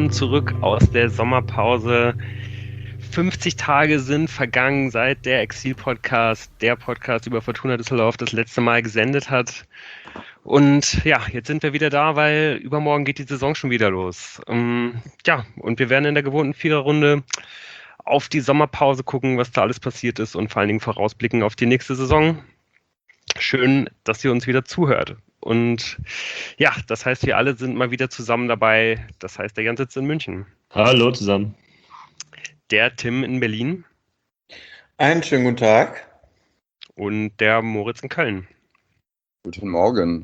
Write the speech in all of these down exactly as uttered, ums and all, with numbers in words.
Willkommen zurück aus der Sommerpause. fünfzig Tage sind vergangen, seit der Exil-Podcast, der Podcast über Fortuna Düsseldorf, das letzte Mal gesendet hat. Und ja, jetzt sind wir wieder da, weil übermorgen geht die Saison schon wieder los. Ähm, ja, und wir werden in der gewohnten Viererrunde auf die Sommerpause gucken, was da alles passiert ist und vor allen Dingen vorausblicken auf die nächste Saison. Schön, dass ihr uns wieder zuhört. Und ja, das heißt, wir alle sind mal wieder zusammen dabei. Das heißt, der Jan sitzt in München. Hallo zusammen. Der Tim in Berlin. Einen schönen guten Tag. Und der Moritz in Köln. Guten Morgen.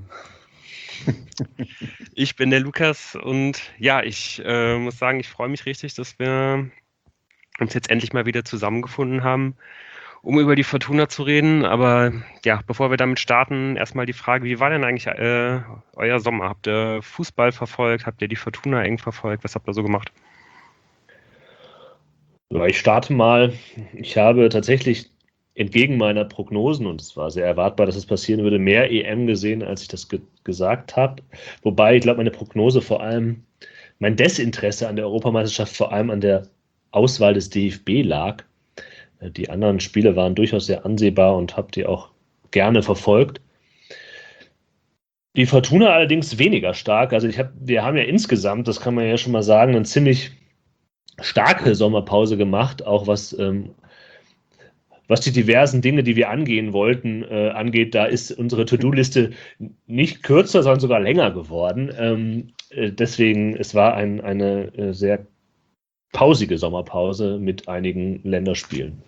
Ich bin der Lukas und ja, ich äh, muss sagen, ich freue mich richtig, dass wir uns jetzt endlich mal wieder zusammengefunden haben, um über die Fortuna zu reden. Aber ja, bevor wir damit starten, erstmal die Frage, wie war denn eigentlich äh, euer Sommer? Habt ihr Fußball verfolgt? Habt ihr die Fortuna eng verfolgt? Was habt ihr so gemacht? Ja, ich starte mal. Ich habe tatsächlich entgegen meiner Prognosen, und es war sehr erwartbar, dass es passieren würde, mehr E M gesehen, als ich das ge- gesagt habe. Wobei, ich glaube, meine Prognose vor allem, mein Desinteresse an der Europameisterschaft vor allem an der Auswahl des D F B lag. Die anderen Spiele waren durchaus sehr ansehbar und habe die auch gerne verfolgt. Die Fortuna allerdings weniger stark. Also ich hab, wir haben ja insgesamt, das kann man ja schon mal sagen, eine ziemlich starke Sommerpause gemacht, auch was, ähm, was die diversen Dinge, die wir angehen wollten, äh, angeht. Da ist unsere To-Do-Liste nicht kürzer, sondern sogar länger geworden. Ähm, äh, deswegen, es war ein, eine äh, sehr pausige Sommerpause mit einigen Länderspielen.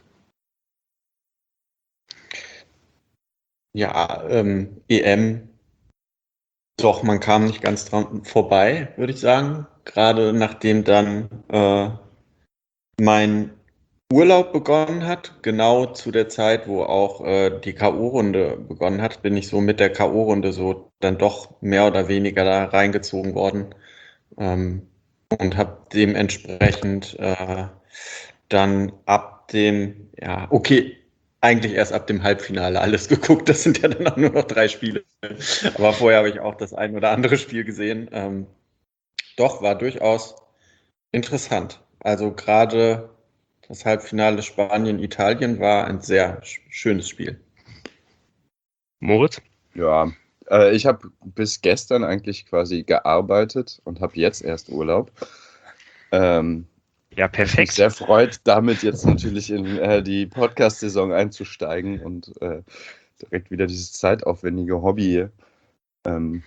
Ja, ähm, E M, doch, man kam nicht ganz dran vorbei, würde ich sagen. Gerade nachdem dann äh, mein Urlaub begonnen hat, genau zu der Zeit, wo auch äh, die K O-Runde begonnen hat, bin ich so mit der K O-Runde so dann doch mehr oder weniger da reingezogen worden. Ähm, und habe dementsprechend äh, dann ab dem, ja, okay, eigentlich erst ab dem Halbfinale alles geguckt. Das sind ja dann auch nur noch drei Spiele. Aber vorher habe ich auch das ein oder andere Spiel gesehen. Ähm, doch, war durchaus interessant. Also gerade das Halbfinale Spanien-Italien war ein sehr sch- schönes Spiel. Moritz? Ja, äh, ich habe bis gestern eigentlich quasi gearbeitet und habe jetzt erst Urlaub. Ähm, Ja, Ich mich perfekt. sehr freut, damit jetzt natürlich in äh, die Podcast-Saison einzusteigen und äh, direkt wieder dieses zeitaufwendige Hobby ähm,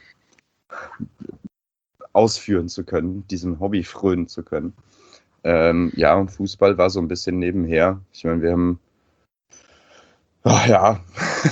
ausführen zu können, diesem Hobby frönen zu können. Ähm, ja, und Fußball war so ein bisschen nebenher. Ich meine, wir haben, ach ja,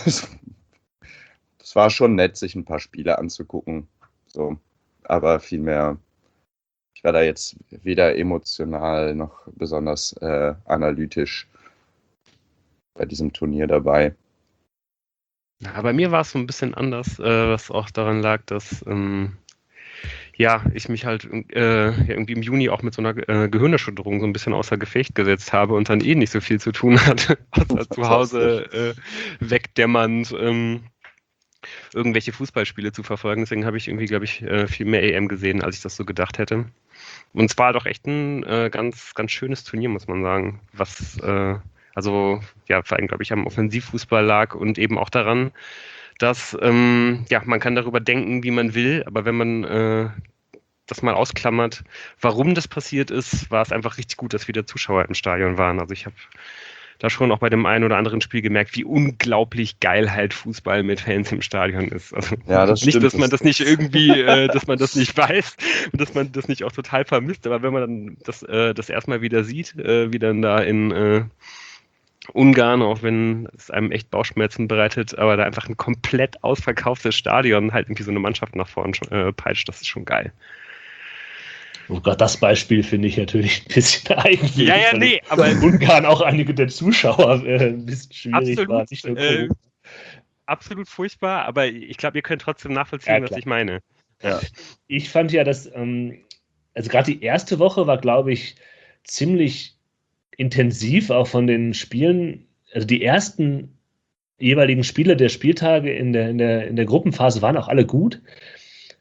es war schon nett, sich ein paar Spiele anzugucken. So, aber vielmehr, ich war da jetzt weder emotional noch besonders äh, analytisch bei diesem Turnier dabei. Ja, bei mir war es so ein bisschen anders, äh, was auch daran lag, dass ähm, ja, ich mich halt äh, ja, irgendwie im Juni auch mit so einer äh, Gehirnerschütterung so ein bisschen außer Gefecht gesetzt habe und dann eh nicht so viel zu tun hatte, außer zu Hause äh, wegdämmernd ähm, irgendwelche Fußballspiele zu verfolgen. Deswegen habe ich irgendwie, glaube ich, äh, viel mehr E M gesehen, als ich das so gedacht hätte. Und es war doch echt ein äh, ganz, ganz schönes Turnier, muss man sagen. Was, äh, also, ja, vor allem, glaube ich, am Offensivfußball lag und eben auch daran, dass, ähm, ja, man kann darüber denken, wie man will, aber wenn man äh, das mal ausklammert, warum das passiert ist, war es einfach richtig gut, dass wieder Zuschauer im Stadion waren. Also ich habe da schon auch bei dem einen oder anderen Spiel gemerkt, wie unglaublich geil halt Fußball mit Fans im Stadion ist. Also Ja, das nicht, stimmt. dass man das nicht irgendwie, äh, dass man das nicht weiß und dass man das nicht auch total vermisst, aber wenn man dann das, äh, das erstmal wieder sieht, äh, wie dann da in äh, Ungarn, auch wenn es einem echt Bauchschmerzen bereitet, aber da einfach ein komplett ausverkauftes Stadion halt irgendwie so eine Mannschaft nach vorne äh, peitscht, das ist schon geil. Oh Gott, das Beispiel finde ich natürlich ein bisschen eigenwillig. Ja, ja, weil nee, in aber Ungarn auch einige der Zuschauer äh, ein bisschen schwierig absolut, waren. Nicht nur äh, Corona. absolut furchtbar, aber ich glaube, ihr könnt trotzdem nachvollziehen, Ja, was klar. ich meine. Ja. Ich fand ja, dass, ähm, also gerade die erste Woche war, glaube ich, ziemlich intensiv, auch von den Spielen. Also die ersten jeweiligen Spiele der Spieltage in der, in der, in der Gruppenphase waren auch alle gut.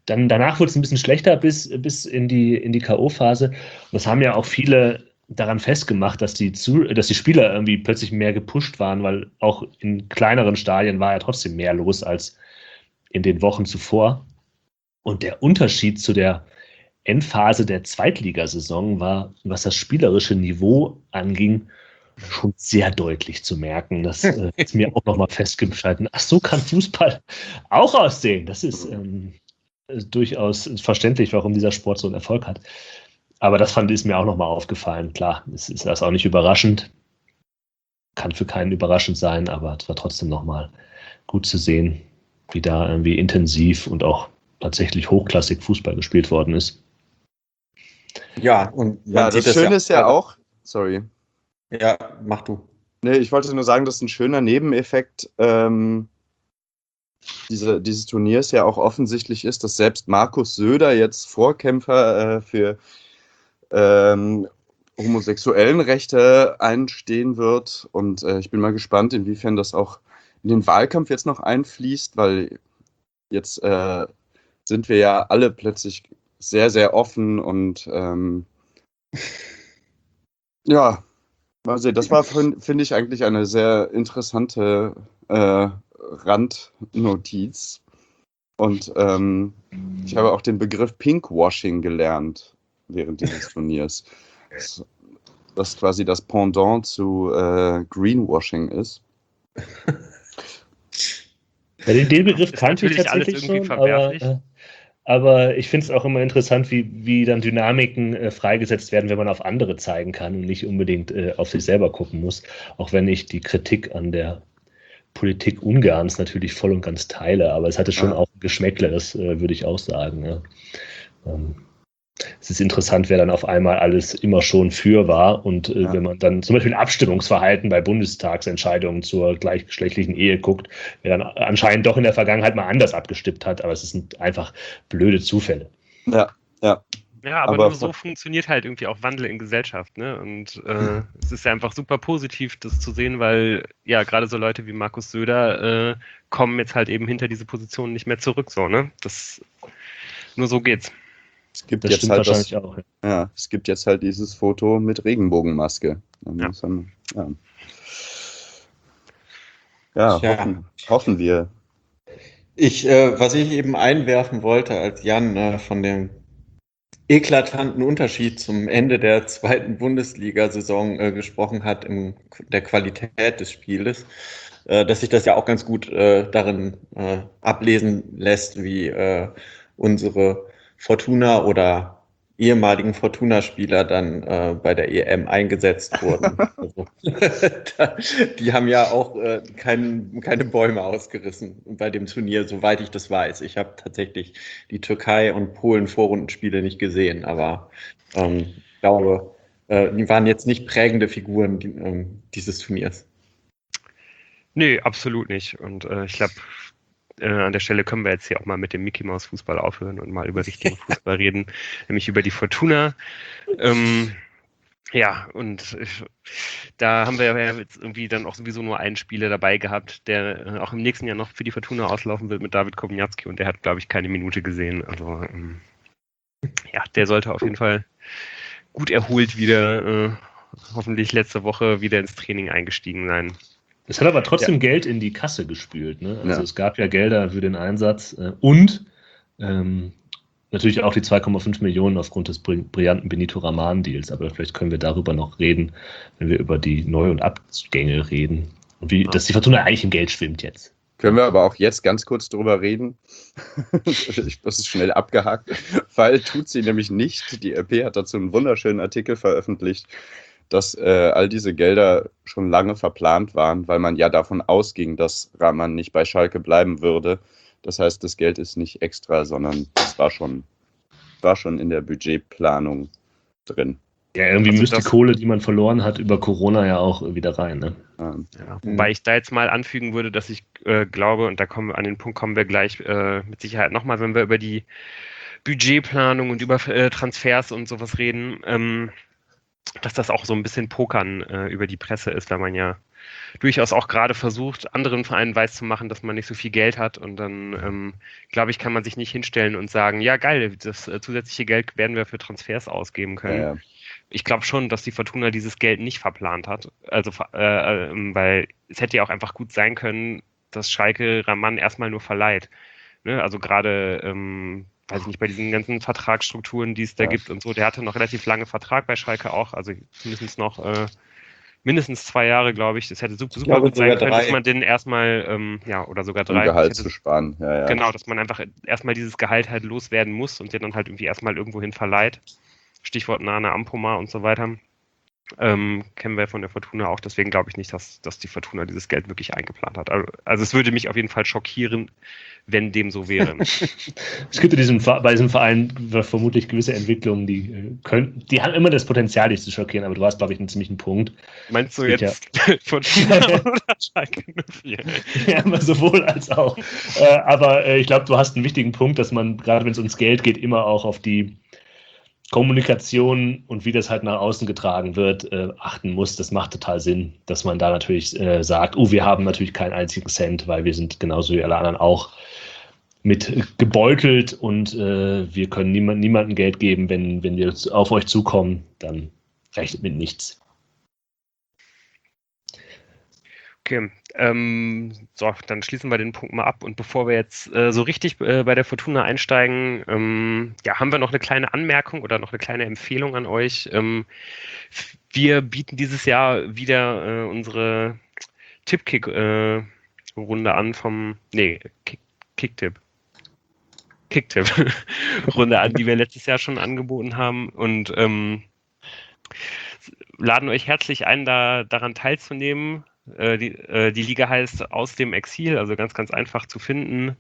dann danach wurde es ein bisschen schlechter bis, bis in die, in die K O-Phase. Und das haben ja auch viele daran festgemacht, dass die, zu, dass die Spieler irgendwie plötzlich mehr gepusht waren, weil auch in kleineren Stadien war ja trotzdem mehr los als in den Wochen zuvor. Und der Unterschied zu der Endphase der Zweitligasaison war, was das spielerische Niveau anging, schon sehr deutlich zu merken. Das äh, ist mir auch nochmal festgehalten. Ach, so kann Fußball auch aussehen. Das ist ähm, durchaus verständlich, warum dieser Sport so einen Erfolg hat. Aber das fand ist mir auch nochmal aufgefallen. Klar, es ist das auch nicht überraschend. Kann für keinen überraschend sein, aber es war trotzdem nochmal gut zu sehen, wie da irgendwie intensiv und auch tatsächlich hochklassig Fußball gespielt worden ist. Ja, und man Ja, sieht das Schöne ja, ist ja auch, sorry. Ja, mach du. Nee, ich wollte nur sagen, dass ein schöner Nebeneffekt ähm, diese, dieses Turniers ja auch offensichtlich ist, dass selbst Markus Söder jetzt Vorkämpfer äh, für ähm, homosexuellen Rechte einstehen wird. Und äh, ich bin mal gespannt, inwiefern das auch in den Wahlkampf jetzt noch einfließt, weil jetzt äh, sind wir ja alle plötzlich sehr, sehr offen und ähm, ja, mal sehen, das war, finde ich, eigentlich eine sehr interessante äh, Randnotiz. Und ähm, ich habe auch den Begriff Pinkwashing gelernt während dieses Turniers. Das, das quasi das Pendant zu äh, Greenwashing ist. Ja, den, den Begriff Ist kannte ich natürlich alles tatsächlich irgendwie schon, aber, verwerflich. äh, aber ich finde es auch immer interessant, wie, wie dann Dynamiken äh, freigesetzt werden, wenn man auf andere zeigen kann und nicht unbedingt äh, auf sich selber gucken muss. Auch wenn ich die Kritik an der Politik Ungarns natürlich voll und ganz teile, aber es hatte schon Ja. auch ein Geschmäckle, das äh, würde ich auch sagen. Ja. Ähm, es ist interessant, wer dann auf einmal alles immer schon für war und äh, Ja. wenn man dann zum Beispiel Abstimmungsverhalten bei Bundestagsentscheidungen zur gleichgeschlechtlichen Ehe guckt, wer dann anscheinend doch in der Vergangenheit mal anders abgestimmt hat, aber es sind einfach blöde Zufälle. Ja, ja. Ja, aber, Aber nur so funktioniert halt irgendwie auch Wandel in Gesellschaft, ne? Und äh, es ist ja einfach super positiv, das zu sehen, weil ja gerade so Leute wie Markus Söder äh, kommen jetzt halt eben hinter diese Position nicht mehr zurück, so, ne? Das nur so geht's. Es gibt Das jetzt stimmt halt wahrscheinlich das, auch. Ja. ja, es gibt jetzt halt dieses Foto mit Regenbogenmaske. Da Ja. muss man, ja, ja Tja. hoffen, hoffen wir. Ich, äh, was ich eben einwerfen wollte, als Jan äh, von dem eklatanten Unterschied zum Ende der zweiten Bundesliga-Saison äh, gesprochen hat in der Qualität des Spieles, äh, dass sich das ja auch ganz gut äh, darin äh, ablesen lässt, wie äh, unsere Fortuna oder ehemaligen Fortuna-Spieler dann äh, bei der E M eingesetzt wurden. Also, da, die haben ja auch äh, kein, keine Bäume ausgerissen bei dem Turnier, soweit ich das weiß. Ich habe tatsächlich die Türkei- und Polen-Vorrundenspiele nicht gesehen, aber ähm, ich glaube, äh, die waren jetzt nicht prägende Figuren die, ähm, dieses Turniers. Nee, absolut nicht. Und äh, ich glaube, äh, an der Stelle können wir jetzt hier auch mal mit dem Mickey-Maus-Fußball aufhören und mal über richtigen Fußball reden, nämlich über die Fortuna. Ähm, ja, und ich, da haben wir ja jetzt irgendwie dann auch sowieso nur einen Spieler dabei gehabt, der äh, auch im nächsten Jahr noch für die Fortuna auslaufen wird mit David Kobniatski und der hat, glaube ich, keine Minute gesehen. Also ähm, ja, der sollte auf jeden Fall gut erholt wieder, äh, hoffentlich letzte Woche wieder ins Training eingestiegen sein. Es hat aber trotzdem Ja. Geld in die Kasse gespült. Ne? Also Ja. es gab ja Gelder für den Einsatz äh, und ähm, natürlich auch die zwei Komma fünf Millionen aufgrund des bri- brillanten Benito Raman-Deals. Aber vielleicht können wir darüber noch reden, wenn wir über die Neu- und Abgänge reden. Und wie, Ja. dass die Fortuna eigentlich im Geld schwimmt jetzt. Können wir aber auch jetzt ganz kurz drüber reden. Das ist schnell abgehakt, weil tut sie nämlich nicht. Die R P hat dazu einen wunderschönen Artikel veröffentlicht, dass äh, all diese Gelder schon lange verplant waren, weil man ja davon ausging, dass Rahman nicht bei Schalke bleiben würde. Das heißt, das Geld ist nicht extra, sondern das war schon, war schon in der Budgetplanung drin. Ja, irgendwie Also müsste die das- Kohle, die man verloren hat, über Corona ja auch wieder rein. Ne? Ähm, Ja, wobei ich da jetzt mal anfügen würde, dass ich äh, glaube, und da kommen wir an den Punkt kommen wir gleich äh, mit Sicherheit nochmal, wenn wir über die Budgetplanung und über äh, Transfers und sowas reden, ähm, dass das auch so ein bisschen Pokern äh, über die Presse ist, weil man ja durchaus auch gerade versucht, anderen Vereinen weiszumachen, dass man nicht so viel Geld hat. Und dann, ähm, glaube ich, kann man sich nicht hinstellen und sagen, ja geil, das äh, zusätzliche Geld werden wir für Transfers ausgeben können. Ja, ja. Ich glaube schon, dass die Fortuna dieses Geld nicht verplant hat. Also, äh, äh, weil es hätte ja auch einfach gut sein können, dass Schalke Raman erstmal nur verleiht. Ne? Also gerade, ähm, weiß ich nicht, bei diesen ganzen Vertragsstrukturen, die es da Ja. gibt und so, der hatte noch relativ lange Vertrag bei Schalke auch, also mindestens noch äh, mindestens zwei Jahre, glaube ich. Das hätte super, super glaube, gut sein sogar können, drei. dass man den erstmal, ähm, ja, oder sogar Um drei. Gehalt Das zu hätte, sparen. Ja, ja. genau, dass man einfach erstmal dieses Gehalt halt loswerden muss und den dann halt irgendwie erstmal irgendwohin verleiht. Stichwort Nana Ampoma und so weiter. Ähm, kennen wir von der Fortuna auch, deswegen glaube ich nicht, dass, dass die Fortuna dieses Geld wirklich eingeplant hat. Also, also es würde mich auf jeden Fall schockieren, wenn dem so wäre. Es gibt in diesem, bei diesem Verein vermutlich gewisse Entwicklungen, die äh, können, die haben immer das Potenzial, dich zu schockieren, aber du hast, glaube ich, einen ziemlichen Punkt. Meinst du Geht jetzt Fortuna oder Schalke null vier? Ja, immer sowohl als auch. Äh, aber äh, ich glaube, du hast einen wichtigen Punkt, dass man, gerade wenn es ums Geld geht, immer auch auf die Kommunikation und wie das halt nach außen getragen wird, äh, achten muss. Das macht total Sinn, dass man da natürlich äh, sagt, oh, wir haben natürlich keinen einzigen Cent, weil wir sind genauso wie alle anderen auch mit gebeutelt und äh, wir können niemand, niemandem Geld geben, wenn, wenn wir auf euch zukommen, dann rechnet mit nichts. Okay, ähm, so, dann schließen wir den Punkt mal ab. Und bevor wir jetzt äh, so richtig äh, bei der Fortuna einsteigen, ähm, ja, haben wir noch eine kleine Anmerkung oder noch eine kleine Empfehlung an euch. Ähm, wir bieten dieses Jahr wieder äh, unsere Tippkick-Runde äh, an vom, nee, Kick, Kicktipp. Kicktipp-Runde an, die wir letztes Jahr schon angeboten haben und ähm, laden euch herzlich ein, da daran teilzunehmen. Äh, die, äh, die Liga heißt Aus dem Exil, also ganz, ganz einfach zu finden.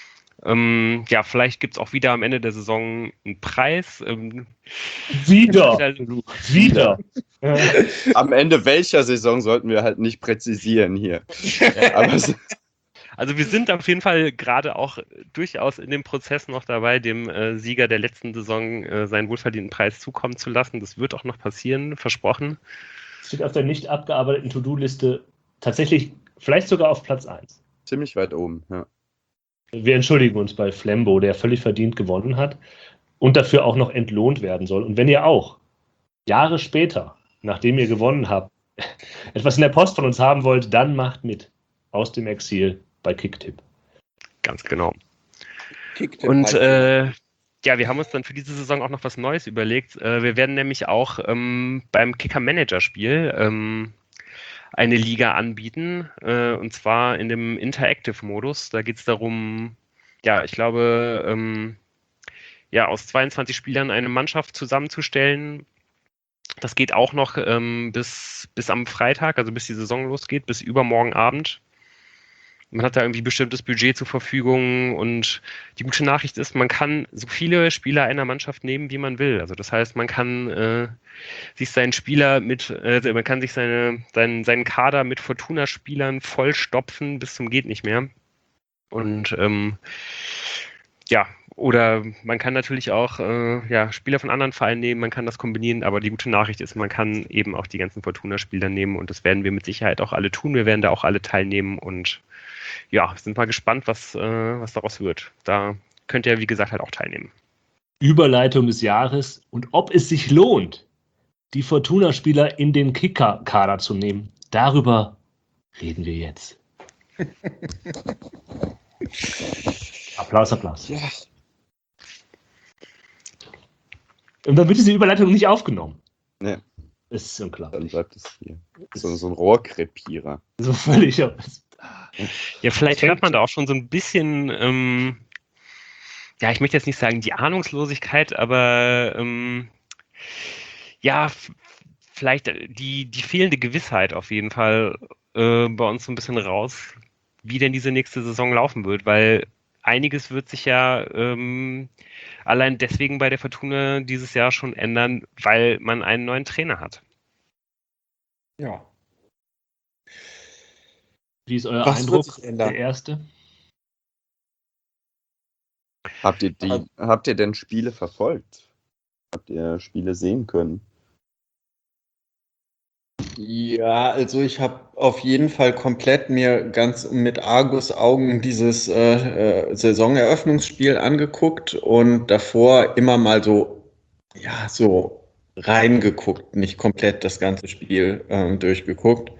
Ähm, ja, vielleicht gibt es auch wieder am Ende der Saison einen Preis. Ähm, Wieder! wieder. Wieder! Am Ende welcher Saison sollten wir halt nicht präzisieren hier. Aber es, Also wir sind auf jeden Fall gerade auch durchaus in dem Prozess noch dabei, dem äh, Sieger der letzten Saison äh, seinen wohlverdienten Preis zukommen zu lassen. Das wird auch noch passieren, versprochen. Steht auf der nicht abgearbeiteten To-Do-Liste tatsächlich vielleicht sogar auf Platz eins. ziemlich weit oben, ja. Wir entschuldigen uns bei Flambo, der völlig verdient gewonnen hat und dafür auch noch entlohnt werden soll. Und wenn ihr auch Jahre später, nachdem ihr gewonnen habt, etwas in der Post von uns haben wollt, dann macht mit. Aus dem Exil bei Kicktipp. Ganz genau. Kicktipp Und heißt äh, ja, wir haben uns dann für diese Saison auch noch was Neues überlegt. Äh, wir werden nämlich auch ähm, beim Kicker-Manager-Spiel ähm, eine Liga anbieten, äh, und zwar in dem Interactive-Modus. Da geht es darum, ja, ich glaube, ähm, ja, aus zweiundzwanzig Spielern eine Mannschaft zusammenzustellen. Das geht auch noch ähm, bis, bis am Freitag, also bis die Saison losgeht, bis übermorgen Abend. Man hat da irgendwie bestimmtes Budget zur Verfügung und die gute Nachricht ist, man kann so viele Spieler einer Mannschaft nehmen, wie man will. Also das heißt, man kann äh, sich seinen Spieler mit, äh, man kann sich seine, seinen, seinen Kader mit Fortuna-Spielern vollstopfen bis zum geht nicht mehr. Und ähm, ja, oder man kann natürlich auch äh, ja, Spieler von anderen Vereinen nehmen, man kann das kombinieren, aber die gute Nachricht ist, man kann eben auch die ganzen Fortuna-Spieler nehmen und das werden wir mit Sicherheit auch alle tun. Wir werden da auch alle teilnehmen und ja, sind mal gespannt, was, äh, was daraus wird. Da könnt ihr, wie gesagt, halt auch teilnehmen. Überleitung des Jahres und ob es sich lohnt, die Fortuna-Spieler in den Kicker-Kader zu nehmen, darüber reden wir jetzt. Applaus, Applaus. Ja. Und dann wird diese Überleitung nicht aufgenommen. Nee. Das ist Dann unglaublich. bleibt es hier. So, so ein Rohrkrepierer. So völlig. Ja, vielleicht hört man da auch schon so ein bisschen, ähm, ja, ich möchte jetzt nicht sagen die Ahnungslosigkeit, aber ähm, ja, f- vielleicht die, die fehlende Gewissheit auf jeden Fall äh, bei uns so ein bisschen raus, wie denn diese nächste Saison laufen wird, weil einiges wird sich ja ähm, allein deswegen bei der Fortuna dieses Jahr schon ändern, weil man einen neuen Trainer hat. Ja. Wie ist euer Was Eindruck, wird sich ändern? der erste? Habt ihr, die, habt ihr denn Spiele verfolgt? Habt ihr Spiele sehen können? Ja, also ich habe auf jeden Fall komplett mir ganz mit Argusaugen dieses äh, äh, Saisoneröffnungsspiel angeguckt und davor immer mal so, ja, so reingeguckt, nicht komplett das ganze Spiel ähm, durchgeguckt.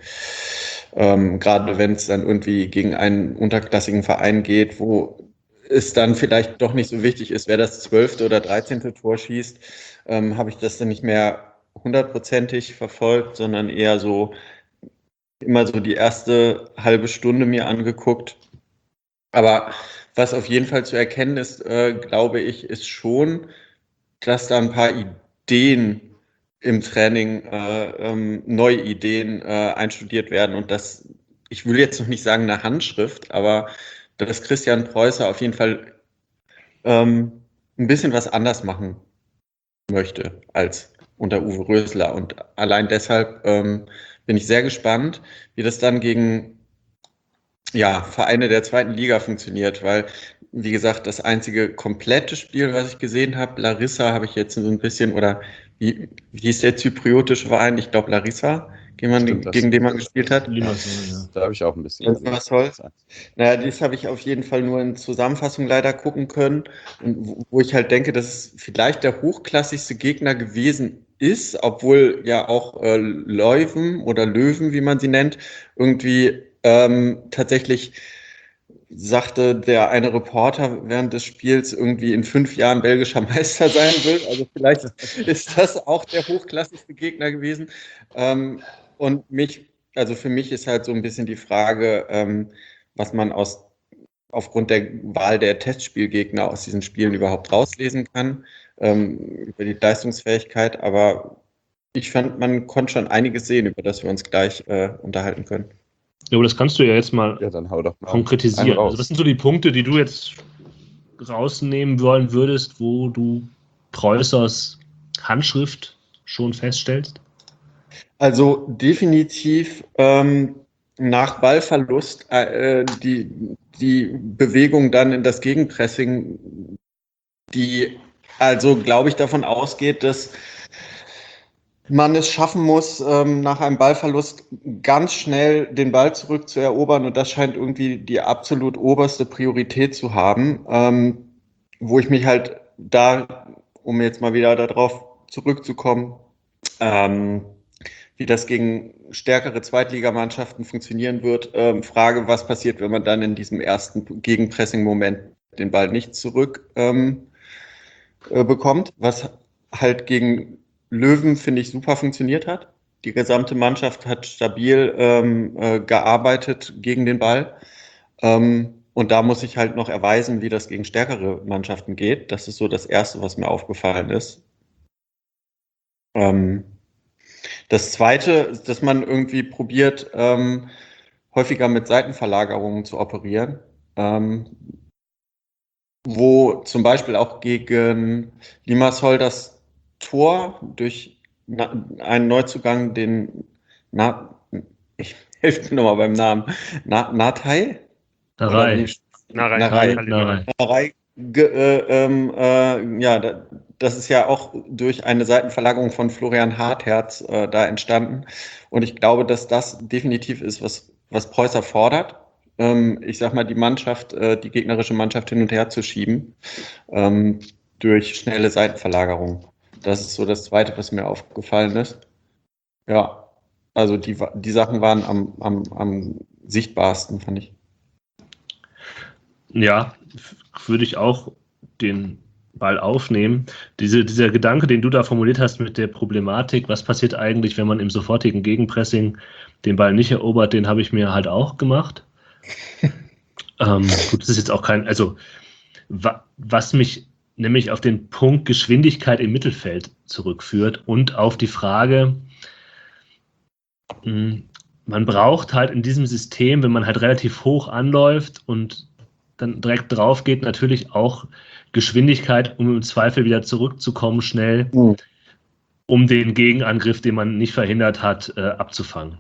Ähm, gerade wenn es dann irgendwie gegen einen unterklassigen Verein geht, wo es dann vielleicht doch nicht so wichtig ist, wer das zwölfte oder dreizehnte Tor schießt, ähm, habe ich das dann nicht mehr hundertprozentig verfolgt, sondern eher so immer so die erste halbe Stunde mir angeguckt. Aber was auf jeden Fall zu erkennen ist, äh, glaube ich, ist schon, dass da ein paar Ideen im Training, äh, ähm, neue Ideen äh, einstudiert werden und das, ich will jetzt noch nicht sagen eine Handschrift, aber dass Christian Preußer auf jeden Fall ähm, ein bisschen was anders machen möchte als unter Uwe Rösler. Und allein deshalb ähm, bin ich sehr gespannt, wie das dann gegen ja, Vereine der zweiten Liga funktioniert, weil, wie gesagt, das einzige komplette Spiel, was ich gesehen habe, Larissa habe ich jetzt so ein bisschen, oder wie, wie ist der zypriotische Verein? Ich glaube Larissa, gegen, man, Stimmt, das- gegen den man gespielt hat. Limassol, Da habe ich auch ein bisschen gesehen. Was soll's? Naja, dies habe ich auf jeden Fall nur in Zusammenfassung leider gucken können. Und wo, wo ich halt denke, dass es vielleicht der hochklassigste Gegner gewesen ist, obwohl ja auch äh, Löwen oder Löwen, wie man sie nennt, irgendwie ähm, tatsächlich sagte der eine Reporter während des Spiels irgendwie in fünf Jahren belgischer Meister sein will. Also vielleicht ist das auch der hochklassigste Gegner gewesen. Ähm, und mich, also für mich ist halt so ein bisschen die Frage, ähm, was man aus aufgrund der Wahl der Testspielgegner aus diesen Spielen überhaupt rauslesen kann, ähm, über die Leistungsfähigkeit. Aber ich fand, man konnte schon einiges sehen, über das wir uns gleich äh, unterhalten können. Ja, aber das kannst du ja jetzt mal Ja, dann hau doch mal konkretisieren. einen raus. Also was sind so die Punkte, die du jetzt rausnehmen wollen würdest, wo du Preußers Handschrift schon feststellst? Also definitiv ähm, nach Ballverlust äh, die, die Bewegung dann in das Gegenpressing, die also, glaube ich, davon ausgeht, dass man es schaffen muss, ähm, nach einem Ballverlust ganz schnell den Ball zurückzuerobern und das scheint irgendwie die absolut oberste Priorität zu haben, ähm, wo ich mich halt da, um jetzt mal wieder darauf zurückzukommen, ähm, wie das gegen stärkere Zweitligamannschaften funktionieren wird, ähm, frage, was passiert, wenn man dann in diesem ersten Gegenpressing-Moment den Ball nicht zurück ähm, äh, bekommt, was halt gegen Löwen, finde ich, super funktioniert hat. Die gesamte Mannschaft hat stabil ähm, äh, gearbeitet gegen den Ball. Ähm, und da muss ich halt noch erweisen, wie das gegen stärkere Mannschaften geht. Das ist so das Erste, was mir aufgefallen ist. Ähm, das Zweite ist, dass man irgendwie probiert, ähm, häufiger mit Seitenverlagerungen zu operieren. Ähm, wo zum Beispiel auch gegen Limassol das Tor durch na, einen Neuzugang, den Na, ich helfe mir nochmal beim Namen, Na, Natai? Narei. Narei. Narei. Narei. Narei. Ge, äh, ähm, äh, ja, da, das ist ja auch durch eine Seitenverlagerung von Florian Hartherz äh, da entstanden. Und ich glaube, dass das definitiv ist, was, was Preußer fordert. Ähm, ich sag mal, die Mannschaft, äh, die gegnerische Mannschaft hin und her zu schieben ähm, durch schnelle Seitenverlagerung. Das ist so das Zweite, was mir aufgefallen ist. Ja, also die, die Sachen waren am, am, am sichtbarsten, fand ich. Ja, würde ich auch den Ball aufnehmen. Diese, dieser Gedanke, den du da formuliert hast mit der Problematik, was passiert eigentlich, wenn man im sofortigen Gegenpressing den Ball nicht erobert, den habe ich mir halt auch gemacht. ähm, gut, das ist jetzt auch kein, also wa, was mich nämlich auf den Punkt Geschwindigkeit im Mittelfeld zurückführt und auf die Frage, mh, man braucht halt in diesem System, wenn man halt relativ hoch anläuft und dann direkt drauf geht, natürlich auch Geschwindigkeit, um im Zweifel wieder zurückzukommen, schnell, Mhm. um den Gegenangriff, den man nicht verhindert hat, äh, abzufangen.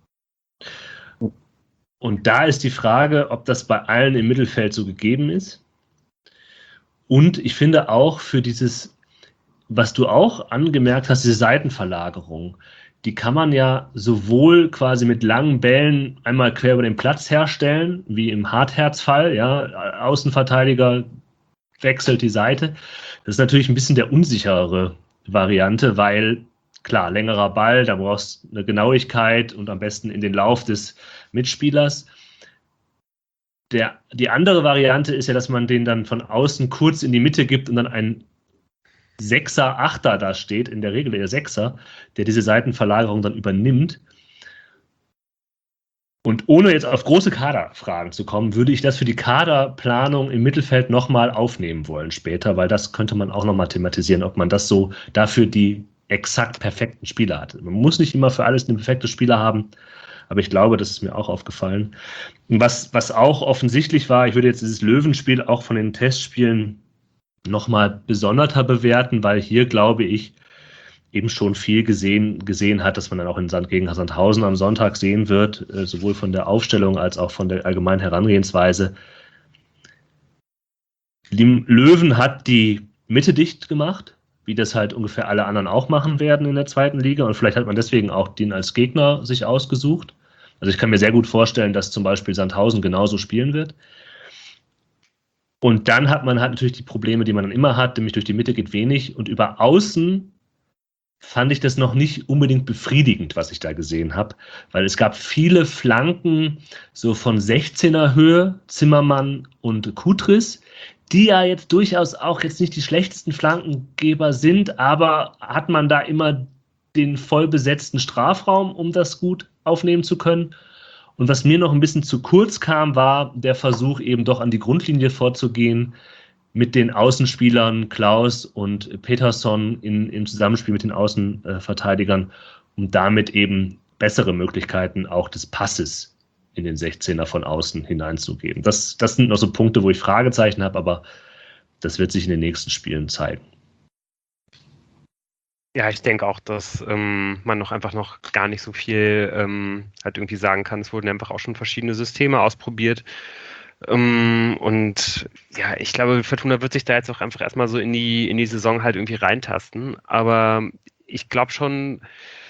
Und da ist die Frage, ob das bei allen im Mittelfeld so gegeben ist. Und ich finde auch für dieses, was du auch angemerkt hast, diese Seitenverlagerung, die kann man ja sowohl quasi mit langen Bällen einmal quer über den Platz herstellen, wie im Hartherz-Fall, ja, Außenverteidiger wechselt die Seite. Das ist natürlich ein bisschen der unsicherere Variante, weil, klar, längerer Ball, da brauchst du eine Genauigkeit und am besten in den Lauf des Mitspielers. Der, die andere Variante ist ja, dass man den dann von außen kurz in die Mitte gibt und dann ein Sechser, Achter da steht, in der Regel der Sechser, der diese Seitenverlagerung dann übernimmt. Und ohne jetzt auf große Kaderfragen zu kommen, würde ich das für die Kaderplanung im Mittelfeld nochmal aufnehmen wollen später, weil das könnte man auch nochmal thematisieren, ob man das so dafür die exakt perfekten Spieler hat. Man muss nicht immer für alles einen perfekten Spieler haben, aber ich glaube, das ist mir auch aufgefallen. Was, was auch offensichtlich war, ich würde jetzt dieses Löwenspiel auch von den Testspielen nochmal besonderter bewerten, weil hier, glaube ich, eben schon viel gesehen, gesehen hat, dass man dann auch in Sand gegen Sandhausen am Sonntag sehen wird, äh, sowohl von der Aufstellung als auch von der allgemeinen Herangehensweise. Löwen hat die Mitte dicht gemacht, wie das halt ungefähr alle anderen auch machen werden in der zweiten Liga, und vielleicht hat man deswegen auch den als Gegner sich ausgesucht. Also ich kann mir sehr gut vorstellen, dass zum Beispiel Sandhausen genauso spielen wird. Und dann hat man halt natürlich die Probleme, die man dann immer hat, nämlich durch die Mitte geht wenig, und über Außen fand ich das noch nicht unbedingt befriedigend, was ich da gesehen habe, weil es gab viele Flanken so von sechzehner Höhe, Zimmermann und Kutris, die ja jetzt durchaus auch jetzt nicht die schlechtesten Flankengeber sind, aber hat man da immer den voll besetzten Strafraum, um das gut aufnehmen zu können. Und was mir noch ein bisschen zu kurz kam, war der Versuch, eben doch an die Grundlinie vorzugehen, mit den Außenspielern Klaus und Peterson in, im Zusammenspiel mit den Außenverteidigern, um damit eben bessere Möglichkeiten auch des Passes in den sechzehner von außen hineinzugeben. Das, das sind noch so Punkte, wo ich Fragezeichen habe, aber das wird sich in den nächsten Spielen zeigen. Ja, ich denke auch, dass ähm, man noch einfach noch gar nicht so viel ähm, halt irgendwie sagen kann. Es wurden einfach auch schon verschiedene Systeme ausprobiert. Um, und ja, ich glaube, Fortuna wird sich da jetzt auch einfach erstmal so in die, in die Saison halt irgendwie reintasten. Aber ich glaube schon,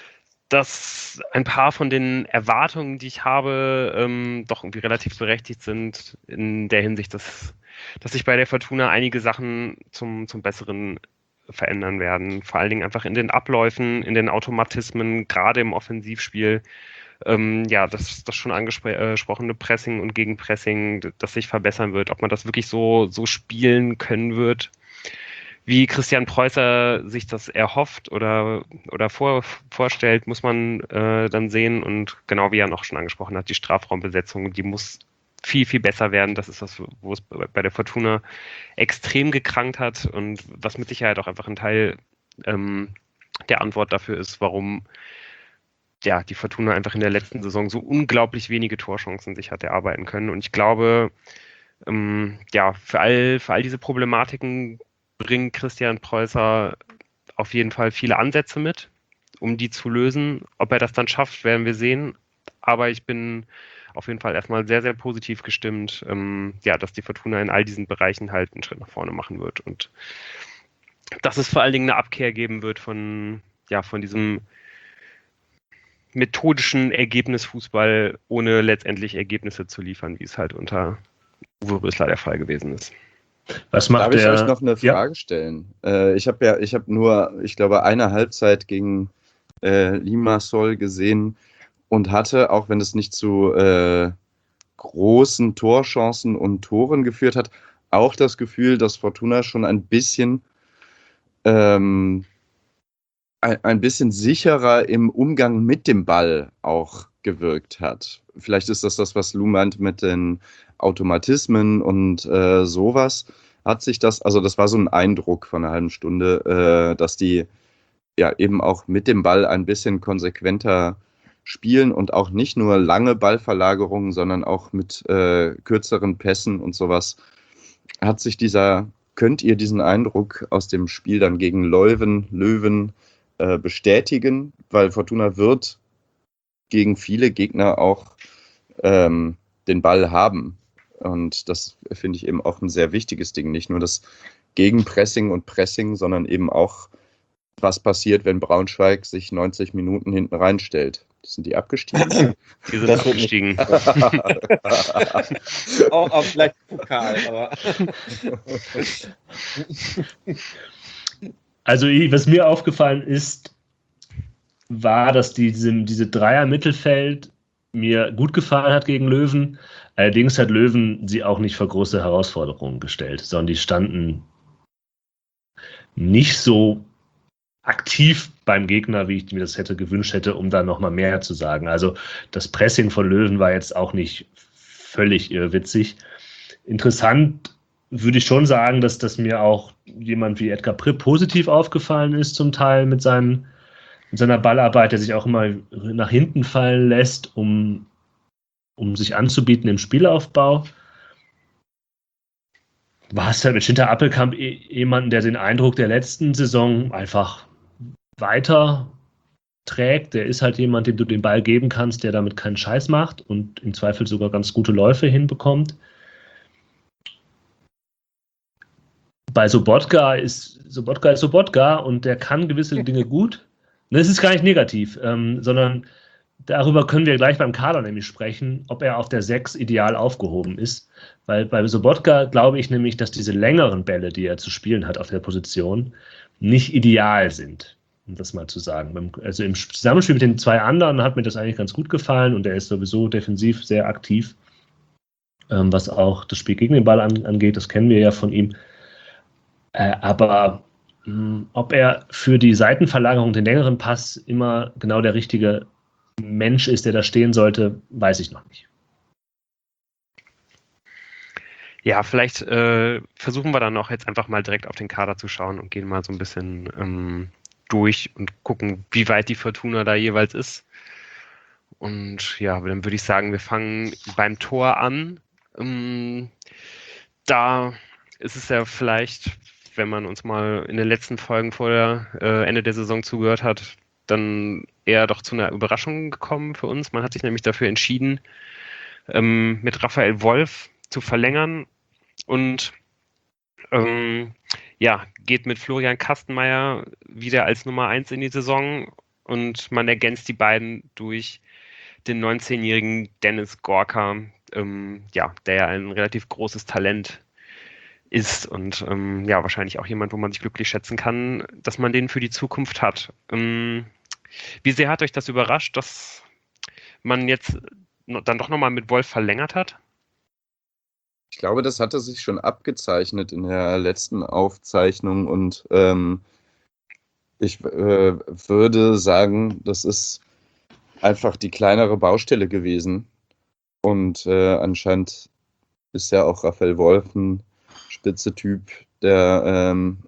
dass ein paar von den Erwartungen, die ich habe, ähm, doch irgendwie relativ berechtigt sind, in der Hinsicht, dass, dass sich bei der Fortuna einige Sachen zum, zum Besseren verändern werden. Vor allen Dingen einfach in den Abläufen, in den Automatismen, gerade im Offensivspiel. Ähm, ja, das, das schon angesprochene Pressing und Gegenpressing, das sich verbessern wird. Ob man das wirklich so, so spielen können wird, wie Christian Preußer sich das erhofft oder, oder vor, vorstellt, muss man äh, dann sehen. Und genau wie er noch schon angesprochen hat, die Strafraumbesetzung, die muss viel, viel besser werden. Das ist das, wo es bei der Fortuna extrem gekrankt hat und was mit Sicherheit auch einfach ein Teil ähm, der Antwort dafür ist, warum ja, die Fortuna einfach in der letzten Saison so unglaublich wenige Torchancen sich hat erarbeiten können. Und ich glaube, ähm, ja, für all, für all diese Problematiken bringt Christian Preußer auf jeden Fall viele Ansätze mit, um die zu lösen. Ob er das dann schafft, werden wir sehen. Aber ich bin auf jeden Fall erstmal sehr, sehr positiv gestimmt, ähm, ja, dass die Fortuna in all diesen Bereichen halt einen Schritt nach vorne machen wird. Und dass es vor allen Dingen eine Abkehr geben wird von, ja, von diesem methodischen Ergebnisfußball, ohne letztendlich Ergebnisse zu liefern, wie es halt unter Uwe Rösler der Fall gewesen ist. Was macht Darf ich der, euch noch eine Frage ja? stellen? Äh, ich habe ja, ich habe nur, ich glaube, eine Halbzeit gegen äh, Limassol gesehen und hatte, auch wenn es nicht zu äh, großen Torchancen und Toren geführt hat, auch das Gefühl, dass Fortuna schon ein bisschen ähm, ein bisschen sicherer im Umgang mit dem Ball auch gewirkt hat. Vielleicht ist das das, was Lou meint mit den Automatismen und äh, sowas. Hat sich das, also das war so ein Eindruck von einer halben Stunde, äh, dass die ja eben auch mit dem Ball ein bisschen konsequenter spielen und auch nicht nur lange Ballverlagerungen, sondern auch mit äh, kürzeren Pässen und sowas. Hat sich dieser, könnt ihr diesen Eindruck aus dem Spiel dann gegen Leuven, Löwen bestätigen, weil Fortuna wird gegen viele Gegner auch ähm, den Ball haben. Und das finde ich eben auch ein sehr wichtiges Ding. Nicht nur das Gegenpressing und Pressing, sondern eben auch was passiert, wenn Braunschweig sich neunzig Minuten hinten reinstellt. Sind die abgestiegen? Die sind Das wird abgestiegen. Auch auf vielleicht Pokal, aber. Also, was mir aufgefallen ist, war, dass diese, diese Dreier-Mittelfeld mir gut gefallen hat gegen Löwen. Allerdings hat Löwen sie auch nicht vor große Herausforderungen gestellt, sondern die standen nicht so aktiv beim Gegner, wie ich mir das hätte gewünscht hätte, um da nochmal mehr zu sagen. Also das Pressing von Löwen war jetzt auch nicht völlig irrwitzig. Interessant würde ich schon sagen, dass, dass mir auch jemand wie Edgar Pripp positiv aufgefallen ist, zum Teil mit, seinen, mit seiner Ballarbeit, der sich auch immer nach hinten fallen lässt, um, um sich anzubieten im Spielaufbau. Du hast ja mit Schinter Appelkamp jemanden, der den Eindruck der letzten Saison einfach weiter trägt. Der ist halt jemand, dem du den Ball geben kannst, der damit keinen Scheiß macht und im Zweifel sogar ganz gute Läufe hinbekommt. Bei Sobotka ist Sobotka ist Sobotka und der kann gewisse Dinge gut. Das ist gar nicht negativ, ähm, sondern darüber können wir gleich beim Kader nämlich sprechen, ob er auf der sechs ideal aufgehoben ist. Weil bei Sobotka glaube ich nämlich, dass diese längeren Bälle, die er zu spielen hat auf der Position, nicht ideal sind, um das mal zu sagen. Also im Zusammenspiel mit den zwei anderen hat mir das eigentlich ganz gut gefallen und er ist sowieso defensiv sehr aktiv, ähm, was auch das Spiel gegen den Ball an, angeht. Das kennen wir ja von ihm. Äh, aber mh, ob er für die Seitenverlagerung, den längeren Pass immer genau der richtige Mensch ist, der da stehen sollte, weiß ich noch nicht. Ja, vielleicht äh, versuchen wir dann auch jetzt einfach mal direkt auf den Kader zu schauen und gehen mal so ein bisschen ähm, durch und gucken, wie weit die Fortuna da jeweils ist. Und ja, dann würde ich sagen, wir fangen beim Tor an. Ähm, da ist es ja vielleicht, wenn man uns mal in den letzten Folgen vor der äh, Ende der Saison zugehört hat, dann eher doch zu einer Überraschung gekommen für uns. Man hat sich nämlich dafür entschieden, ähm, mit Raphael Wolf zu verlängern und ähm, ja, geht mit Florian Kastenmeier wieder als Nummer eins in die Saison und man ergänzt die beiden durch den neunzehnjährigen Dennis Gorka, ähm, ja, der ja ein relativ großes Talent ist und ähm, ja, wahrscheinlich auch jemand, wo man sich glücklich schätzen kann, dass man den für die Zukunft hat. Ähm, wie sehr hat euch das überrascht, dass man jetzt dann doch nochmal mit Wolf verlängert hat? Ich glaube, das hatte sich schon abgezeichnet in der letzten Aufzeichnung und ähm, ich äh, würde sagen, das ist einfach die kleinere Baustelle gewesen und äh, anscheinend ist ja auch Raphael Wolf ein spitze Typ, der ähm,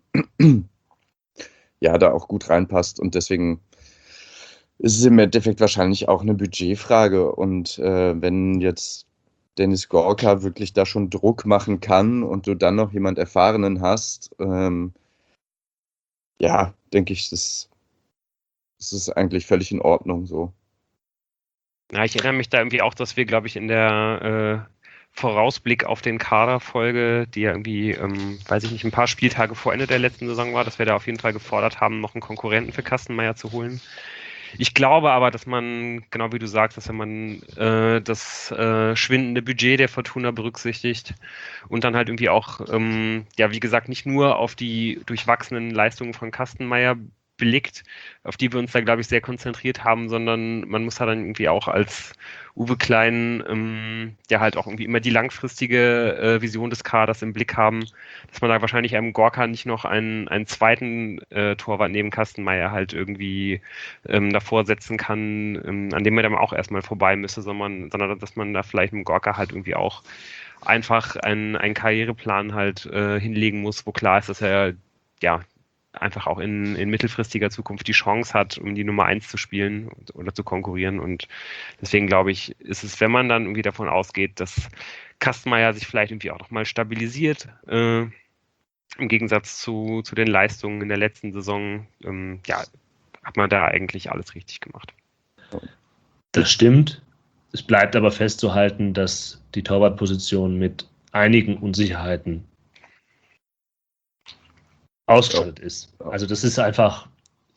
ja da auch gut reinpasst und deswegen ist es im Endeffekt wahrscheinlich auch eine Budgetfrage und äh, wenn jetzt Dennis Gorka wirklich da schon Druck machen kann und du dann noch jemand Erfahrenen hast, ähm, ja, denke ich, das, das ist eigentlich völlig in Ordnung so. Ja, ich erinnere mich da irgendwie auch, dass wir, glaube ich, in der äh, Vorausblick auf den Kader-Folge, die ja irgendwie, ähm, weiß ich nicht, ein paar Spieltage vor Ende der letzten Saison war, dass wir da auf jeden Fall gefordert haben, noch einen Konkurrenten für Kastenmeier zu holen. Ich glaube aber, dass man, genau wie du sagst, dass wenn man äh, das äh, schwindende Budget der Fortuna berücksichtigt und dann halt irgendwie auch, ähm, ja, wie gesagt, nicht nur auf die durchwachsenen Leistungen von Kastenmeier blickt, auf die wir uns da, glaube ich, sehr konzentriert haben, sondern man muss da dann irgendwie auch als Uwe Klein, ähm, ja halt auch irgendwie immer die langfristige äh, Vision des Kaders im Blick haben, dass man da wahrscheinlich einem Gorka nicht noch einen, einen zweiten äh, Torwart neben Kastenmeier halt irgendwie ähm, davor setzen kann, ähm, an dem man dann auch erstmal vorbei müsste, sondern, sondern dass man da vielleicht mit Gorka halt irgendwie auch einfach einen, einen Karriereplan halt äh, hinlegen muss, wo klar ist, dass er ja einfach auch in, in mittelfristiger Zukunft die Chance hat, um die Nummer eins zu spielen oder zu konkurrieren. Und deswegen glaube ich, ist es, wenn man dann irgendwie davon ausgeht, dass Kastenmeier sich vielleicht irgendwie auch nochmal stabilisiert, äh, im Gegensatz zu, zu den Leistungen in der letzten Saison, ähm, ja, hat man da eigentlich alles richtig gemacht. Das stimmt. Es bleibt aber festzuhalten, dass die Torwartposition mit einigen Unsicherheiten ausgestattet ist. Also das ist einfach,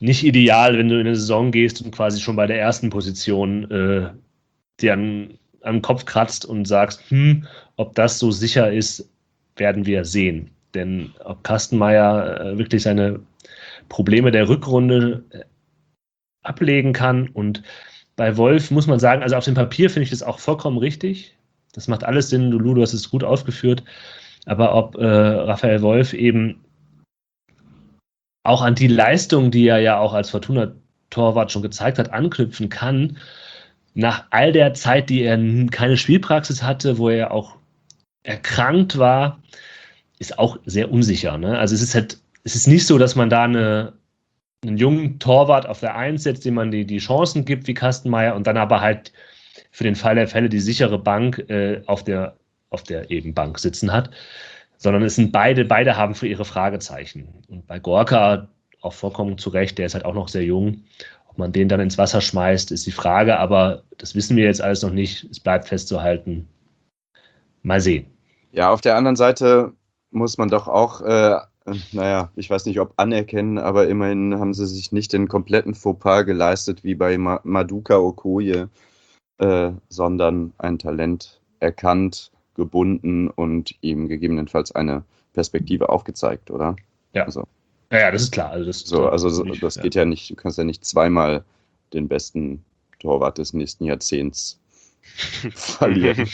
nicht ideal, wenn du in eine Saison gehst und quasi schon bei der ersten Position äh, dir an, an den Kopf kratzt und sagst, hm, ob das so sicher ist, werden wir sehen. Denn ob Kastenmeier äh, wirklich seine Probleme der Rückrunde äh, ablegen kann. Und bei Wolf muss man sagen, also auf dem Papier finde ich das auch vollkommen richtig. Das macht alles Sinn, Lulu, du hast es gut ausgeführt. Aber ob äh, Raphael Wolf eben auch an die Leistung, die er ja auch als Fortuna-Torwart schon gezeigt hat, anknüpfen kann, nach all der Zeit, die er keine Spielpraxis hatte, wo er auch erkrankt war, ist auch sehr unsicher. Ne? Also es ist halt, es ist nicht so, dass man da eine, einen jungen Torwart auf der Eins setzt, dem man die, die Chancen gibt wie Kastenmeier und dann aber halt für den Fall der Fälle die sichere Bank äh, auf der, auf der eben Bank sitzen hat. Sondern es sind beide, beide haben für ihre Fragezeichen. Und bei Gorka auch vollkommen zu Recht, der ist halt auch noch sehr jung. Ob man den dann ins Wasser schmeißt, ist die Frage, aber das wissen wir jetzt alles noch nicht. Es bleibt festzuhalten. Mal sehen. Ja, auf der anderen Seite muss man doch auch, äh, naja, ich weiß nicht, ob anerkennen, aber immerhin haben sie sich nicht den kompletten Fauxpas geleistet wie bei Ma- Maduka Okoye, äh, sondern ein Talent erkannt, gebunden und ihm gegebenenfalls eine Perspektive aufgezeigt, oder? Ja, also, ja, ja, das ist klar. Also das, so, also so, nicht, das ja. geht ja nicht, du kannst ja nicht zweimal den besten Torwart des nächsten Jahrzehnts verlieren.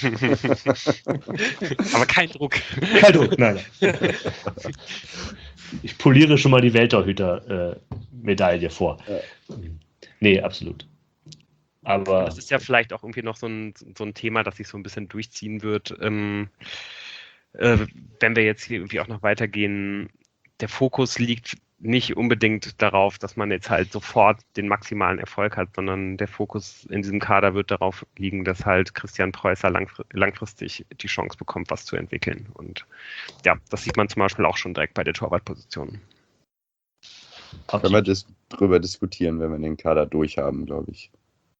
Aber kein Druck. Kein Druck, nein. nein. Ich poliere schon mal die Welttorhüter-Medaille äh, vor. Ja. Nee, absolut. Aber das ist ja vielleicht auch irgendwie noch so ein, so ein Thema, das sich so ein bisschen durchziehen wird. Ähm, äh, wenn wir jetzt hier irgendwie auch noch weitergehen, der Fokus liegt nicht unbedingt darauf, dass man jetzt halt sofort den maximalen Erfolg hat, sondern der Fokus in diesem Kader wird darauf liegen, dass halt Christian Preußer langfr- langfristig die Chance bekommt, was zu entwickeln. Und ja, das sieht man zum Beispiel auch schon direkt bei der Torwartposition. Können wir dis- drüber diskutieren, wenn wir den Kader durchhaben, glaube ich.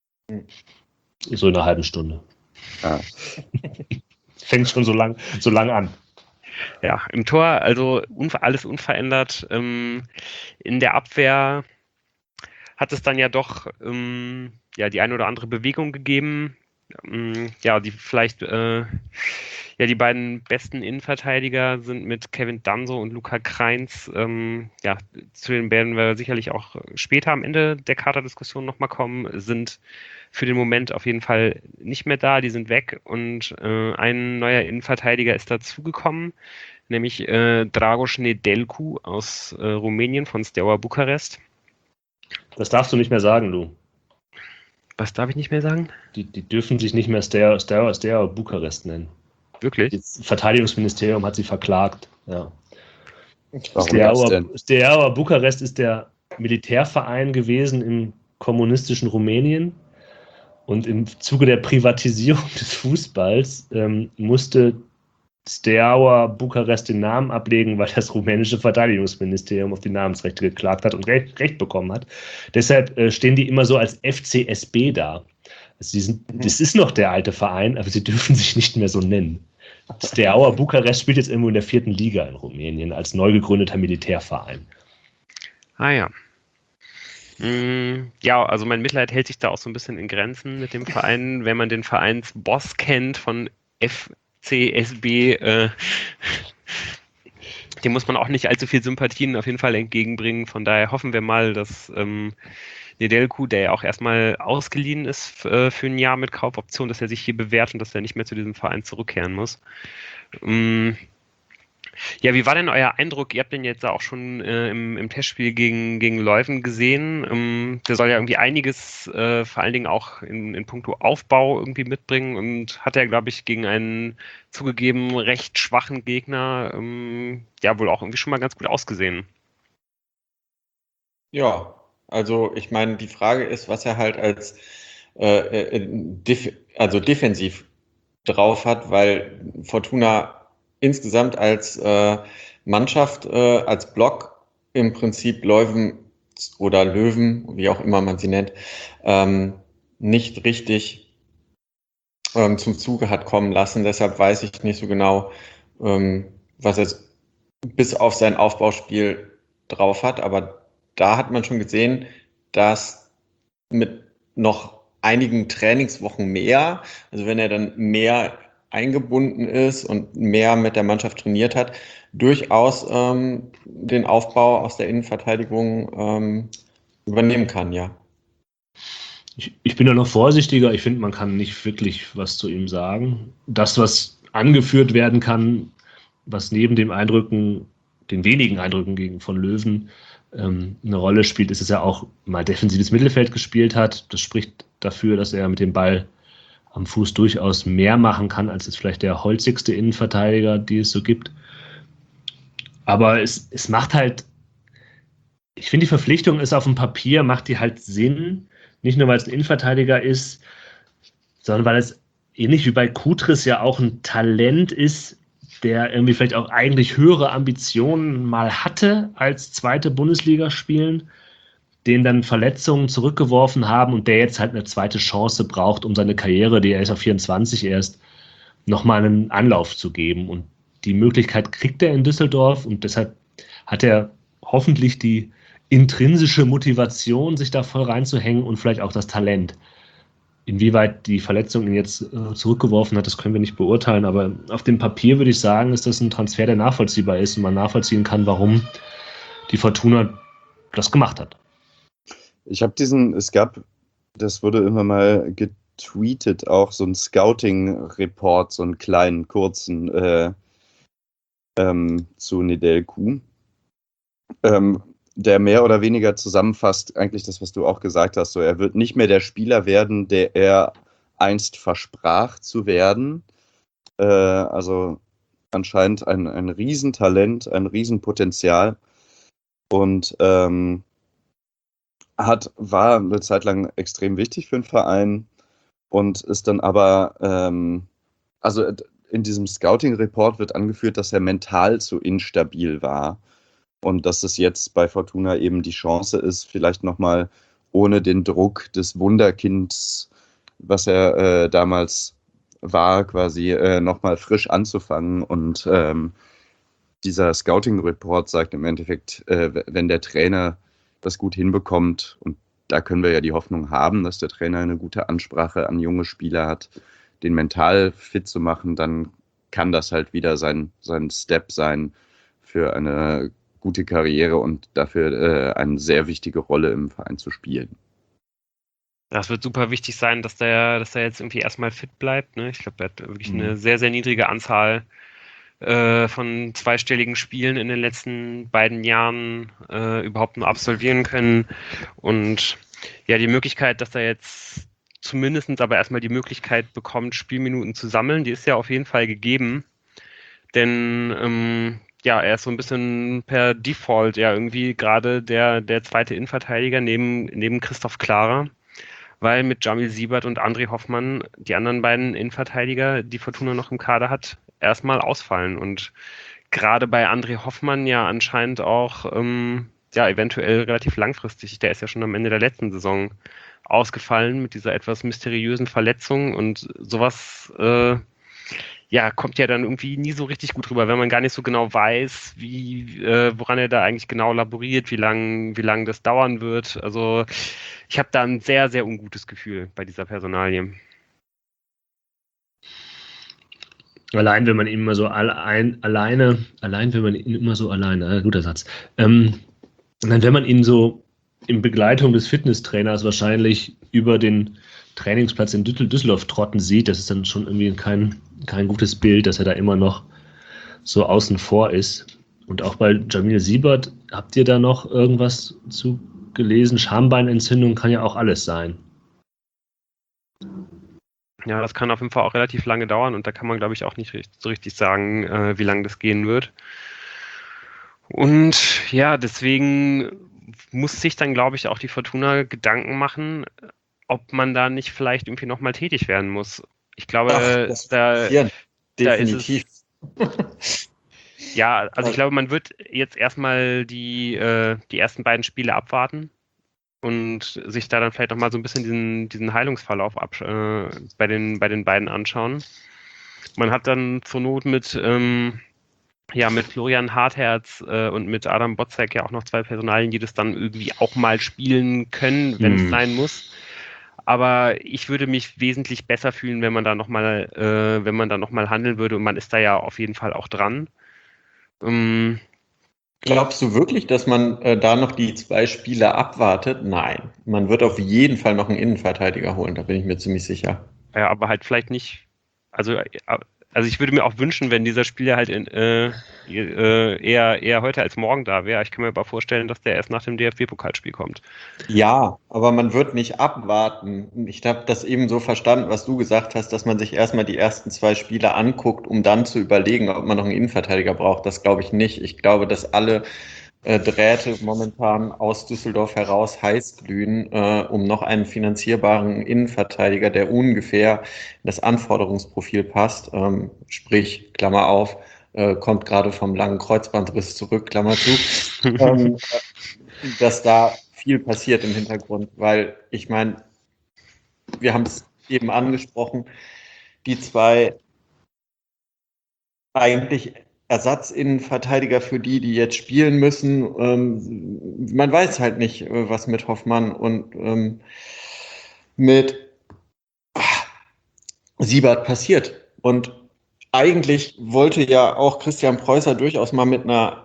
So in einer halben Stunde. Ah. Fängt schon so lang, so lang an. Ja, im Tor, also unver- alles unverändert. Ähm, in der Abwehr hat es dann ja doch ähm, ja, die eine oder andere Bewegung gegeben. Ähm, ja, die vielleicht äh, ja, die beiden besten Innenverteidiger sind mit Kevin Danso und Luca Kreins. Ähm, ja, zu denen werden wir sicherlich auch später am Ende der Kaderdiskussion nochmal kommen, sind für den Moment auf jeden Fall nicht mehr da, die sind weg und äh, ein neuer Innenverteidiger ist dazugekommen, nämlich äh, Dragoș Nedelcu aus äh, Rumänien von Steaua Bukarest. Das darfst du nicht mehr sagen, Lu. Was darf ich nicht mehr sagen? Die, die dürfen sich nicht mehr Steaua, Steaua, Steaua Bukarest nennen. Wirklich? Das Verteidigungsministerium hat sie verklagt. Ja. Warum das Steaua, denn? Steaua Bukarest ist der Militärverein gewesen im kommunistischen Rumänien. Und im Zuge der Privatisierung des Fußballs ähm, musste Steaua Bukarest den Namen ablegen, weil das rumänische Verteidigungsministerium auf die Namensrechte geklagt hat und Recht, Recht bekommen hat. Deshalb äh, stehen die immer so als F C S B da. Also die sind, mhm. Das ist noch der alte Verein, aber sie dürfen sich nicht mehr so nennen. Steaua Bukarest spielt jetzt irgendwo in der vierten Liga in Rumänien als neu gegründeter Militärverein. Ah ja. Ja, also mein Mitleid hält sich da auch so ein bisschen in Grenzen mit dem Verein. Wenn man den Vereinsboss kennt von F C S B, äh, dem muss man auch nicht allzu viel Sympathien auf jeden Fall entgegenbringen. Von daher hoffen wir mal, dass ähm, Nedelcu, der ja auch erstmal ausgeliehen ist äh, für ein Jahr mit Kaufoption, dass er sich hier bewährt und dass er nicht mehr zu diesem Verein zurückkehren muss. Ähm, Ja, wie war denn euer Eindruck? Ihr habt den jetzt auch schon äh, im, im Testspiel gegen, gegen Leuven gesehen. Ähm, der soll ja irgendwie einiges, äh, vor allen Dingen auch in, in puncto Aufbau irgendwie mitbringen und hat ja, glaube ich, gegen einen zugegeben recht schwachen Gegner ähm, ja wohl auch irgendwie schon mal ganz gut ausgesehen. Ja, also ich meine, die Frage ist, was er halt als äh, äh, def- also defensiv drauf hat, weil Fortuna insgesamt als äh, Mannschaft, äh, als Block im Prinzip Leuven oder Löwen, wie auch immer man sie nennt, ähm, nicht richtig ähm, zum Zuge hat kommen lassen. Deshalb weiß ich nicht so genau, ähm, was er bis auf sein Aufbauspiel drauf hat, aber da hat man schon gesehen, dass mit noch einigen Trainingswochen mehr, also wenn er dann mehr eingebunden ist und mehr mit der Mannschaft trainiert hat, durchaus ähm, den Aufbau aus der Innenverteidigung ähm, übernehmen kann, ja. Ich, ich bin da noch vorsichtiger. Ich finde, man kann nicht wirklich was zu ihm sagen. Das, was angeführt werden kann, was neben dem Eindrücken, den wenigen Eindrücken gegen von Löwen ähm, eine Rolle spielt, ist, dass er auch mal defensives Mittelfeld gespielt hat. Das spricht dafür, dass er mit dem Ball am Fuß durchaus mehr machen kann, als jetzt vielleicht der holzigste Innenverteidiger, die es so gibt. Aber es, es macht halt, ich finde, die Verpflichtung ist auf dem Papier, macht die halt Sinn, nicht nur, weil es ein Innenverteidiger ist, sondern weil es ähnlich wie bei Kutris ja auch ein Talent ist, der irgendwie vielleicht auch eigentlich höhere Ambitionen mal hatte als zweite Bundesliga spielen, den dann Verletzungen zurückgeworfen haben und der jetzt halt eine zweite Chance braucht, um seine Karriere, die er ist auf vierundzwanzig erst, nochmal einen Anlauf zu geben. Und die Möglichkeit kriegt er in Düsseldorf und deshalb hat er hoffentlich die intrinsische Motivation, sich da voll reinzuhängen und vielleicht auch das Talent. Inwieweit die Verletzung ihn jetzt äh, zurückgeworfen hat, das können wir nicht beurteilen, aber auf dem Papier würde ich sagen, ist das ein Transfer, der nachvollziehbar ist und man nachvollziehen kann, warum die Fortuna das gemacht hat. Ich habe diesen, es gab, das wurde immer mal getweetet, auch so ein Scouting-Report, so einen kleinen, kurzen äh, ähm, zu Nedelcu, ähm, der mehr oder weniger zusammenfasst eigentlich das, was du auch gesagt hast. So, er wird nicht mehr der Spieler werden, der er einst versprach zu werden. Äh, also anscheinend ein, ein Riesentalent, ein Riesenpotenzial und ähm, hat, war eine Zeit lang extrem wichtig für den Verein und ist dann aber, ähm, also in diesem Scouting-Report wird angeführt, dass er mental zu instabil war und dass es jetzt bei Fortuna eben die Chance ist, vielleicht nochmal ohne den Druck des Wunderkinds, was er äh, damals war, quasi äh, nochmal frisch anzufangen und ähm, dieser Scouting-Report sagt im Endeffekt, äh, wenn der Trainer das gut hinbekommt, und da können wir ja die Hoffnung haben, dass der Trainer eine gute Ansprache an junge Spieler hat, den mental fit zu machen, dann kann das halt wieder sein, sein Step sein für eine gute Karriere und dafür äh, eine sehr wichtige Rolle im Verein zu spielen. Das wird super wichtig sein, dass der, dass der jetzt irgendwie erstmal fit bleibt. Ne? Ich glaube, er hat wirklich Mhm. eine sehr, sehr niedrige Anzahl äh, von zweistelligen Spielen in den letzten beiden Jahren äh, überhaupt nur absolvieren können. Und ja, die Möglichkeit, dass er jetzt zumindest aber erstmal die Möglichkeit bekommt, Spielminuten zu sammeln, die ist ja auf jeden Fall gegeben. Denn ähm, ja, er ist so ein bisschen per Default ja irgendwie gerade der, der zweite Innenverteidiger neben, neben Christoph Klara, weil mit Jamil Siebert und André Hoffmann die anderen beiden Innenverteidiger, die Fortuna noch im Kader hat, erstmal ausfallen. Und gerade bei André Hoffmann ja anscheinend auch ähm, ja eventuell relativ langfristig. Der ist ja schon am Ende der letzten Saison ausgefallen mit dieser etwas mysteriösen Verletzung und sowas äh, ja, kommt ja dann irgendwie nie so richtig gut rüber, wenn man gar nicht so genau weiß, wie, äh, woran er da eigentlich genau laboriert, wie lang, wie lang das dauern wird. Also ich habe da ein sehr, sehr ungutes Gefühl bei dieser Personalie. Allein, wenn man ihn immer so allein, alleine, allein, wenn man ihn immer so alleine, äh, guter Satz. Ähm, und dann, wenn man ihn so in Begleitung des Fitnesstrainers wahrscheinlich über den Trainingsplatz in Düsseldorf trotten sieht, das ist dann schon irgendwie kein, kein gutes Bild, dass er da immer noch so außen vor ist. Und auch bei Jamil Siebert, habt ihr da noch irgendwas zu gelesen? Schambeinentzündung kann ja auch alles sein. Ja, das kann auf jeden Fall auch relativ lange dauern und da kann man, glaube ich, auch nicht so richtig sagen, äh, wie lange das gehen wird. Und ja, deswegen muss sich dann, glaube ich, auch die Fortuna Gedanken machen, ob man da nicht vielleicht irgendwie nochmal tätig werden muss. Ich glaube, Ach, das da, da ist es. Ja, also ich glaube, man wird jetzt erstmal die, äh, die ersten beiden Spiele abwarten und sich da dann vielleicht nochmal so ein bisschen diesen, diesen Heilungsverlauf ab, äh, bei, den, bei den beiden anschauen. Man hat dann zur Not mit, ähm, ja mit Florian Hartherz äh, und mit Adam Botzek ja auch noch zwei Personalien, die das dann irgendwie auch mal spielen können, wenn es Hm. sein muss. Aber ich würde mich wesentlich besser fühlen, wenn man da nochmal, äh, wenn man da noch mal handeln würde, und man ist da ja auf jeden Fall auch dran. Ähm, Glaubst du wirklich, dass man äh, da noch die zwei Spiele abwartet? Nein. Man wird auf jeden Fall noch einen Innenverteidiger holen, da bin ich mir ziemlich sicher. ja, aber halt vielleicht nicht. Also, äh, also ich würde mir auch wünschen, wenn dieser Spieler halt in, äh, äh, eher, eher heute als morgen da wäre. Ich kann mir aber vorstellen, dass der erst nach dem D F B-Pokalspiel kommt. Ja, aber man wird nicht abwarten. Ich habe das eben so verstanden, was du gesagt hast, dass man sich erstmal die ersten zwei Spiele anguckt, um dann zu überlegen, ob man noch einen Innenverteidiger braucht. Das glaube ich nicht. Ich glaube, dass alle äh, Drähte momentan aus Düsseldorf heraus heiß glühen, äh, um noch einen finanzierbaren Innenverteidiger, der ungefähr in das Anforderungsprofil passt. Ähm, sprich, Klammer auf, äh, kommt gerade vom langen Kreuzbandriss zurück, Klammer zu. ähm, dass da viel passiert im Hintergrund, weil ich meine, wir haben es eben angesprochen, die zwei eigentlich Ersatzinnenverteidiger für die, die jetzt spielen müssen. Ähm, man weiß halt nicht, was mit Hoffmann und ähm, mit Siebert passiert. Und eigentlich wollte ja auch Christian Preußer durchaus mal mit einer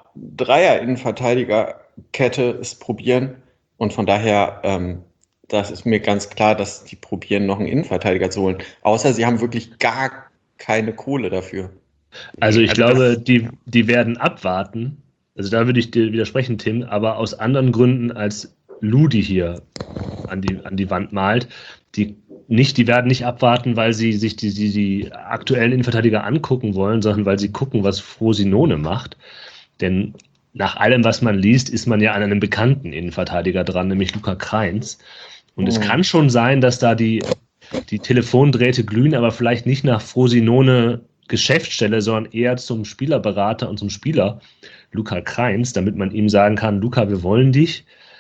Dreier-Innenverteidigerkette es probieren. Und von daher, ähm, das ist mir ganz klar, dass die probieren, noch einen Innenverteidiger zu holen. Außer sie haben wirklich gar keine Kohle dafür. Also ich Also glaube, das- die, die werden abwarten. Also da würde ich dir widersprechen, Tim, aber aus anderen Gründen, als Ludi hier an die, an die Wand malt. Die, nicht, die werden nicht abwarten, weil sie sich die, die, die aktuellen Innenverteidiger angucken wollen, sondern weil sie gucken, was Frosinone macht. Denn nach allem, was man liest, ist man ja an einem bekannten Innenverteidiger dran, nämlich Luca Kreins. Und es Mhm. kann schon sein, dass da die, die Telefondrähte glühen, aber vielleicht nicht nach Frosinone Geschäftsstelle, sondern eher zum Spielerberater und zum Spieler Luca Kreins, damit man ihm sagen kann, Luca, wir wollen dich.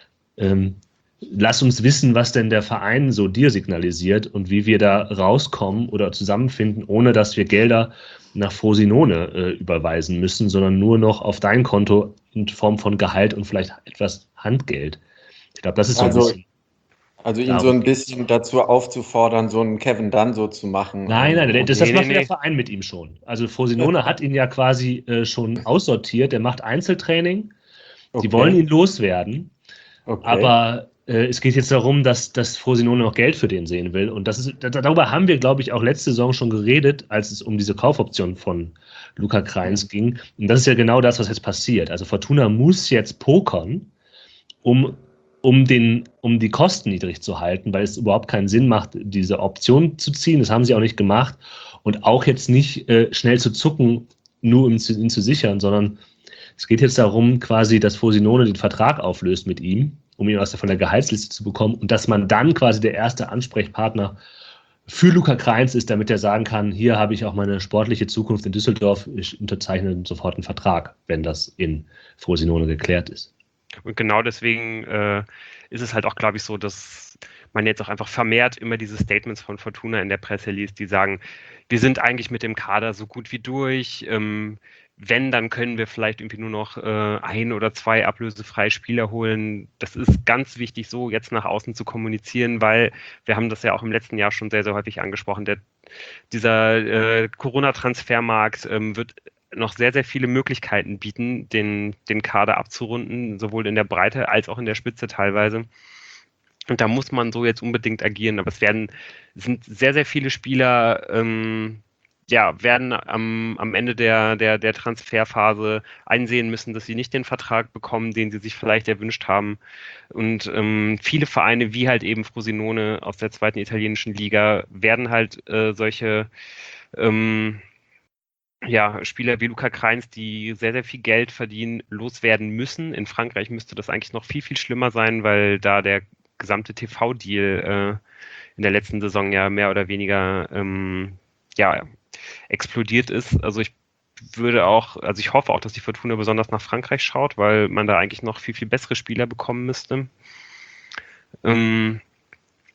Ähm, lass uns wissen, was denn der Verein so dir signalisiert und wie wir da rauskommen oder zusammenfinden, ohne dass wir Gelder nach Frosinone äh, überweisen müssen, sondern nur noch auf dein Konto in Form von Gehalt und vielleicht etwas Handgeld. Ich glaube, das ist so Also, ein bisschen. Also ihn Darum so ein geht's. bisschen dazu aufzufordern, so einen Kevin Dunn so zu machen. Nein, nein, Und- das, das Nee, macht nee, der nee. Verein mit ihm schon. Also Frosinone hat ihn ja quasi äh, schon aussortiert. Der macht Einzeltraining. Okay. Die wollen ihn loswerden. Okay. Aber äh, es geht jetzt darum, dass, dass Frosinone noch Geld für den sehen will. Und das ist, da, darüber haben wir, glaube ich, auch letzte Saison schon geredet, als es um diese Kaufoption von Luca Kreins ging. Und das ist ja genau das, was jetzt passiert. Also Fortuna muss jetzt pokern, um, um, den, um die Kosten niedrig zu halten, weil es überhaupt keinen Sinn macht, diese Option zu ziehen. Das haben sie auch nicht gemacht. Und auch jetzt nicht äh, schnell zu zucken, nur um ihn zu, ihn zu sichern, sondern es geht jetzt darum, quasi, dass Frosinone den Vertrag auflöst mit ihm, um ihn aus der, von der Gehaltsliste zu bekommen und dass man dann quasi der erste Ansprechpartner für Luca Kreins ist, damit er sagen kann, hier habe ich auch meine sportliche Zukunft in Düsseldorf, ich unterzeichne sofort einen Vertrag, wenn das in Frosinone geklärt ist. Und genau deswegen äh, ist es halt auch, glaube ich, so, dass man jetzt auch einfach vermehrt immer diese Statements von Fortuna in der Presse liest, die sagen, wir sind eigentlich mit dem Kader so gut wie durch. Ähm, wenn, dann können wir vielleicht irgendwie nur noch äh, ein oder zwei ablösefreie Spieler holen. Das ist ganz wichtig, so jetzt nach außen zu kommunizieren, weil wir haben das ja auch im letzten Jahr schon sehr, sehr häufig angesprochen. Der, dieser äh, Corona-Transfermarkt ähm, wird noch sehr, sehr viele Möglichkeiten bieten, den, den Kader abzurunden, sowohl in der Breite als auch in der Spitze teilweise. Und da muss man so jetzt unbedingt agieren. Aber es werden, es sind sehr, sehr viele Spieler, ähm, ja, werden am, am Ende der, der, der Transferphase einsehen müssen, dass sie nicht den Vertrag bekommen, den sie sich vielleicht erwünscht haben. Und ähm, viele Vereine, wie halt eben Frosinone aus der zweiten italienischen Liga, werden halt äh, solche ähm, ja, Spieler wie Luca Kreins, die sehr, sehr viel Geld verdienen, loswerden müssen. In Frankreich müsste das eigentlich noch viel, viel schlimmer sein, weil da der gesamte T V-Deal äh, in der letzten Saison ja mehr oder weniger ähm, ja, explodiert ist. Also ich würde auch, also ich hoffe auch, dass die Fortuna besonders nach Frankreich schaut, weil man da eigentlich noch viel, viel bessere Spieler bekommen müsste. Ähm,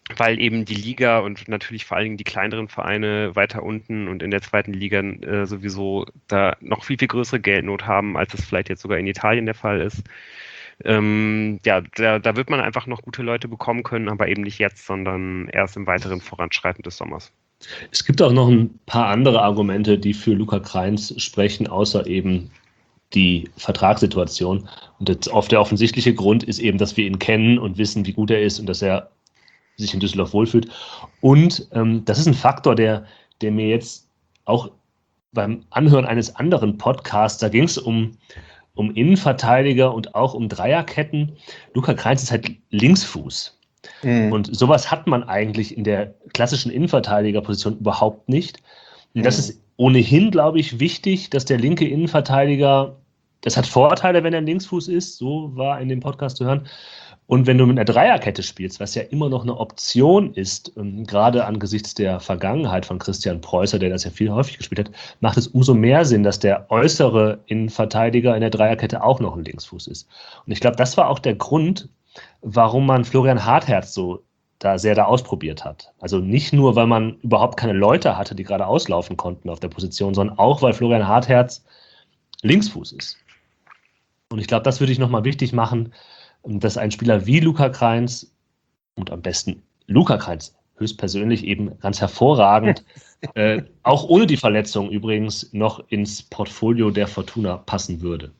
weil eben die Liga und natürlich vor allen Dingen die kleineren Vereine weiter unten und in der zweiten Liga äh, sowieso da noch viel, viel größere Geldnot haben, als es vielleicht jetzt sogar in Italien der Fall ist. Ähm, ja, da, da wird man einfach noch gute Leute bekommen können, aber eben nicht jetzt, sondern erst im weiteren Voranschreiten des Sommers. Es gibt auch noch ein paar andere Argumente, die für Luca Kreins sprechen, außer eben die Vertragssituation. Und das, oft der offensichtliche Grund ist eben, dass wir ihn kennen und wissen, wie gut er ist und dass er sich in Düsseldorf wohlfühlt. Und ähm, das ist ein Faktor, der, der mir jetzt auch beim Anhören eines anderen Podcasts, da ging es um, um Innenverteidiger und auch um Dreierketten. Luca Kreins ist halt Linksfuß. Mhm. Und sowas hat man eigentlich in der klassischen Innenverteidigerposition überhaupt nicht. Und das mhm. ist ohnehin, glaube ich, wichtig, dass der linke Innenverteidiger, das hat Vorteile, wenn er ein Linksfuß ist, so war in dem Podcast zu hören. Und wenn du mit einer Dreierkette spielst, was ja immer noch eine Option ist, ähm, gerade angesichts der Vergangenheit von Christian Preußer, der das ja viel häufig gespielt hat, macht es umso mehr Sinn, dass der äußere Innenverteidiger in der Dreierkette auch noch ein Linksfuß ist. Und ich glaube, das war auch der Grund, warum man Florian Hartherz so da sehr da ausprobiert hat. Also nicht nur, weil man überhaupt keine Leute hatte, die gerade auslaufen konnten auf der Position, sondern auch, weil Florian Hartherz Linksfuß ist. Und ich glaube, das würde ich nochmal wichtig machen, dass ein Spieler wie Luca Kreins und am besten Luca Kreins höchstpersönlich eben ganz hervorragend, äh, auch ohne die Verletzung übrigens, noch ins Portfolio der Fortuna passen würde.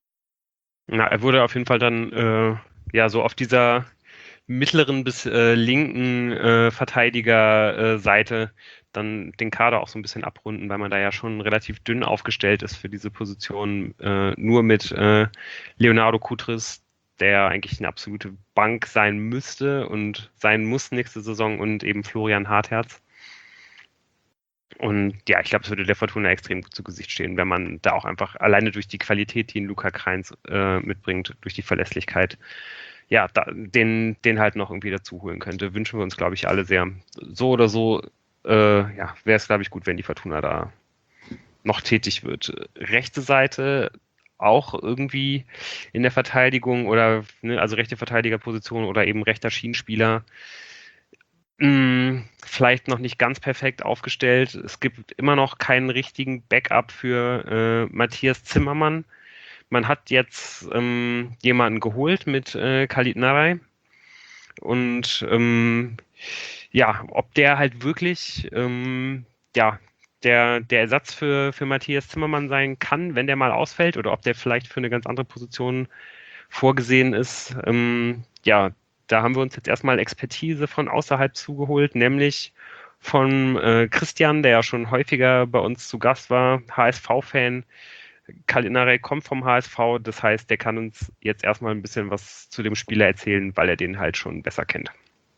Na, er wurde auf jeden Fall dann äh, ja so auf dieser mittleren bis äh, linken äh, Verteidiger-Seite äh, dann den Kader auch so ein bisschen abrunden, weil man da ja schon relativ dünn aufgestellt ist für diese Position, äh, nur mit äh, Leonardo Kutris, der eigentlich eine absolute Bank sein müsste und sein muss nächste Saison, und eben Florian Hartherz. Und ja, ich glaube, es würde der Fortuna extrem gut zu Gesicht stehen, wenn man da auch einfach alleine durch die Qualität, die ihn Luca Kreins äh, mitbringt, durch die Verlässlichkeit, ja, da, den, den halt noch irgendwie dazu holen könnte. Wünschen wir uns, glaube ich, alle sehr. So oder so, äh, ja, wäre es, glaube ich, gut, wenn die Fortuna da noch tätig wird. Rechte Seite auch irgendwie in der Verteidigung oder, ne, also rechte Verteidigerposition oder eben rechter Schienenspieler. Mh, vielleicht noch nicht ganz perfekt aufgestellt. Es gibt immer noch keinen richtigen Backup für äh, Matthias Zimmermann. Man hat jetzt ähm, jemanden geholt mit äh, Khalid Narey. Und ähm, ja, ob der halt wirklich ähm, ja, der, der Ersatz für, für Matthias Zimmermann sein kann, wenn der mal ausfällt, oder ob der vielleicht für eine ganz andere Position vorgesehen ist. Ähm, ja, da haben wir uns jetzt erstmal Expertise von außerhalb zugeholt, nämlich von äh, Christian, der ja schon häufiger bei uns zu Gast war, H S V-Fan. Khalid Narey kommt vom H S V, das heißt, der kann uns jetzt erstmal ein bisschen was zu dem Spieler erzählen, weil er den halt schon besser kennt.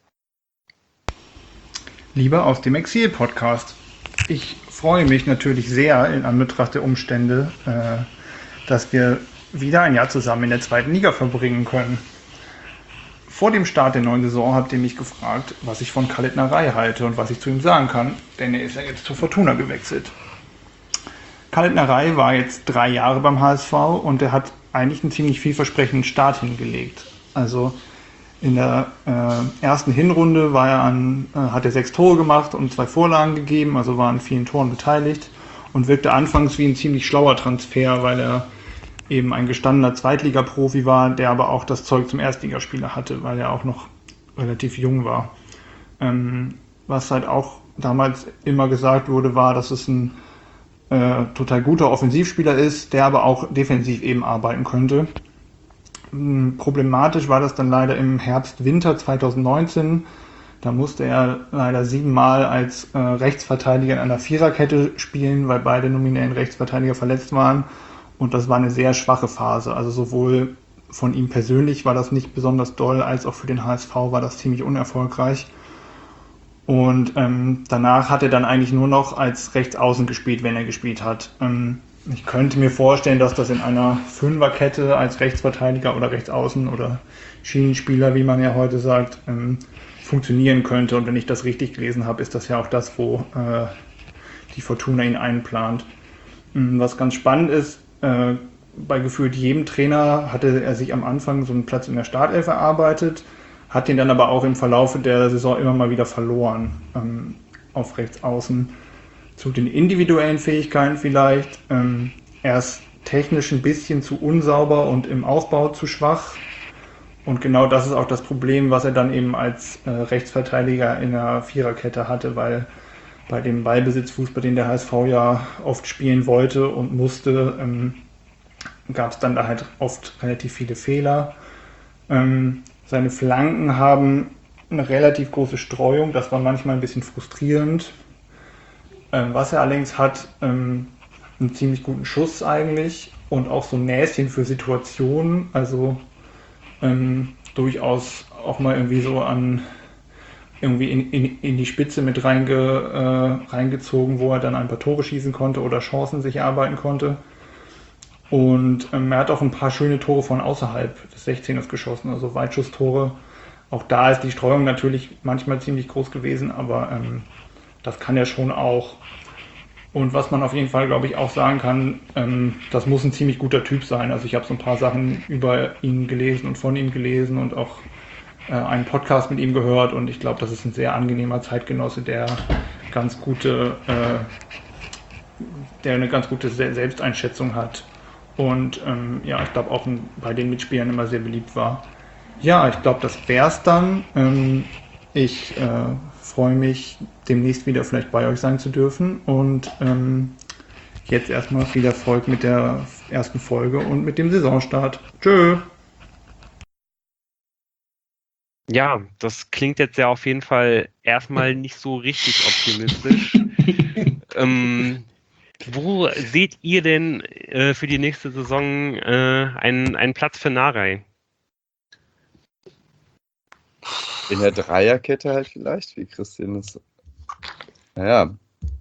Lieber aus dem Exil-Podcast. Ich freue mich natürlich sehr in Anbetracht der Umstände, äh, dass wir wieder ein Jahr zusammen in der zweiten Liga verbringen können. Vor dem Start der neuen Saison habt ihr mich gefragt, was ich von Khalid Narey halte und was ich zu ihm sagen kann, denn er ist ja jetzt zur Fortuna gewechselt. Khalid Narey war jetzt drei Jahre beim H S V und er hat eigentlich einen ziemlich vielversprechenden Start hingelegt. Also in der äh, ersten Hinrunde war er an, äh, hat er sechs Tore gemacht und zwei Vorlagen gegeben, also war an vielen Toren beteiligt und wirkte anfangs wie ein ziemlich schlauer Transfer, weil er eben ein gestandener Zweitligaprofi war, der aber auch das Zeug zum Erstligaspieler hatte, weil er auch noch relativ jung war. Ähm, was halt auch damals immer gesagt wurde, war, dass es ein äh, total guter Offensivspieler ist, der aber auch defensiv eben arbeiten könnte. Ähm, problematisch war das dann leider im Herbst-Winter zwanzig neunzehn. Da musste er leider siebenmal als äh, Rechtsverteidiger in einer Viererkette spielen, weil beide nominellen Rechtsverteidiger verletzt waren. Und das war eine sehr schwache Phase. Also sowohl von ihm persönlich war das nicht besonders doll, als auch für den H S V war das ziemlich unerfolgreich. Und ähm, danach hat er dann eigentlich nur noch als Rechtsaußen gespielt, wenn er gespielt hat. Ähm, ich könnte mir vorstellen, dass das in einer Fünferkette als Rechtsverteidiger oder Rechtsaußen oder Schienenspieler, wie man ja heute sagt, ähm, funktionieren könnte. Und wenn ich das richtig gelesen habe, ist das ja auch das, wo äh, die Fortuna ihn einplant. Ähm, was ganz spannend ist, Äh, bei gefühlt jedem Trainer hatte er sich am Anfang so einen Platz in der Startelf erarbeitet, hat den dann aber auch im Verlauf der Saison immer mal wieder verloren, ähm, auf rechts außen. Zu den individuellen Fähigkeiten vielleicht. Ähm, er ist technisch ein bisschen zu unsauber und im Aufbau zu schwach. Und genau das ist auch das Problem, was er dann eben als äh, Rechtsverteidiger in der Viererkette hatte, weil bei dem Ballbesitzfußball, den der H S V ja oft spielen wollte und musste, ähm, gab es dann da halt oft relativ viele Fehler. Ähm, seine Flanken haben eine relativ große Streuung, das war manchmal ein bisschen frustrierend. Ähm, was er allerdings hat, ähm, einen ziemlich guten Schuss eigentlich und auch so ein Näschen für Situationen, also ähm, durchaus auch mal irgendwie so an irgendwie in, in, in die Spitze mit reinge, äh, reingezogen, wo er dann ein paar Tore schießen konnte oder Chancen sich erarbeiten konnte. Und ähm, er hat auch ein paar schöne Tore von außerhalb des sechzehners geschossen, also Weitschusstore. Auch da ist die Streuung natürlich manchmal ziemlich groß gewesen, aber ähm, das kann er schon auch. Und was man auf jeden Fall, glaube ich, auch sagen kann, ähm, das muss ein ziemlich guter Typ sein. Also ich habe so ein paar Sachen über ihn gelesen und von ihm gelesen und auch äh, einen Podcast mit ihm gehört. Und ich glaube, das ist ein sehr angenehmer Zeitgenosse, der ganz gute, äh, der eine ganz gute Se- Selbsteinschätzung hat. Und ähm, ja, ich glaube auch ein, bei den Mitspielern immer sehr beliebt war. Ja, ich glaube, das wär's dann. Ähm, ich äh, freue mich, demnächst wieder vielleicht bei euch sein zu dürfen. Und ähm, jetzt erstmal viel Erfolg mit der ersten Folge und mit dem Saisonstart. Tschö! Ja, das klingt jetzt ja auf jeden Fall erstmal nicht so richtig optimistisch. ähm, wo seht ihr denn äh, für die nächste Saison äh, einen, einen Platz für Narei? In der Dreierkette halt vielleicht, wie Christian das. Naja.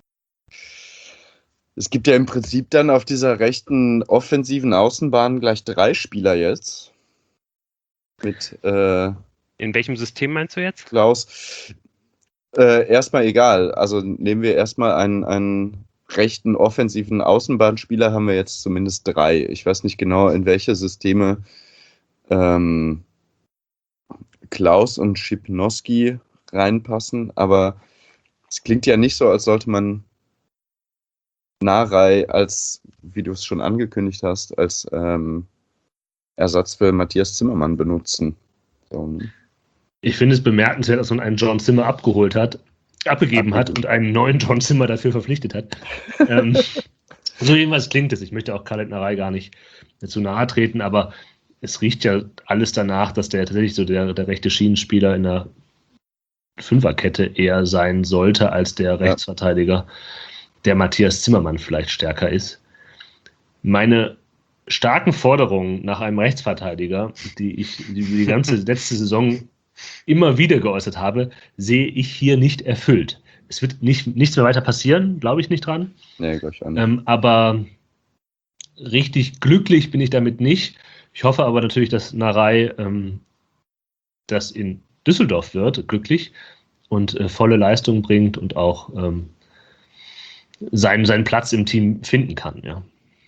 Es gibt ja im Prinzip dann auf dieser rechten offensiven Außenbahn gleich drei Spieler jetzt. Mit äh, In welchem System meinst du jetzt? Klaus. Äh, erstmal egal. Also nehmen wir erstmal einen, einen rechten offensiven Außenbahnspieler, haben wir jetzt zumindest drei. Ich weiß nicht genau, in welche Systeme ähm, Klaus und Schipnowski reinpassen, aber es klingt ja nicht so, als sollte man Narei als, wie du es schon angekündigt hast, als ähm, Ersatz für Matthias Zimmermann benutzen. So. Ich finde es bemerkenswert, dass man einen John Zimmer abgeholt hat, abgegeben hat und einen neuen John Zimmer dafür verpflichtet hat. ähm, so jedenfalls klingt es. Ich möchte auch Khaled Narei gar nicht zu nahe treten, aber es riecht ja alles danach, dass der tatsächlich so der, der rechte Schienenspieler in der Fünferkette eher sein sollte als der Rechtsverteidiger, der Matthias Zimmermann vielleicht stärker ist. Meine starken Forderungen nach einem Rechtsverteidiger, die ich die, die ganze letzte Saison immer wieder geäußert habe, sehe ich hier nicht erfüllt. Es wird nicht, nichts mehr weiter passieren, glaube ich nicht dran. Nee, glaube ich auch nicht. Ähm, aber richtig glücklich bin ich damit nicht. Ich hoffe aber natürlich, dass Narei ähm, das in Düsseldorf wird, glücklich und äh, volle Leistung bringt und auch ähm, seinen, seinen Platz im Team finden kann. Ja.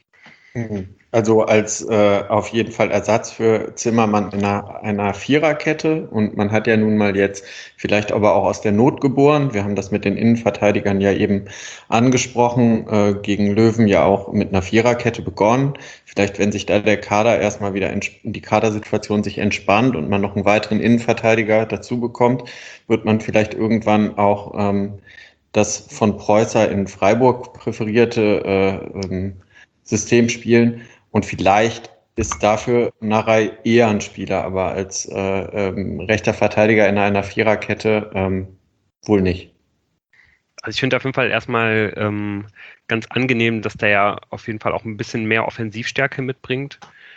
Also als äh, auf jeden Fall Ersatz für Zimmermann in einer, einer Viererkette, und man hat ja nun mal jetzt vielleicht aber auch aus der Not geboren. Wir haben das mit den Innenverteidigern ja eben angesprochen, äh, gegen Löwen ja auch mit einer Viererkette begonnen. Vielleicht, wenn sich da der Kader erstmal wieder ents- die Kadersituation sich entspannt und man noch einen weiteren Innenverteidiger dazu bekommt, wird man vielleicht irgendwann auch ähm, das von Preußer in Freiburg präferierte äh, ähm, System spielen. Und vielleicht ist dafür Narei eher ein Spieler, aber als äh, ähm, rechter Verteidiger in einer Viererkette ähm, wohl nicht. Also ich finde auf jeden Fall erstmal ähm, ganz angenehm, dass der ja auf jeden Fall auch ein bisschen mehr Offensivstärke mitbringt.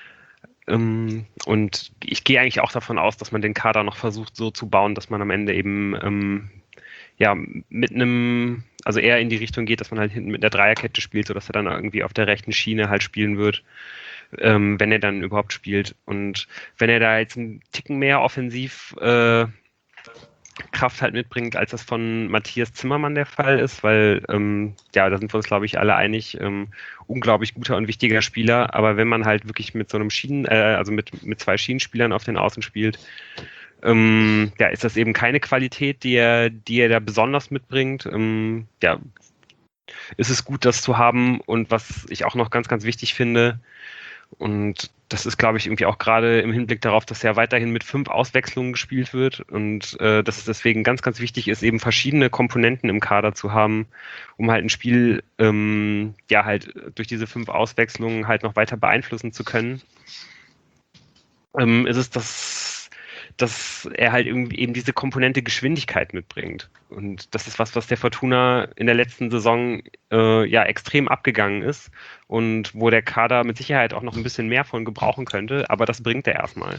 Ähm, und ich gehe eigentlich auch davon aus, dass man den Kader noch versucht so zu bauen, dass man am Ende eben ähm, ja mit einem, also eher in die Richtung geht, dass man halt hinten mit einer Dreierkette spielt, sodass er dann irgendwie auf der rechten Schiene halt spielen wird, ähm, wenn er dann überhaupt spielt. Und wenn er da jetzt einen Ticken mehr offensiv äh, Kraft halt mitbringt, als das von Matthias Zimmermann der Fall ist, weil, ähm, ja, da sind wir uns, glaube ich, alle einig, ähm, unglaublich guter und wichtiger Spieler, aber wenn man halt wirklich mit so einem Schienen, äh, also mit, mit zwei Schienenspielern auf den Außen spielt, ähm, ja, ist das eben keine Qualität, die er, die er da besonders mitbringt. Ähm, ja, ist es gut, das zu haben. Und was ich auch noch ganz, ganz wichtig finde, und das ist, glaube ich, irgendwie auch gerade im Hinblick darauf, dass ja weiterhin mit fünf Auswechslungen gespielt wird und äh, dass es deswegen ganz, ganz wichtig ist, eben verschiedene Komponenten im Kader zu haben, um halt ein Spiel ähm, ja halt durch diese fünf Auswechslungen halt noch weiter beeinflussen zu können. Ähm, ist es das, dass er halt irgendwie eben diese Komponente Geschwindigkeit mitbringt. Und das ist was, was der Fortuna in der letzten Saison äh, ja extrem abgegangen ist und wo der Kader mit Sicherheit auch noch ein bisschen mehr von gebrauchen könnte, aber das bringt er erstmal.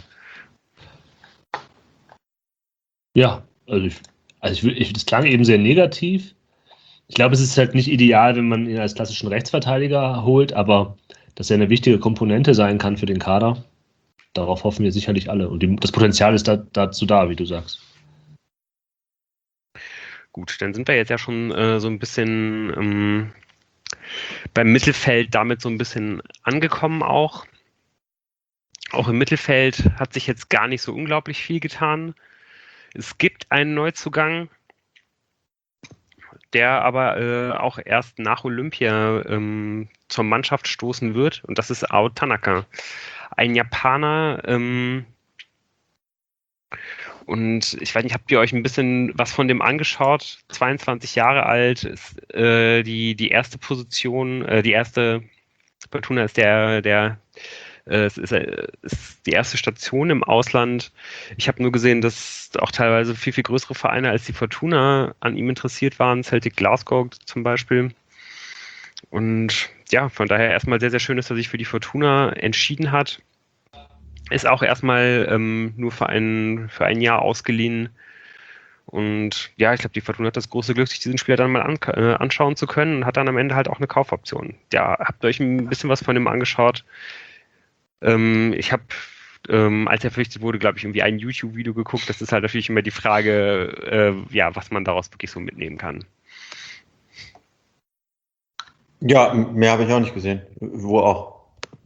Ja, also ich, also ich, ich, das klang eben sehr negativ. Ich glaube, es ist halt nicht ideal, wenn man ihn als klassischen Rechtsverteidiger holt, aber dass er eine wichtige Komponente sein kann für den Kader, darauf hoffen wir sicherlich alle. Und die, das Potenzial ist da, dazu da, wie du sagst. Gut, dann sind wir jetzt ja schon äh, so ein bisschen ähm, beim Mittelfeld damit so ein bisschen angekommen auch. Auch im Mittelfeld hat sich jetzt gar nicht so unglaublich viel getan. Es gibt einen Neuzugang, der aber äh, auch erst nach Olympia ähm, zur Mannschaft stoßen wird. Und das ist Ao Tanaka. Ein Japaner, ähm, und ich weiß nicht, habt ihr euch ein bisschen was von dem angeschaut? zweiundzwanzig Jahre alt, ist äh, die, die erste Position, äh, die erste, Fortuna ist der, der äh, es ist, äh, ist die erste Station im Ausland. Ich habe nur gesehen, dass auch teilweise viel, viel größere Vereine als die Fortuna an ihm interessiert waren, Celtic Glasgow zum Beispiel. Und ja, von daher erstmal sehr, sehr schön, dass er sich für die Fortuna entschieden hat. Ist auch erstmal ähm, nur für ein, für ein Jahr ausgeliehen. Und ja, ich glaube, die Fortuna hat das große Glück, sich diesen Spieler dann mal an, äh, anschauen zu können und hat dann am Ende halt auch eine Kaufoption. Ja, habt ihr euch ein bisschen was von dem angeschaut? Ähm, ich habe, ähm, als er verpflichtet wurde, glaube ich, irgendwie ein YouTube-Video geguckt. Das ist halt natürlich immer die Frage, äh, ja, was man daraus wirklich so mitnehmen kann. Ja, mehr habe ich auch nicht gesehen. Wo auch.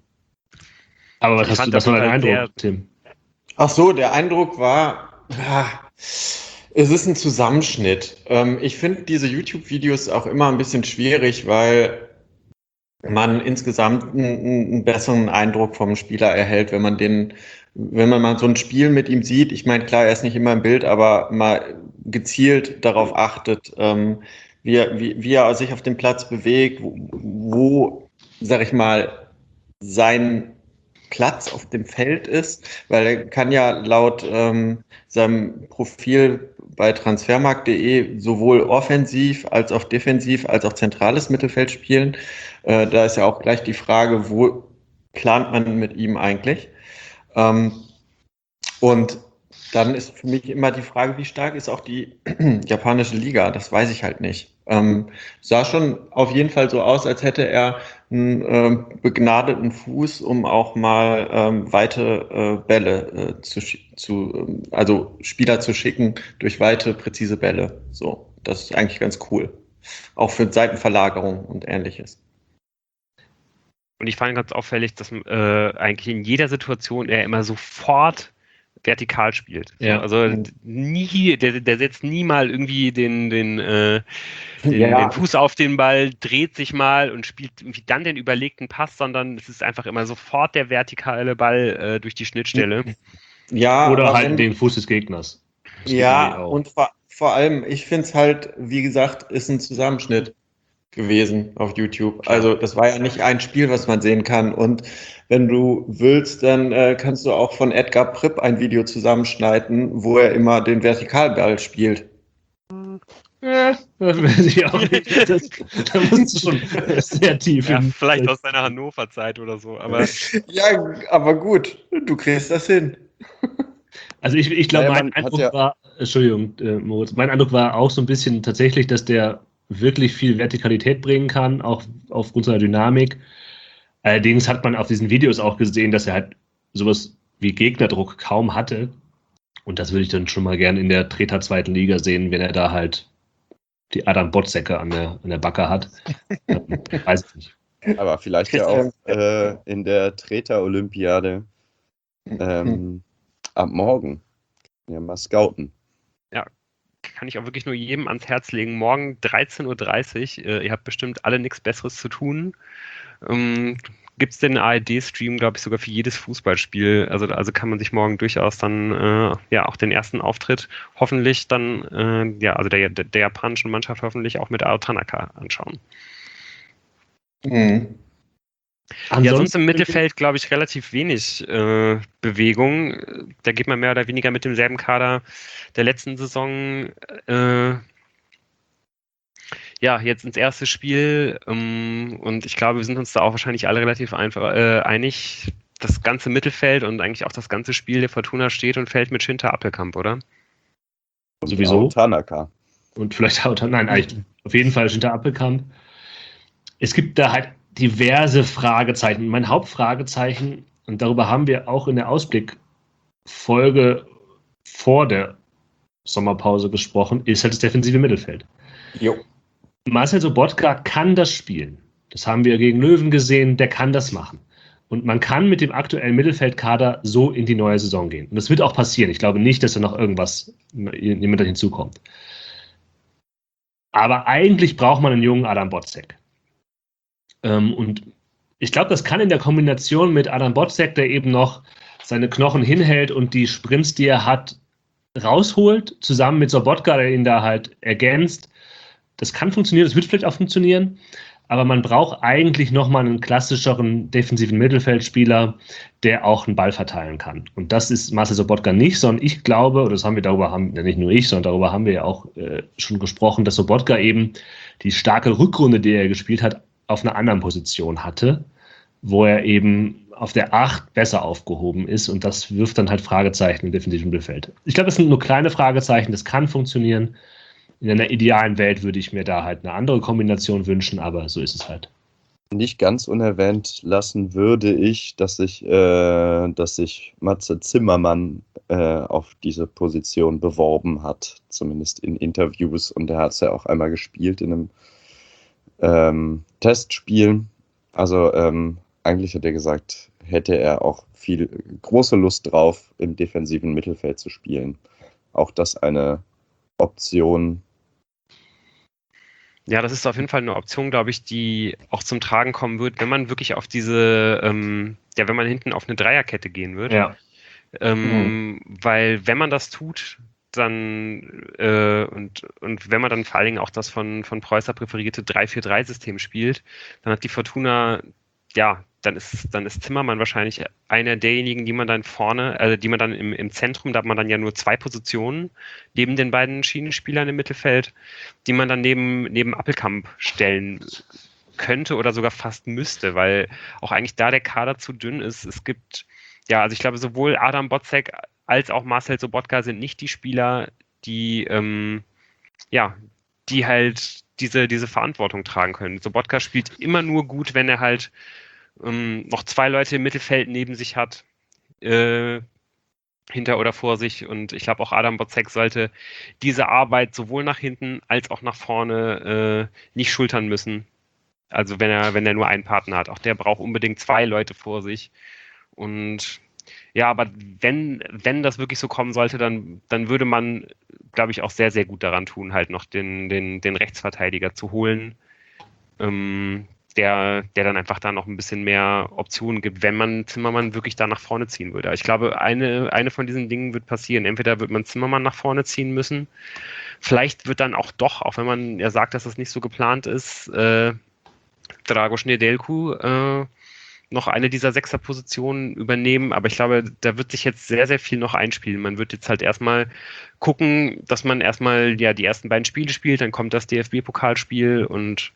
Aber was, hast du, was war dein halt Eindruck, Tim? Ach so, der Eindruck war, ah, es ist ein Zusammenschnitt. Ähm, ich finde diese YouTube-Videos auch immer ein bisschen schwierig, weil man insgesamt einen, einen besseren Eindruck vom Spieler erhält, wenn man den, wenn man mal so ein Spiel mit ihm sieht. Ich meine, klar, er ist nicht immer im Bild, aber mal gezielt darauf achtet, ähm, wie, er, wie, wie er sich auf dem Platz bewegt, wo, wo sag ich mal, sein Platz auf dem Feld ist, weil er kann ja laut ähm, seinem Profil bei transfermarkt punkt de sowohl offensiv als auch defensiv als auch zentrales Mittelfeld spielen. Äh, da ist ja auch gleich die Frage, wo plant man mit ihm eigentlich? Ähm, und dann ist für mich immer die Frage, wie stark ist auch die japanische Liga? Das weiß ich halt nicht. Ähm, sah schon auf jeden Fall so aus, als hätte er einen ähm, begnadeten Fuß, um auch mal ähm, weite äh, Bälle äh, zu, zu, also Spieler zu schicken durch weite, präzise Bälle. So, das ist eigentlich ganz cool. Auch für Seitenverlagerung und Ähnliches. Und ich fand ganz auffällig, dass äh, eigentlich in jeder Situation er immer sofort vertikal spielt. Ja. So, also nie, der, der setzt nie mal irgendwie den, den, äh, den, Ja. den Fuß auf den Ball, dreht sich mal und spielt irgendwie dann den überlegten Pass, sondern es ist einfach immer sofort der vertikale Ball äh, durch die Schnittstelle. Ja, Oder aber halt wenn- den Fuß des Gegners. Das geht Ja, irgendwie auch. und vor, vor allem, ich finde es halt, wie gesagt, ist ein Zusammenschnitt gewesen auf YouTube. Also das war ja nicht ein Spiel, was man sehen kann. Und wenn du willst, dann äh, kannst du auch von Edgar Pripp ein Video zusammenschneiden, wo er immer den Vertikalball spielt. Ja, das weiß ich auch nicht. Das, da musst du schon sehr tief Ja, in- vielleicht aus seiner Hannover-Zeit oder so, aber Ja, aber gut, du kriegst das hin. Also ich, ich glaube, Naja, mein man hat Eindruck ja- war, Entschuldigung, äh, Moritz, mein Eindruck war auch so ein bisschen tatsächlich, dass der wirklich viel Vertikalität bringen kann, auch aufgrund seiner Dynamik. Allerdings hat man auf diesen Videos auch gesehen, dass er halt sowas wie Gegnerdruck kaum hatte. Und das würde ich dann schon mal gerne in der Treter zweiten Liga sehen, wenn er da halt die Adam Botzecke an der, an der Backe hat. Ähm, weiß ich nicht. Aber vielleicht ja auch äh, in der Treter-Olympiade ähm, ab morgen. Ja, mal scouten. Ja, kann ich auch wirklich nur jedem ans Herz legen. Morgen dreizehn Uhr dreißig, äh, ihr habt bestimmt alle nichts Besseres zu tun. Ähm, Gibt es den A R D-Stream, glaube ich, sogar für jedes Fußballspiel. Also, also kann man sich morgen durchaus dann äh, ja auch den ersten Auftritt hoffentlich dann, äh, ja, also der, der, der japanischen Mannschaft hoffentlich auch mit Ao Tanaka anschauen. Mhm. Ja, sonst im Mittelfeld, glaube ich, relativ wenig äh, Bewegung. Da geht man mehr oder weniger mit demselben Kader der letzten Saison äh, ja, jetzt ins erste Spiel. Ähm, und ich glaube, wir sind uns da auch wahrscheinlich alle relativ einfach äh, einig. Das ganze Mittelfeld und eigentlich auch das ganze Spiel der Fortuna steht und fällt mit Shinta Appelkamp, oder? Und Sowieso. Ao Tanaka. Und vielleicht auch, nein, eigentlich auf jeden Fall Shinta Appelkamp. Es gibt da halt diverse Fragezeichen. Mein Hauptfragezeichen, und darüber haben wir auch in der Ausblickfolge vor der Sommerpause gesprochen, ist halt das defensive Mittelfeld. Jo. Marcel Sobotka kann das spielen. Das haben wir gegen Löwen gesehen, der kann das machen. Und man kann mit dem aktuellen Mittelfeldkader so in die neue Saison gehen. Und das wird auch passieren. Ich glaube nicht, dass da noch irgendwas, jemand da hinzukommt. Aber eigentlich braucht man einen jungen Adam Botzek. Ähm, und ich glaube, das kann in der Kombination mit Adam Botzek, der eben noch seine Knochen hinhält und die Sprints, die er hat, rausholt, zusammen mit Sobotka, der ihn da halt ergänzt. Das kann funktionieren, das wird vielleicht auch funktionieren, aber man braucht eigentlich nochmal einen klassischeren defensiven Mittelfeldspieler, der auch einen Ball verteilen kann. Und das ist Marcel Sobotka nicht, sondern ich glaube, oder das haben wir darüber, haben, nicht nur ich, sondern darüber haben wir ja auch äh, schon gesprochen, dass Sobotka eben die starke Rückrunde, die er gespielt hat, auf einer anderen Position hatte, wo er eben auf der acht besser aufgehoben ist und das wirft dann halt Fragezeichen im defensiven Mittelfeld. Ich glaube, das sind nur kleine Fragezeichen, das kann funktionieren. In einer idealen Welt würde ich mir da halt eine andere Kombination wünschen, aber so ist es halt. Nicht ganz unerwähnt lassen würde ich, dass sich, äh, dass sich Matze Zimmermann äh, auf diese Position beworben hat, zumindest in Interviews, und er hat es ja auch einmal gespielt in einem ähm, Testspiel. Also ähm, eigentlich hat er gesagt, hätte er auch viel große Lust drauf, im defensiven Mittelfeld zu spielen. Auch das eine Option. Ja, das ist auf jeden Fall eine Option, glaube ich, die auch zum Tragen kommen wird, wenn man wirklich auf diese, ähm, ja, wenn man hinten auf eine Dreierkette gehen wird. Ja. Ähm, mhm. Weil wenn man das tut, dann äh, und, und wenn man dann vor allen Dingen auch das von, von Preußer präferierte drei vier drei System spielt, dann hat die Fortuna, ja, dann ist, dann ist Zimmermann wahrscheinlich einer derjenigen, die man dann vorne, also die man dann im, im Zentrum, da hat man dann ja nur zwei Positionen neben den beiden Schienenspielern im Mittelfeld, die man dann neben, neben Appelkamp stellen könnte oder sogar fast müsste, weil auch eigentlich da der Kader zu dünn ist. Es gibt, ja, also ich glaube, sowohl Adam Botzek als auch Marcel Sobotka sind nicht die Spieler, die, ähm, ja, die halt diese, diese Verantwortung tragen können. Sobotka spielt immer nur gut, wenn er halt ähm, noch zwei Leute im Mittelfeld neben sich hat, äh, hinter oder vor sich. Und ich glaube, auch Adam Botzek sollte diese Arbeit sowohl nach hinten als auch nach vorne äh, nicht schultern müssen. Also wenn er, wenn er nur einen Partner hat. Auch der braucht unbedingt zwei Leute vor sich. Und ja, aber wenn, wenn das wirklich so kommen sollte, dann, dann würde man, glaube ich, auch sehr, sehr gut daran tun, halt noch den, den, den Rechtsverteidiger zu holen, ähm, der, der dann einfach da noch ein bisschen mehr Optionen gibt, wenn man Zimmermann wirklich da nach vorne ziehen würde. Ich glaube, eine, eine von diesen Dingen wird passieren. Entweder wird man Zimmermann nach vorne ziehen müssen, vielleicht wird dann auch doch, auch wenn man ja sagt, dass das nicht so geplant ist, äh, Dragoš Nedeljko äh, noch eine dieser Sechserpositionen übernehmen, aber ich glaube, da wird sich jetzt sehr, sehr viel noch einspielen. Man wird jetzt halt erstmal gucken, dass man erstmal ja die ersten beiden Spiele spielt, dann kommt das D F B-Pokalspiel und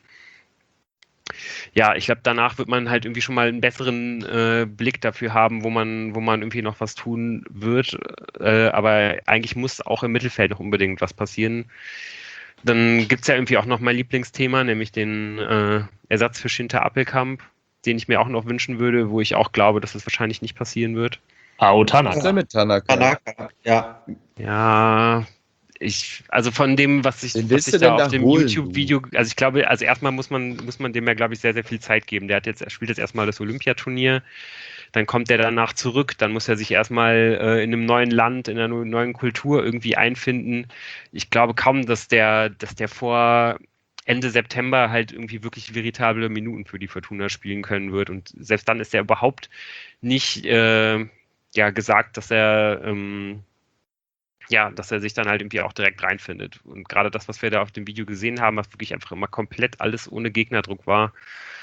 ja, ich glaube, danach wird man halt irgendwie schon mal einen besseren äh, Blick dafür haben, wo man, wo man irgendwie noch was tun wird, äh, aber eigentlich muss auch im Mittelfeld noch unbedingt was passieren. Dann gibt es ja irgendwie auch noch mein Lieblingsthema, nämlich den äh, Ersatz für Shinta Appelkamp, den ich mir auch noch wünschen würde, wo ich auch glaube, dass es wahrscheinlich nicht passieren wird. Ao Tanaka. Was ist denn mit Tanaka? Tanaka, ja. Ja, ich, also von dem, was ich, Wen was willst ich du da denn auf da dem holen, YouTube-Video, also ich glaube, also erstmal muss man, muss man dem ja, glaube ich, sehr, sehr viel Zeit geben. Der hat jetzt, er spielt jetzt erstmal das Olympiaturnier. dann kommt der danach zurück, dann muss er sich erstmal äh, in einem neuen Land, in einer neuen Kultur irgendwie einfinden. Ich glaube kaum, dass der, dass der vor Ende September halt irgendwie wirklich veritable Minuten für die Fortuna spielen können wird. Und selbst dann ist er überhaupt nicht äh, ja, gesagt, dass er ähm, ja, dass er sich dann halt irgendwie auch direkt reinfindet. Und gerade das, was wir da auf dem Video gesehen haben, was wirklich einfach immer komplett alles ohne Gegnerdruck war,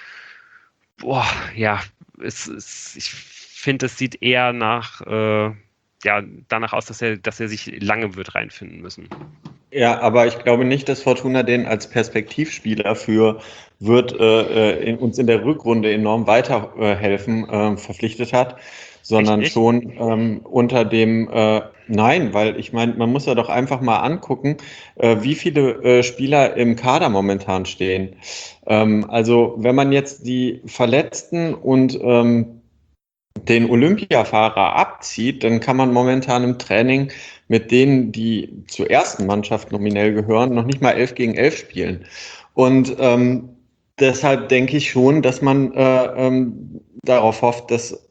boah, ja, es, es, ich finde, es sieht eher nach, äh, ja, danach aus, dass er, dass er sich lange wird reinfinden müssen. Ja, aber ich glaube nicht, dass Fortuna den als Perspektivspieler für wird äh, in, uns in der Rückrunde enorm weiterhelfen äh, verpflichtet hat, sondern schon ähm, unter dem äh, Nein, weil ich meine, man muss ja doch einfach mal angucken, äh, wie viele äh, Spieler im Kader momentan stehen. Ähm, also wenn man jetzt die Verletzten und ähm, den Olympiafahrer abzieht, dann kann man momentan im Training mit denen, die zur ersten Mannschaft nominell gehören, noch nicht mal elf gegen elf spielen. Und ähm, deshalb denke ich schon, dass man äh, ähm, darauf hofft, dass,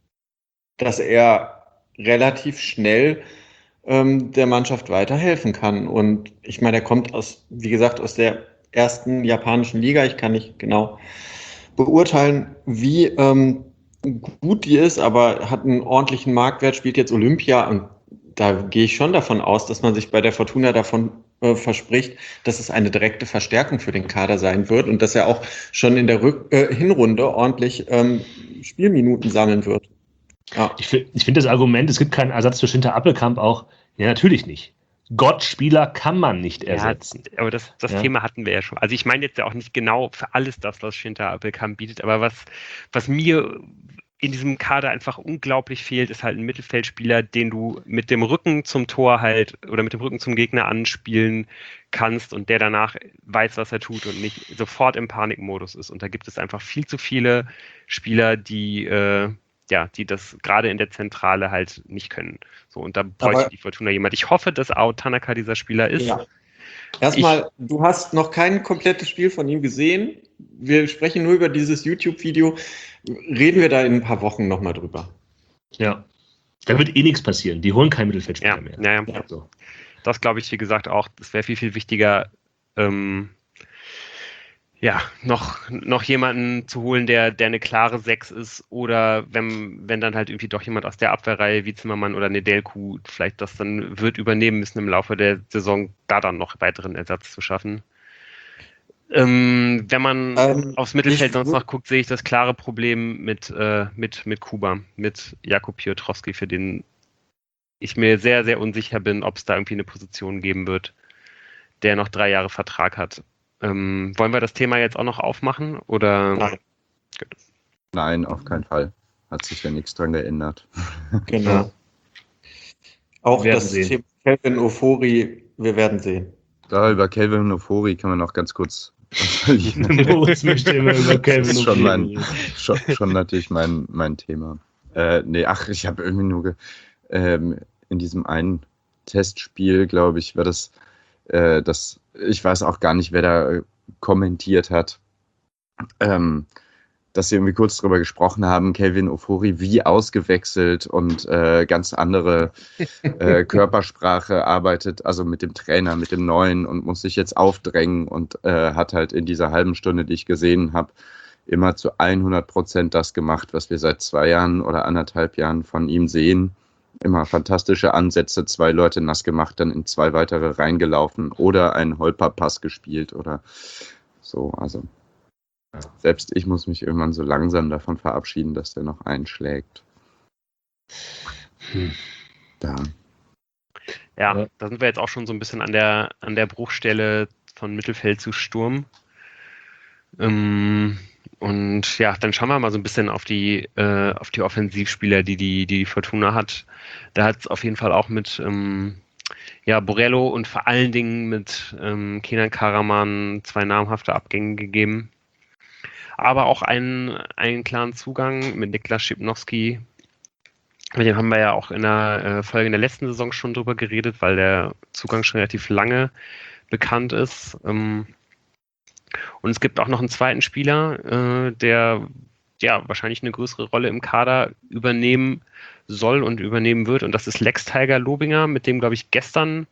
dass er relativ schnell ähm, der Mannschaft weiterhelfen kann. Und ich meine, er kommt aus, wie gesagt, aus der ersten japanischen Liga. Ich kann nicht genau beurteilen, wie ähm, gut die ist, aber hat einen ordentlichen Marktwert, spielt jetzt Olympia und da gehe ich schon davon aus, dass man sich bei der Fortuna davon äh, verspricht, dass es eine direkte Verstärkung für den Kader sein wird und dass er auch schon in der Rück äh, Hinrunde ordentlich ähm, Spielminuten sammeln wird. Ja. Ich, ich finde das Argument, es gibt keinen Ersatz für Schinter Appelkamp auch, ja, natürlich nicht. Gottspieler kann man nicht ersetzen. Ja, aber das, das ja. Thema hatten wir ja schon. Also ich meine jetzt ja auch nicht genau für alles das, was Schinter Appelkamp bietet, aber was, was mir in diesem Kader einfach unglaublich fehlt, ist halt ein Mittelfeldspieler, den du mit dem Rücken zum Tor halt oder mit dem Rücken zum Gegner anspielen kannst und der danach weiß, was er tut und nicht sofort im Panikmodus ist. Und da gibt es einfach viel zu viele Spieler, die äh, ja, die das gerade in der Zentrale halt nicht können. So, und da bräuchte Aber, die Fortuna jemand. Ich hoffe, dass Ao Tanaka dieser Spieler ist. Ja. Erstmal, ich, du hast noch kein komplettes Spiel von ihm gesehen. Wir sprechen nur über dieses YouTube-Video. Reden wir da in ein paar Wochen nochmal drüber. Ja. Da wird eh nichts passieren. Die holen keinen Mittelfeldspieler ja, mehr. Ja, ja. So. Das glaube ich, wie gesagt, auch. Das wäre viel, viel wichtiger, ähm, ja, noch, noch jemanden zu holen, der, der eine klare Sechs ist oder wenn, wenn dann halt irgendwie doch jemand aus der Abwehrreihe wie Zimmermann oder Nedelku vielleicht das dann wird übernehmen müssen im Laufe der Saison, da dann noch weiteren Ersatz zu schaffen. Ähm, wenn man ähm, aufs Mittelfeld sonst noch guckt, sehe ich das klare Problem mit, äh, mit, mit Kuba, mit Jakub Piotrowski, für den ich mir sehr, sehr unsicher bin, ob es da irgendwie eine Position geben wird, der noch drei Jahre Vertrag hat. Ähm, wollen wir das Thema jetzt auch noch aufmachen? Oder? Nein. Nein, auf keinen Fall. Hat sich ja nichts dran geändert. Genau. Ja. Auch das sehen. Thema Kelvin Ofori, wir werden sehen. Da über Kelvin Ofori kann man noch ganz kurz. Moritz möchte immer über Kelvin das ist schon, mein, schon, schon natürlich mein, mein Thema. Äh, nee, ach, ich habe irgendwie nur ge, ähm, in diesem einen Testspiel, glaube ich, war das, äh, das ich weiß auch gar nicht, wer da kommentiert hat, ähm, dass sie irgendwie kurz drüber gesprochen haben, Kelvin Ofori wie ausgewechselt und äh, ganz andere äh, Körpersprache arbeitet, also mit dem Trainer, mit dem Neuen und muss sich jetzt aufdrängen und äh, hat halt in dieser halben Stunde, die ich gesehen habe, immer zu hundert Prozent das gemacht, was wir seit zwei Jahren oder anderthalb Jahren von ihm sehen. Immer fantastische Ansätze, zwei Leute nass gemacht, dann in zwei weitere reingelaufen oder einen Holperpass gespielt oder so. Also selbst ich muss mich irgendwann so langsam davon verabschieden, dass der noch einschlägt. Hm. Ja. Ja, da sind wir jetzt auch schon so ein bisschen an der, an der Bruchstelle von Mittelfeld zu Sturm. Ähm, Und ja, dann schauen wir mal so ein bisschen auf die, äh, auf die Offensivspieler, die die, die Fortuna hat. Da hat es auf jeden Fall auch mit ähm, ja, Borello und vor allen Dingen mit ähm, Kenan Karaman zwei namhafte Abgänge gegeben. Aber auch einen, einen klaren Zugang mit Niklas Schipnowski. Mit dem haben wir ja auch in der äh, Folge in der letzten Saison schon drüber geredet, weil der Zugang schon relativ lange bekannt ist. Ähm, Und es gibt auch noch einen zweiten Spieler, äh, der ja, wahrscheinlich eine größere Rolle im Kader übernehmen soll und übernehmen wird. Und das ist Lex Tiger Lobinger, mit dem, glaube ich, gestern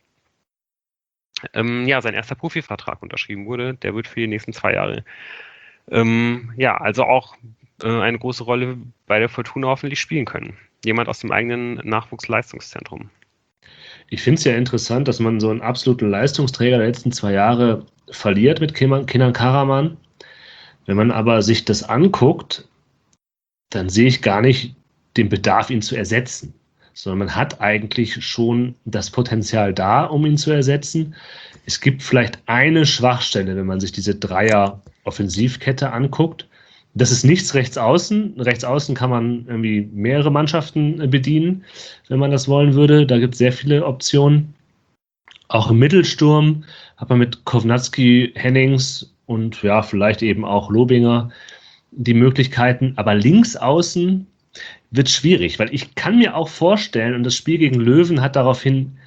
ähm, ja, sein erster Profivertrag unterschrieben wurde. Der wird für die nächsten zwei Jahre. Ähm, ja, also auch äh, eine große Rolle bei der Fortuna hoffentlich spielen können. Jemand aus dem eigenen Nachwuchsleistungszentrum. Ich finde es ja interessant, dass man so einen absoluten Leistungsträger der letzten zwei Jahre verliert mit Kenan Karaman. Wenn man aber sich das anguckt, dann sehe ich gar nicht den Bedarf, ihn zu ersetzen. Sondern man hat eigentlich schon das Potenzial da, um ihn zu ersetzen. Es gibt vielleicht eine Schwachstelle, wenn man sich diese Dreier-Offensivkette anguckt. Das ist nichts rechts außen. Rechts außen kann man irgendwie mehrere Mannschaften bedienen, wenn man das wollen würde. Da gibt es sehr viele Optionen. Auch im Mittelsturm hat man mit Kovnatski, Hennings und ja, vielleicht eben auch Lobinger die Möglichkeiten. Aber links außen wird schwierig, weil ich kann mir auch vorstellen, und das Spiel gegen Löwen hat daraufhin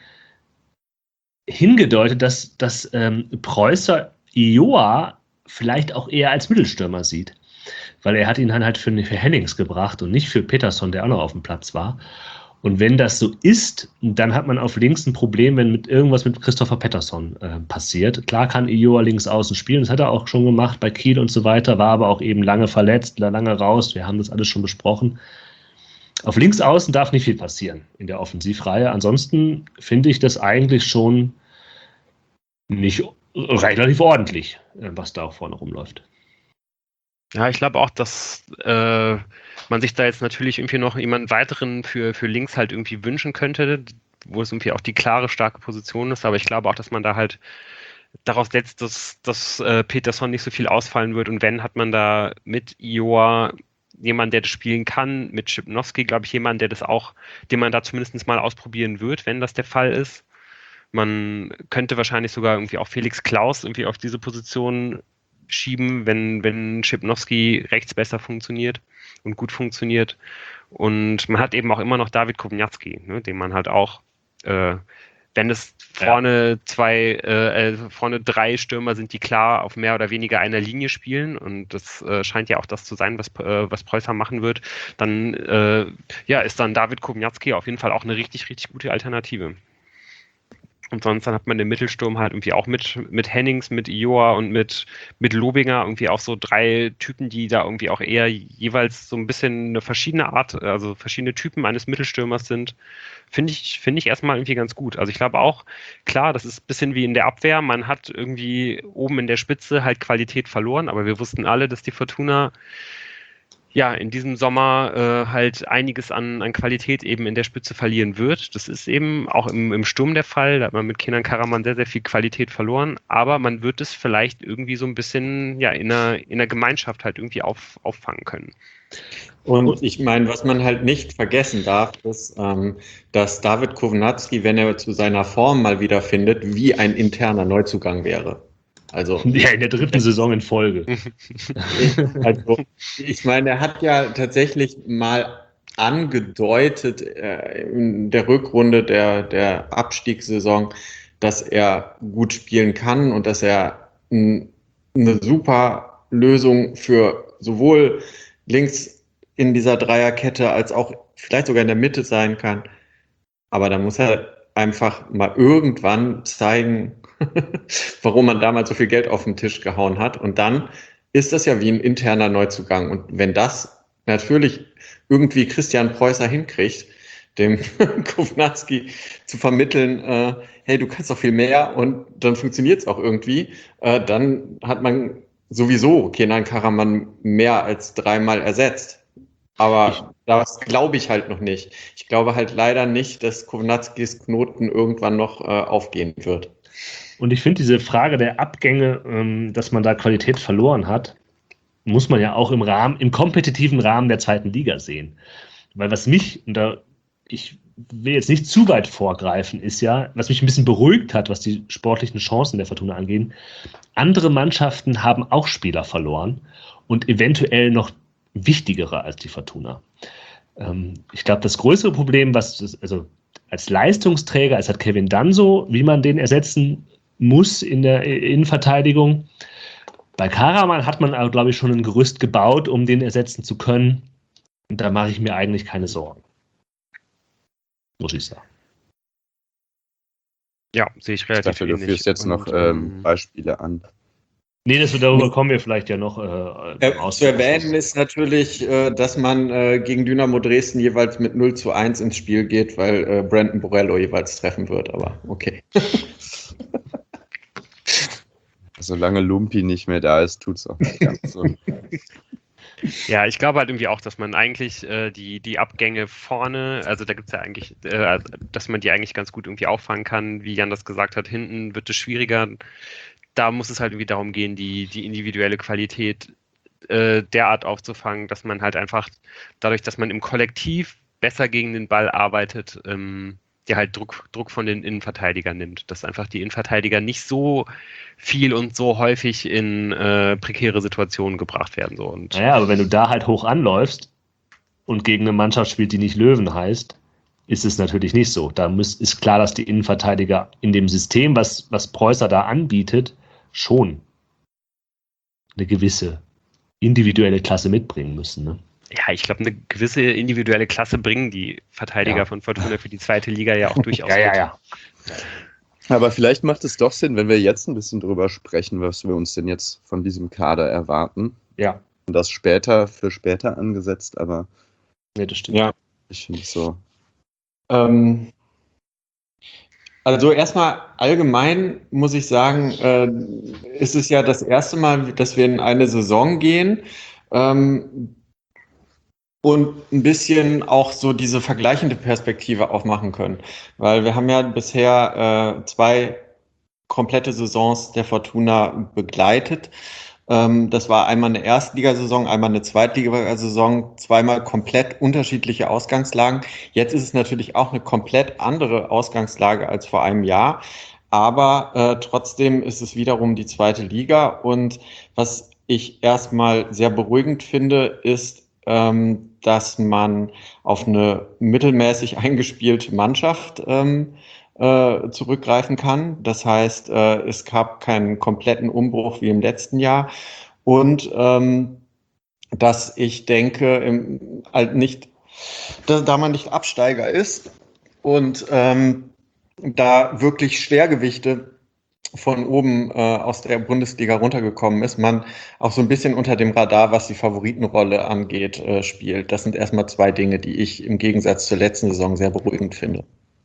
hingedeutet, dass, dass ähm, Preußer Ioa vielleicht auch eher als Mittelstürmer sieht. Weil er hat ihn dann halt für, für Hennings gebracht und nicht für Peterson, der auch noch auf dem Platz war. Und wenn das so ist, dann hat man auf links ein Problem, wenn mit irgendwas mit Christopher Pettersson äh, passiert. Klar kann Ioa links außen spielen, das hat er auch schon gemacht bei Kiel und so weiter, war aber auch eben lange verletzt, lange raus, wir haben das alles schon besprochen. Auf links außen darf nicht viel passieren in der Offensivreihe. Ansonsten finde ich das eigentlich schon nicht relativ ordentlich, was da auch vorne rumläuft. Ja, ich glaube auch, dass äh, man sich da jetzt natürlich irgendwie noch jemanden weiteren für, für links halt irgendwie wünschen könnte, wo es irgendwie auch die klare, starke Position ist. Aber ich glaube auch, dass man da halt daraus setzt, dass, dass äh, Peterson nicht so viel ausfallen wird. Und wenn, hat man da mit Ioa jemanden, der das spielen kann, mit Schipnowski, glaube ich, jemanden, der das auch, den man da zumindest mal ausprobieren wird, wenn das der Fall ist. Man könnte wahrscheinlich sogar irgendwie auch Felix Klaus irgendwie auf diese Position schieben, wenn, wenn Schipnowski rechts besser funktioniert und gut funktioniert. Und man hat eben auch immer noch David Kovnatski, ne, den man halt auch, äh, wenn es vorne ja. zwei, äh, vorne drei Stürmer sind, die klar auf mehr oder weniger einer Linie spielen, und das äh, scheint ja auch das zu sein, was, äh, was Preußer machen wird, dann äh, ja, ist dann David Kovnatski auf jeden Fall auch eine richtig, richtig gute Alternative. Und sonst dann hat man den Mittelsturm halt irgendwie auch mit, mit Hennings, mit Ioa und mit, mit Lobinger irgendwie auch so drei Typen, die da irgendwie auch eher jeweils so ein bisschen eine verschiedene Art, also verschiedene Typen eines Mittelstürmers sind. Finde ich, finde ich erstmal irgendwie ganz gut. Also ich glaube auch, klar, das ist ein bisschen wie in der Abwehr. Man hat irgendwie oben in der Spitze halt Qualität verloren, aber wir wussten alle, dass die Fortuna ja in diesem Sommer äh, halt einiges an, an Qualität eben in der Spitze verlieren wird. Das ist eben auch im, im Sturm der Fall. Da hat man mit Kenan Karaman sehr, sehr viel Qualität verloren. Aber man wird es vielleicht irgendwie so ein bisschen ja in der, in der Gemeinschaft halt irgendwie auf, auffangen können. Und ich meine, was man halt nicht vergessen darf, ist, ähm, dass David Kovnatski, wenn er zu seiner Form mal wieder findet, wie ein interner Neuzugang wäre. Also, ja, in der dritten Saison in Folge. Also, ich meine, er hat ja tatsächlich mal angedeutet äh, in der Rückrunde der, der Abstiegssaison, dass er gut spielen kann und dass er n, eine super Lösung für sowohl links in dieser Dreierkette als auch vielleicht sogar in der Mitte sein kann. Aber da muss er einfach mal irgendwann zeigen, warum man damals so viel Geld auf den Tisch gehauen hat. Und dann ist das ja wie ein interner Neuzugang. Und wenn das natürlich irgendwie Christian Preußer hinkriegt, dem Kovnatski zu vermitteln, äh, hey, du kannst doch viel mehr, und dann funktioniert es auch irgendwie, äh, dann hat man sowieso Kenan Karaman mehr als dreimal ersetzt. Aber das glaube ich halt noch nicht. Ich glaube halt leider nicht, dass Kovnatskis Knoten irgendwann noch äh, aufgehen wird. Und ich finde diese Frage der Abgänge, ähm, dass man da Qualität verloren hat, muss man ja auch im Rahmen, im kompetitiven Rahmen der zweiten Liga sehen. Weil was mich, und da, ich will jetzt nicht zu weit vorgreifen, ist ja, was mich ein bisschen beruhigt hat, was die sportlichen Chancen der Fortuna angeht, andere Mannschaften haben auch Spieler verloren und eventuell noch wichtigere als die Fortuna. Ähm, ich glaube, das größere Problem, was das, also als Leistungsträger, als hat Kevin Danso, wie man den ersetzen muss in der Innenverteidigung, Bei Karaman hat man, glaube ich, schon ein Gerüst gebaut, um den ersetzen zu können. Und da mache ich mir eigentlich keine Sorgen. Muss ich sagen. Ja, sehe ich Ich relativ dachte, du ähnlich. führst jetzt Und, noch ähm, ähm, Beispiele an. Nee, das, darüber kommen wir vielleicht ja noch äh, Äh, im zu erwähnen ist natürlich, äh, dass man äh, gegen Dynamo Dresden jeweils mit null zu eins ins Spiel geht, weil äh, Brandon Borello jeweils treffen wird, aber okay. Solange Lumpi nicht mehr da ist, tut es auch nicht ganz so. Ja, ich glaube halt irgendwie auch, dass man eigentlich äh, die, die Abgänge vorne, also da gibt es ja eigentlich, äh, dass man die eigentlich ganz gut irgendwie auffangen kann. Wie Jan das gesagt hat, hinten wird es schwieriger. Da muss es halt irgendwie darum gehen, die, die individuelle Qualität äh, derart aufzufangen, dass man halt einfach dadurch, dass man im Kollektiv besser gegen den Ball arbeitet, ähm, der halt Druck, Druck von den Innenverteidigern nimmt. Dass einfach die Innenverteidiger nicht so viel und so häufig in äh, prekäre Situationen gebracht werden. So. Und Naja, aber wenn du da halt hoch anläufst und gegen eine Mannschaft spielt, die nicht Löwen heißt, ist es natürlich nicht so. Da muss, ist klar, dass die Innenverteidiger in dem System, was, was Preußer da anbietet, schon eine gewisse individuelle Klasse mitbringen müssen. Ne? ja, ich glaube, eine gewisse individuelle Klasse bringen die Verteidiger Ja. von Fortuna für die zweite Liga ja auch durchaus Ja, ja, mit. ja. Aber vielleicht macht es doch Sinn, wenn wir jetzt ein bisschen drüber sprechen, was wir uns denn jetzt von diesem Kader erwarten. Ja, Und das später für später angesetzt, aber nee, das stimmt. Ja. ich finde es so. Ähm, also erstmal allgemein muss ich sagen, äh, ist es ja das erste Mal, dass wir in eine Saison gehen ähm, und ein bisschen auch so diese vergleichende Perspektive aufmachen können. Weil wir haben ja bisher äh, zwei komplette Saisons der Fortuna begleitet. Ähm, das war einmal eine Erstligasaison, einmal eine Zweitligasaison, zweimal komplett unterschiedliche Ausgangslagen. Jetzt ist es natürlich auch eine komplett andere Ausgangslage als vor einem Jahr. Aber äh, trotzdem ist es wiederum die zweite Liga. Und was ich erstmal sehr beruhigend finde, ist, ähm, dass man auf eine mittelmäßig eingespielte Mannschaft ähm, äh, zurückgreifen kann. Das heißt, äh, es gab keinen kompletten Umbruch wie im letzten Jahr. Und ähm, dass ich denke, im, halt nicht, da, da man nicht Absteiger ist und ähm, da wirklich Schwergewichte von oben äh, aus der Bundesliga runtergekommen ist, man auch so ein bisschen unter dem Radar, was die Favoritenrolle angeht, äh, spielt. Das sind erstmal zwei Dinge, die ich im Gegensatz zur letzten Saison sehr beruhigend finde.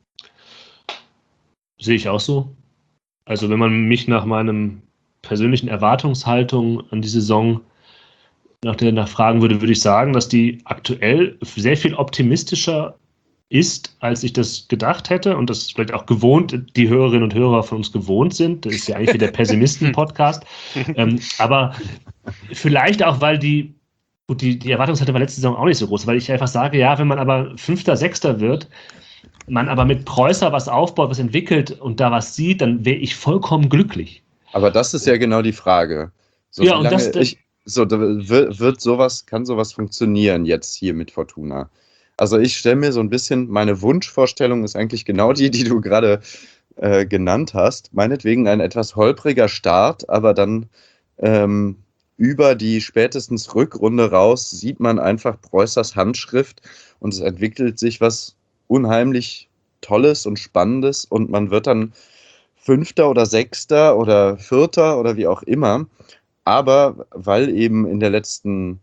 Sehe ich auch so. Also wenn man mich nach meinem persönlichen Erwartungshaltung an die Saison nach der nach fragen würde, würde ich sagen, dass die aktuell sehr viel optimistischer ist, als ich das gedacht hätte und das vielleicht auch gewohnt, die Hörerinnen und Hörer von uns gewohnt sind. Das ist ja eigentlich wie der Pessimisten-Podcast. ähm, aber vielleicht auch, weil die, gut, die, die Erwartungshaltung war letzte Saison auch nicht so groß, weil ich einfach sage, ja, wenn man aber Fünfter, Sechster wird, man aber mit Preußer was aufbaut, was entwickelt und da was sieht, dann wäre ich vollkommen glücklich. Aber das ist ja genau die Frage. So, Ja, wie und lange das- ich, so, da wird, wird sowas, kann sowas funktionieren jetzt hier mit Fortuna? Also ich stelle mir so ein bisschen, meine Wunschvorstellung ist eigentlich genau die, die du gerade äh, genannt hast. Meinetwegen ein etwas holpriger Start, aber dann ähm, über die spätestens Rückrunde raus sieht man einfach Preußers Handschrift und es entwickelt sich was unheimlich Tolles und Spannendes und man wird dann Fünfter oder Sechster oder Vierter oder wie auch immer. Aber weil eben in der letzten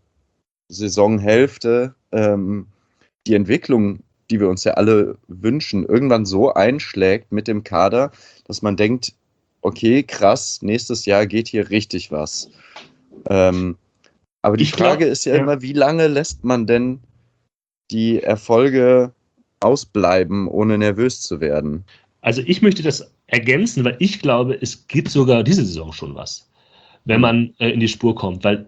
Saisonhälfte ähm, die Entwicklung, die wir uns ja alle wünschen, irgendwann so einschlägt mit dem Kader, dass man denkt, okay, krass, nächstes Jahr geht hier richtig was. Ähm, aber die Ich glaub, Frage ist ja, ja. immer, wie lange lässt man denn die Erfolge ausbleiben, ohne nervös zu werden? Also ich möchte das ergänzen, weil ich glaube, es gibt sogar diese Saison schon was, wenn Mhm. man äh, in die Spur kommt. Weil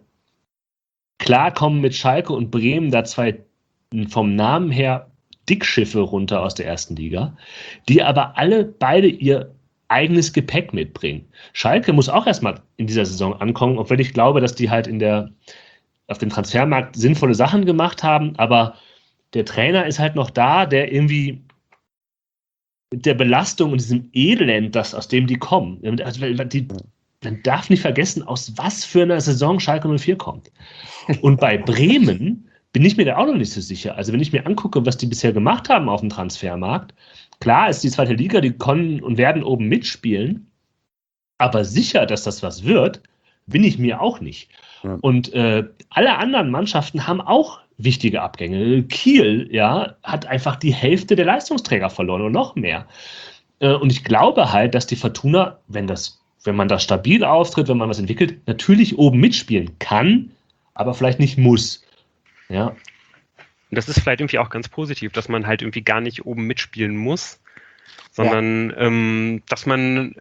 klar kommen mit Schalke und Bremen da zwei vom Namen her Dickschiffe runter aus der ersten Liga, die aber alle beide ihr eigenes Gepäck mitbringen. Schalke muss auch erstmal in dieser Saison ankommen, obwohl ich glaube, dass die halt in der, auf dem Transfermarkt sinnvolle Sachen gemacht haben, aber der Trainer ist halt noch da, der irgendwie mit der Belastung und diesem Elend, das, aus dem die kommen, also die, man darf nicht vergessen, aus was für einer Saison Schalke null vier kommt. Und bei Bremen bin ich mir da auch noch nicht so sicher. Also wenn ich mir angucke, was die bisher gemacht haben auf dem Transfermarkt, klar ist die zweite Liga, die können und werden oben mitspielen, aber sicher, dass das was wird, bin ich mir auch nicht. Ja. Und äh, alle anderen Mannschaften haben auch wichtige Abgänge. Kiel, ja, hat einfach die Hälfte der Leistungsträger verloren und noch mehr. Äh, und ich glaube halt, dass die Fortuna, wenn das, wenn man da stabil auftritt, wenn man was entwickelt, natürlich oben mitspielen kann, aber vielleicht nicht muss. Ja. Und das ist vielleicht irgendwie auch ganz positiv, dass man halt irgendwie gar nicht oben mitspielen muss, sondern ja. ähm, dass man,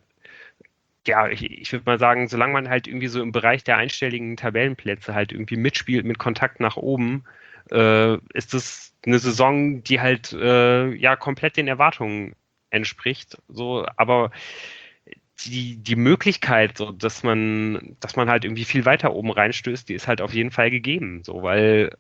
ja, ich, ich würde mal sagen, solange man halt irgendwie so im Bereich der einstelligen Tabellenplätze halt irgendwie mitspielt mit Kontakt nach oben, äh, ist das eine Saison, die halt äh, ja komplett den Erwartungen entspricht. So, aber die, die Möglichkeit, so, dass man, dass man halt irgendwie viel weiter oben reinstößt, die ist halt auf jeden Fall gegeben. So, weil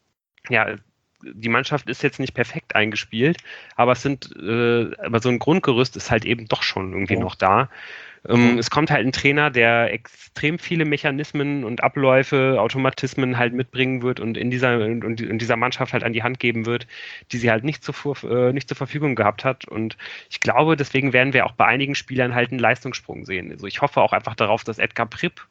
ja, die Mannschaft ist jetzt nicht perfekt eingespielt, aber es sind, äh, aber so ein Grundgerüst ist halt eben doch schon irgendwie oh. noch da. Ähm, es kommt halt ein Trainer, der extrem viele Mechanismen und Abläufe, Automatismen halt mitbringen wird und in dieser, und in dieser Mannschaft halt an die Hand geben wird, die sie halt nicht, zuvor, äh, nicht zur Verfügung gehabt hat. Und ich glaube, deswegen werden wir auch bei einigen Spielern halt einen Leistungssprung sehen. Also ich hoffe auch einfach darauf, dass Edgar Pripp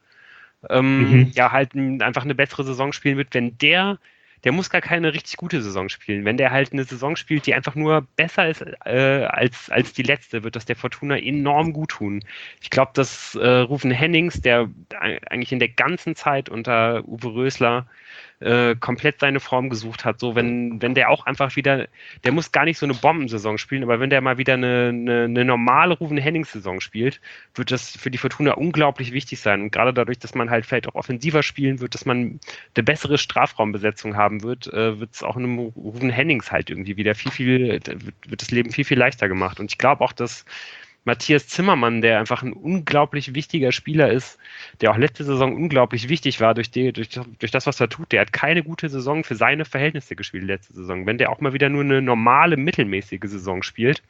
ähm, mhm. ja halt ein, einfach eine bessere Saison spielen wird, wenn der Der muss gar keine richtig gute Saison spielen. Wenn der halt eine Saison spielt, die einfach nur besser ist äh, als, als die letzte, wird das der Fortuna enorm gut tun. Ich glaube, dass äh, Ruven Hennings, der eigentlich in der ganzen Zeit unter Uwe Rösler äh, komplett seine Form gesucht hat, so wenn, wenn der auch einfach wieder, der muss gar nicht so eine Bombensaison spielen, aber wenn der mal wieder eine, eine, eine normale Ruven Hennings-Saison spielt, wird das für die Fortuna unglaublich wichtig sein. Und gerade dadurch, dass man halt vielleicht auch offensiver spielen wird, dass man eine bessere Strafraumbesetzung haben wird, äh, wird es auch einem Ruven Hennings halt irgendwie wieder viel, viel, wird, wird das Leben viel, viel leichter gemacht. Und ich glaube auch, dass Matthias Zimmermann, der einfach ein unglaublich wichtiger Spieler ist, der auch letzte Saison unglaublich wichtig war durch, die, durch, durch das, was er tut. Der hat keine gute Saison für seine Verhältnisse gespielt letzte Saison. Wenn der auch mal wieder nur eine normale, mittelmäßige Saison spielt,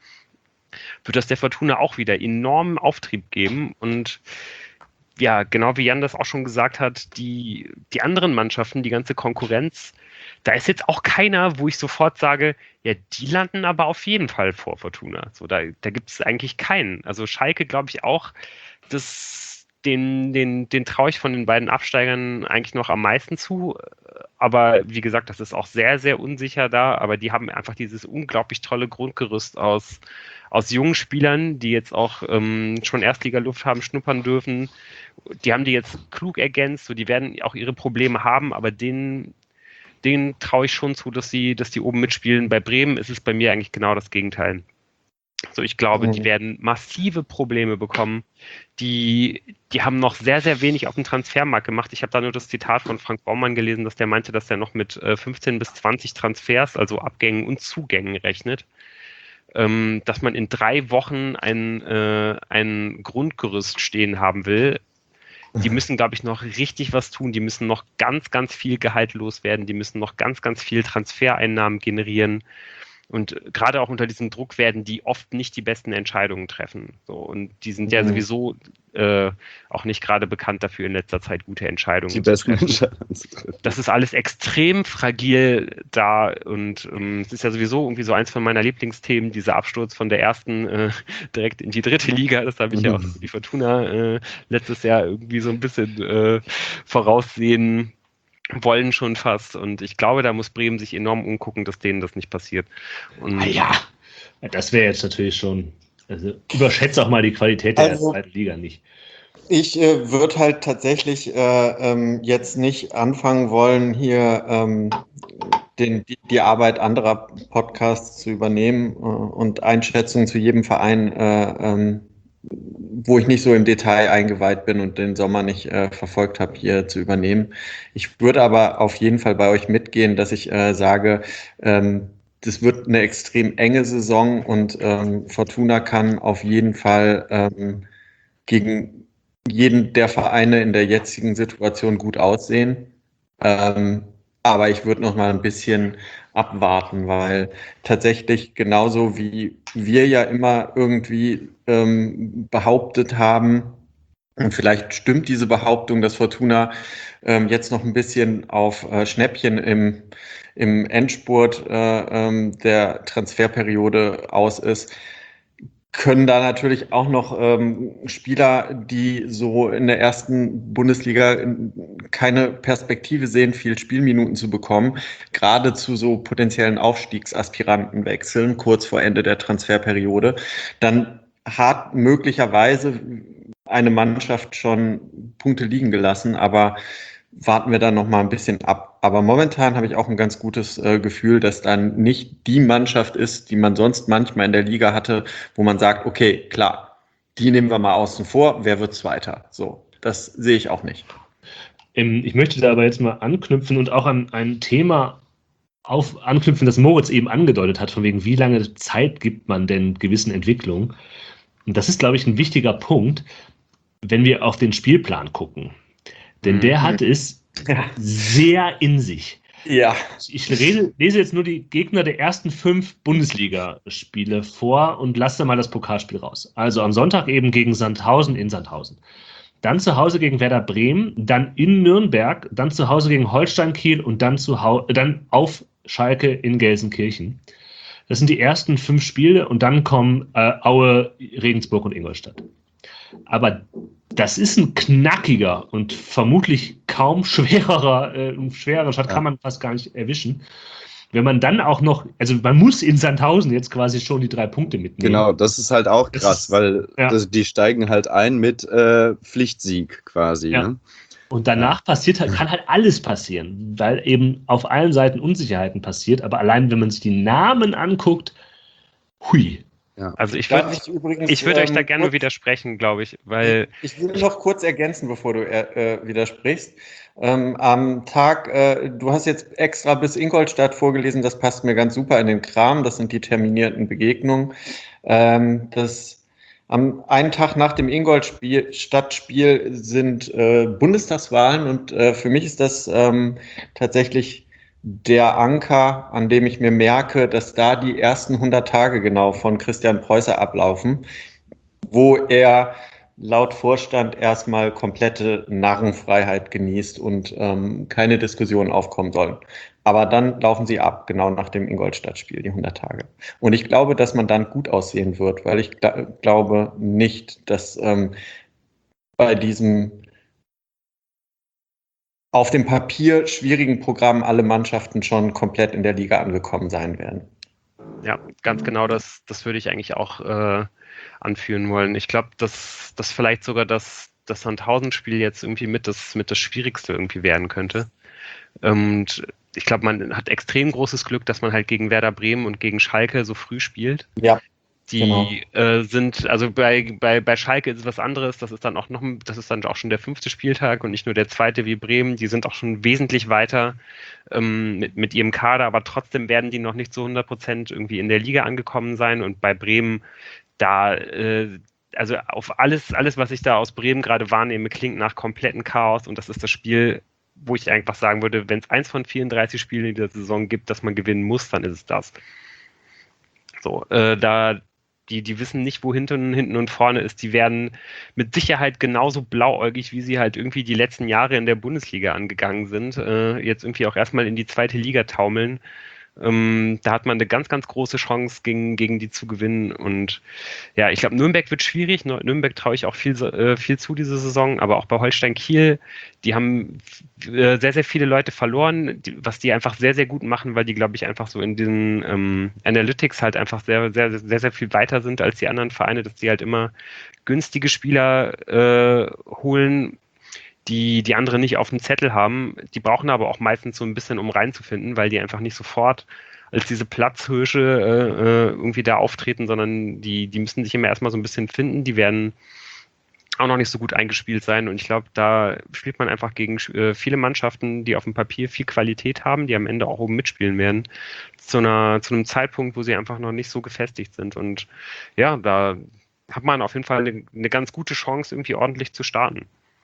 wird das der Fortuna auch wieder enormen Auftrieb geben. Und ja, genau wie Jan das auch schon gesagt hat, die, die anderen Mannschaften, die ganze Konkurrenz, da ist jetzt auch keiner, wo ich sofort sage, ja, die landen aber auf jeden Fall vor Fortuna. So, da da gibt es eigentlich keinen. Also Schalke, glaube ich auch, das, den, den, den traue ich von den beiden Absteigern eigentlich noch am meisten zu. Aber wie gesagt, das ist auch sehr, sehr unsicher da. Aber die haben einfach dieses unglaublich tolle Grundgerüst aus, aus jungen Spielern, die jetzt auch ähm, schon Erstligaluft haben schnuppern dürfen. Die haben die jetzt klug ergänzt. So, die werden auch ihre Probleme haben, aber denen denen traue ich schon zu, dass sie, dass die oben mitspielen. Bei Bremen ist es bei mir eigentlich genau das Gegenteil. So, ich glaube, mhm. die werden massive Probleme bekommen. Die, die haben noch sehr, sehr wenig auf dem Transfermarkt gemacht. Ich habe da nur das Zitat von Frank Baumann gelesen, dass der meinte, dass er noch mit äh, fünfzehn bis zwanzig Transfers, also Abgängen und Zugängen rechnet. Ähm, dass man in drei Wochen ein, äh, ein Grundgerüst stehen haben will. Die müssen, glaube ich, noch richtig was tun. Die müssen noch ganz, ganz viel Gehalt loswerden. Die müssen noch ganz, ganz viel Transfereinnahmen generieren. Und gerade auch unter diesem Druck werden die oft nicht die besten Entscheidungen treffen. So, und die sind ja mhm. sowieso äh, auch nicht gerade bekannt dafür, in letzter Zeit gute Entscheidungen die zu besten treffen. Entscheidungen zu treffen. Das ist alles extrem fragil da. Und ähm, es ist ja sowieso irgendwie so eins von meiner Lieblingsthemen, dieser Absturz von der ersten äh, direkt in die dritte Liga. Das habe ich mhm. ja auch für die Fortuna äh, letztes Jahr irgendwie so ein bisschen äh, voraussehen wollen schon fast. Und ich glaube, da muss Bremen sich enorm umgucken, dass denen das nicht passiert. Und ah ja, das wäre jetzt natürlich schon, also überschätze auch mal die Qualität der also, zweiten Liga nicht. Ich äh, würde halt tatsächlich äh, ähm, jetzt nicht anfangen wollen, hier ähm, den, die, die Arbeit anderer Podcasts zu übernehmen äh, und Einschätzungen zu jedem Verein äh, ähm, wo ich nicht so im Detail eingeweiht bin und den Sommer nicht äh, verfolgt habe, hier zu übernehmen. Ich würde aber auf jeden Fall bei euch mitgehen, dass ich äh, sage, ähm, das wird eine extrem enge Saison und ähm, Fortuna kann auf jeden Fall ähm, gegen jeden der Vereine in der jetzigen Situation gut aussehen. Ähm, aber ich würde noch mal ein bisschen abwarten, weil tatsächlich genauso wie wir ja immer irgendwie ähm, behauptet haben, Und vielleicht stimmt diese Behauptung, dass Fortuna ähm, jetzt noch ein bisschen auf äh, Schnäppchen im, im Endspurt äh, ähm, der Transferperiode aus ist. Können da natürlich auch noch ähm, Spieler, die so in der ersten Bundesliga keine Perspektive sehen, viel Spielminuten zu bekommen, gerade zu so potenziellen Aufstiegsaspiranten wechseln, kurz vor Ende der Transferperiode, dann hat möglicherweise eine Mannschaft schon Punkte liegen gelassen, aber warten wir dann noch mal ein bisschen ab. Aber momentan habe ich auch ein ganz gutes äh, Gefühl, dass dann nicht die Mannschaft ist, die man sonst manchmal in der Liga hatte, wo man sagt, okay, klar, die nehmen wir mal außen vor, wer wird Zweiter? So, das sehe ich auch nicht. Ich möchte da aber jetzt mal anknüpfen und auch an ein Thema auf, anknüpfen, das Moritz eben angedeutet hat, von wegen, wie lange Zeit gibt man denn gewissen Entwicklungen? Und das ist, glaube ich, ein wichtiger Punkt, wenn wir auf den Spielplan gucken. Denn mhm. der hat es ja. sehr in sich. Ja. Ich rede, lese jetzt nur die Gegner der ersten fünf Bundesligaspiele vor und lasse mal das Pokalspiel raus. Also am Sonntag eben gegen Sandhausen in Sandhausen. Dann zu Hause gegen Werder Bremen, dann in Nürnberg, dann zu Hause gegen Holstein Kiel und dann, zu Hau- dann auf Schalke in Gelsenkirchen. Das sind die ersten fünf Spiele und dann kommen äh, Aue, Regensburg und Ingolstadt. Aber das ist ein knackiger und vermutlich kaum schwererer, äh, schwererer Stadt, ja. kann man fast gar nicht erwischen. Wenn man dann auch noch, also man muss in Sandhausen jetzt quasi schon die drei Punkte mitnehmen. Genau, das ist halt auch krass, ist, weil ja. das, die steigen halt ein mit äh, Pflichtsieg quasi. Ja. Ne? Und danach ja. passiert halt, kann halt alles passieren, weil eben auf allen Seiten Unsicherheiten passiert. Aber allein, wenn man sich die Namen anguckt, hui. Ja. Also ich würde ich würd ähm, euch da gerne kurz, widersprechen, glaube ich, weil... Ich will noch kurz ergänzen, bevor du äh, widersprichst. Ähm, am Tag, äh, du hast jetzt extra bis Ingolstadt vorgelesen, das passt mir ganz super in den Kram, das sind die terminierten Begegnungen. Ähm, das, am einen Tag nach dem Ingolstadt-Spiel sind äh, Bundestagswahlen und äh, für mich ist das ähm, tatsächlich der Anker, an dem ich mir merke, dass da die ersten hundert Tage genau von Christian Preußer ablaufen, wo er laut Vorstand erstmal komplette Narrenfreiheit genießt und ähm, keine Diskussionen aufkommen sollen. Aber dann laufen sie ab, genau nach dem Ingolstadt-Spiel, die hundert Tage. Und ich glaube, dass man dann gut aussehen wird, weil ich gl- glaube nicht, dass ähm, bei diesem auf dem Papier schwierigen Programm alle Mannschaften schon komplett in der Liga angekommen sein werden. Ja, ganz genau, das, das würde ich eigentlich auch äh, anführen wollen. Ich glaube, dass das vielleicht sogar das, das Sandhausen-Spiel jetzt irgendwie mit das, mit das Schwierigste irgendwie werden könnte. Und ich glaube, man hat extrem großes Glück, dass man halt gegen Werder Bremen und gegen Schalke so früh spielt. Ja. Die genau. äh, sind, also bei, bei, bei Schalke ist es was anderes, das ist dann auch noch, das ist dann auch schon der fünfte Spieltag und nicht nur der zweite wie Bremen, die sind auch schon wesentlich weiter ähm, mit, mit ihrem Kader, aber trotzdem werden die noch nicht zu hundert Prozent irgendwie in der Liga angekommen sein und bei Bremen, da, äh, also auf alles, alles, was ich da aus Bremen gerade wahrnehme, klingt nach kompletten Chaos und das ist das Spiel, wo ich einfach sagen würde, wenn es eins von vierunddreißig Spielen in der Saison gibt, das man gewinnen muss, dann ist es das. So, äh, da Die, die wissen nicht, wo hinten, hinten und vorne ist. Die werden mit Sicherheit genauso blauäugig, wie sie halt irgendwie die letzten Jahre in der Bundesliga angegangen sind. Äh, jetzt irgendwie auch erstmal in die zweite Liga taumeln. Ähm, da hat man eine ganz, ganz große Chance, gegen, gegen die zu gewinnen. Und ja, ich glaube, Nürnberg wird schwierig. Nürnberg traue ich auch viel, äh, viel zu diese Saison. Aber auch bei Holstein Kiel, die haben äh, sehr, sehr viele Leute verloren, die, was die einfach sehr, sehr gut machen, weil die, glaube ich, einfach so in den ähm, Analytics halt einfach sehr, sehr, sehr, sehr viel weiter sind als die anderen Vereine, dass die halt immer günstige Spieler äh, holen, die die andere nicht auf dem Zettel haben. Die brauchen aber auch meistens so ein bisschen, um reinzufinden, weil die einfach nicht sofort als diese Platzhirsche äh, irgendwie da auftreten, sondern die, die müssen sich immer erstmal so ein bisschen finden. Die werden auch noch nicht so gut eingespielt sein und ich glaube, da spielt man einfach gegen äh, viele Mannschaften, die auf dem Papier viel Qualität haben, die am Ende auch oben mitspielen werden, zu einer, zu einem Zeitpunkt, wo sie einfach noch nicht so gefestigt sind und ja, da hat man auf jeden Fall eine, eine ganz gute Chance, irgendwie ordentlich zu starten.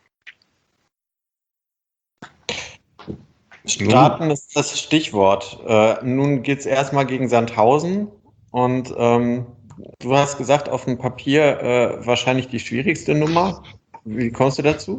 Starten ist das Stichwort. Äh, nun geht es erstmal gegen Sandhausen und ähm, du hast gesagt, auf dem Papier äh, wahrscheinlich die schwierigste Nummer. Wie kommst du dazu?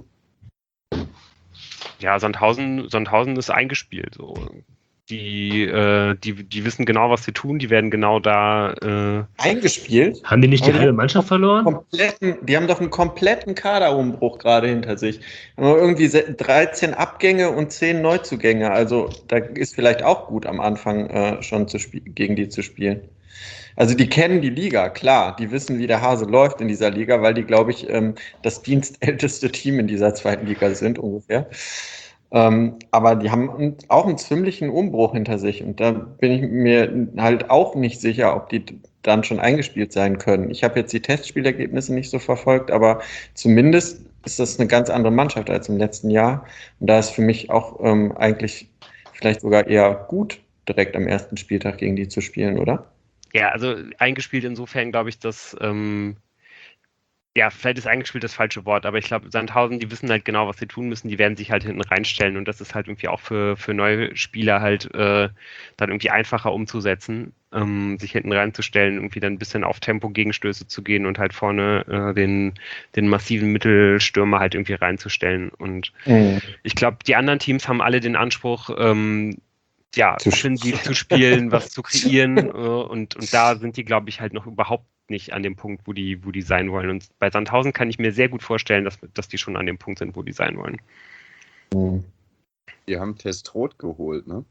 Ja, Sandhausen, Sandhausen ist eingespielt. So. Die, äh, die, die wissen genau, was sie tun, die werden genau da äh, eingespielt. Haben die nicht Aber die die halbe haben Mannschaft verloren? Kompletten, die haben doch einen kompletten Kaderumbruch gerade hinter sich. Haben irgendwie se- dreizehn Abgänge und zehn Neuzugänge. Also da ist vielleicht auch gut am Anfang äh, schon zu spie- gegen die zu spielen. Also die kennen die Liga, klar. Die wissen, wie der Hase läuft in dieser Liga, weil die, glaube ich, ähm, das dienstälteste Team in dieser zweiten Liga sind ungefähr. Ähm, aber die haben einen- auch einen ziemlichen Umbruch hinter sich. Und da bin ich mir halt auch nicht sicher, ob die dann schon eingespielt sein können. Ich habe jetzt die Testspielergebnisse nicht so verfolgt, aber zumindest ist das eine ganz andere Mannschaft als im letzten Jahr. Und da ist für mich auch ähm, eigentlich vielleicht sogar eher gut, direkt am ersten Spieltag gegen die zu spielen, oder? Ja, also eingespielt insofern glaube ich, dass, ähm, ja, vielleicht ist eingespielt das falsche Wort, aber ich glaube, Sandhausen, die wissen halt genau, was sie tun müssen, die werden sich halt hinten reinstellen und das ist halt irgendwie auch für, für neue Spieler halt äh, dann irgendwie einfacher umzusetzen, ähm, sich hinten reinzustellen, irgendwie dann ein bisschen auf Tempo Gegenstöße zu gehen und halt vorne äh, den, den massiven Mittelstürmer halt irgendwie reinzustellen und Mhm. ich glaube, die anderen Teams haben alle den Anspruch, ähm, ja, Zu offensiv spielen. zu spielen, was zu kreieren äh, und, und da sind die, glaube ich, halt noch überhaupt nicht an dem Punkt, wo die, wo die sein wollen. Und bei Sandhausen kann ich mir sehr gut vorstellen, dass, dass die schon an dem Punkt sind, wo die sein wollen. Mhm. Die haben Testrot geholt, ne?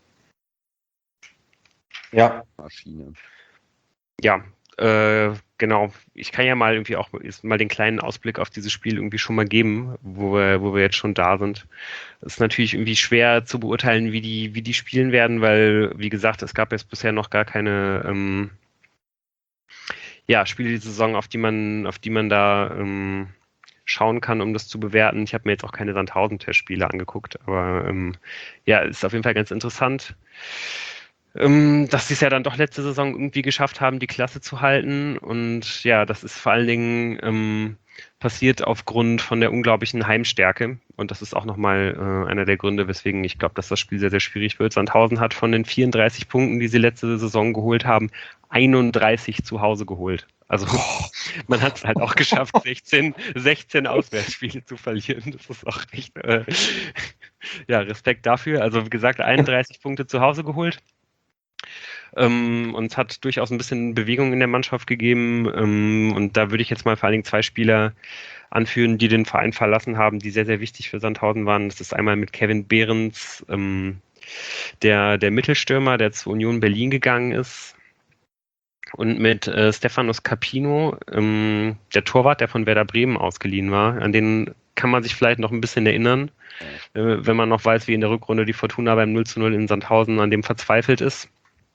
Ja. Maschine. Ja, äh, genau. Ich kann ja mal irgendwie auch jetzt mal den kleinen Ausblick auf dieses Spiel irgendwie schon mal geben, wo wir, wo wir jetzt schon da sind. Es ist natürlich irgendwie schwer zu beurteilen, wie die, wie die spielen werden, weil, wie gesagt, es gab jetzt bisher noch gar keine ähm, ja, Spiele die Saison, auf die man, auf die man da ähm, schauen kann, um das zu bewerten. Ich habe mir jetzt auch keine Sandhausen-Testspiele angeguckt, aber ähm, ja, ist auf jeden Fall ganz interessant, ähm, dass sie es ja dann doch letzte Saison irgendwie geschafft haben, die Klasse zu halten. Und ja, das ist vor allen Dingen ähm, passiert aufgrund von der unglaublichen Heimstärke. Und das ist auch nochmal äh, einer der Gründe, weswegen ich glaube, dass das Spiel sehr, sehr schwierig wird. Sandhausen hat von den vierunddreißig Punkten, die sie letzte Saison geholt haben, einunddreißig zu Hause geholt. Also man hat es halt auch geschafft, sechzehn, sechzehn Auswärtsspiele zu verlieren. Das ist auch echt, äh, ja, Respekt dafür. Also wie gesagt, einunddreißig Punkte zu Hause geholt. Ähm, und es hat durchaus ein bisschen Bewegung in der Mannschaft gegeben. Ähm, und da würde ich jetzt mal vor allen Dingen zwei Spieler anführen, die den Verein verlassen haben, die sehr, sehr wichtig für Sandhausen waren. Das ist einmal mit Kevin Behrens, ähm, der, der Mittelstürmer, der zu Union Berlin gegangen ist. Und mit äh, Stefanos Capino, ähm, der Torwart, der von Werder Bremen ausgeliehen war. An den kann man sich vielleicht noch ein bisschen erinnern, äh, wenn man noch weiß, wie in der Rückrunde die Fortuna beim null zu null in Sandhausen an dem verzweifelt ist.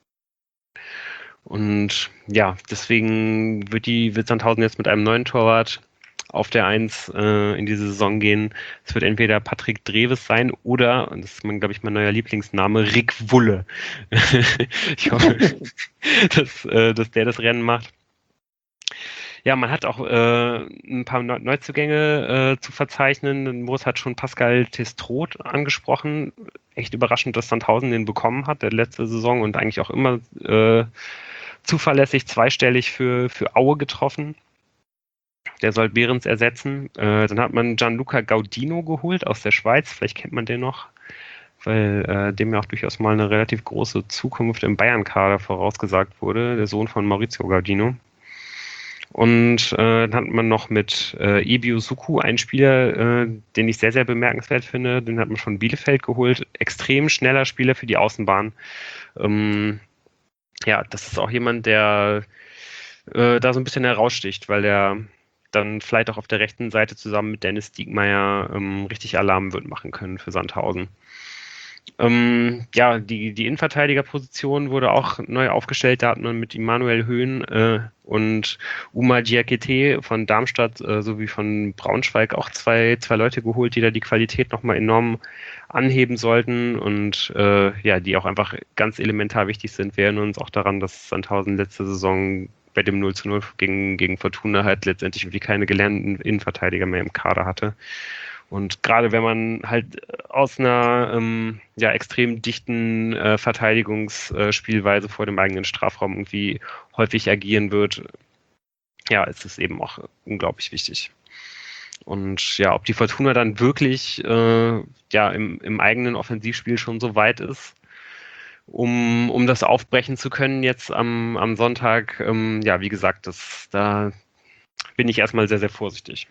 Und ja, deswegen wird die wird Sandhausen jetzt mit einem neuen Torwart auf der Eins äh, in diese Saison gehen. Es wird entweder Patrick Dreves sein oder, und das ist, mein, glaube ich, mein neuer Lieblingsname, Rick Wulle. Ich hoffe, dass, äh, dass der das Rennen macht. Ja, man hat auch äh, ein paar Neu- Neuzugänge äh, zu verzeichnen. Moos hat schon Pascal Testrot angesprochen. Echt überraschend, dass Sandhausen den bekommen hat, der letzte Saison und eigentlich auch immer äh, zuverlässig zweistellig für, für Aue getroffen. Der soll Behrens ersetzen. Äh, dann hat man Gianluca Gaudino geholt aus der Schweiz. Vielleicht kennt man den noch, weil äh, dem ja auch durchaus mal eine relativ große Zukunft im Bayern-Kader vorausgesagt wurde. Der Sohn von Maurizio Gaudino. Und äh, dann hat man noch mit äh, Ebio Suku einen Spieler, äh, den ich sehr, sehr bemerkenswert finde. Den hat man von Bielefeld geholt. Extrem schneller Spieler für die Außenbahn. Ähm, ja, das ist auch jemand, der äh, da so ein bisschen heraussticht, weil er dann vielleicht auch auf der rechten Seite zusammen mit Dennis Diekmeyer ähm, richtig Alarm wird machen können für Sandhausen. Ähm, ja, die, die Innenverteidigerposition wurde auch neu aufgestellt. Da hat man mit Immanuel Höhn äh, und Uma Diakite von Darmstadt äh, sowie von Braunschweig auch zwei, zwei Leute geholt, die da die Qualität nochmal enorm anheben sollten und äh, ja, die auch einfach ganz elementar wichtig sind. Wir erinnern uns auch daran, dass Sandhausen letzte Saison bei dem null zu null gegen, gegen Fortuna halt letztendlich irgendwie keine gelernten Innenverteidiger mehr im Kader hatte. Und gerade wenn man halt aus einer ähm, ja, extrem dichten äh, Verteidigungsspielweise vor dem eigenen Strafraum irgendwie häufig agieren wird, ja, ist es eben auch unglaublich wichtig. Und ja, ob die Fortuna dann wirklich äh, ja, im, im eigenen Offensivspiel schon so weit ist, um, um das aufbrechen zu können jetzt am, am Sonntag. Ähm, ja, wie gesagt, das, da bin ich erstmal sehr, sehr vorsichtig.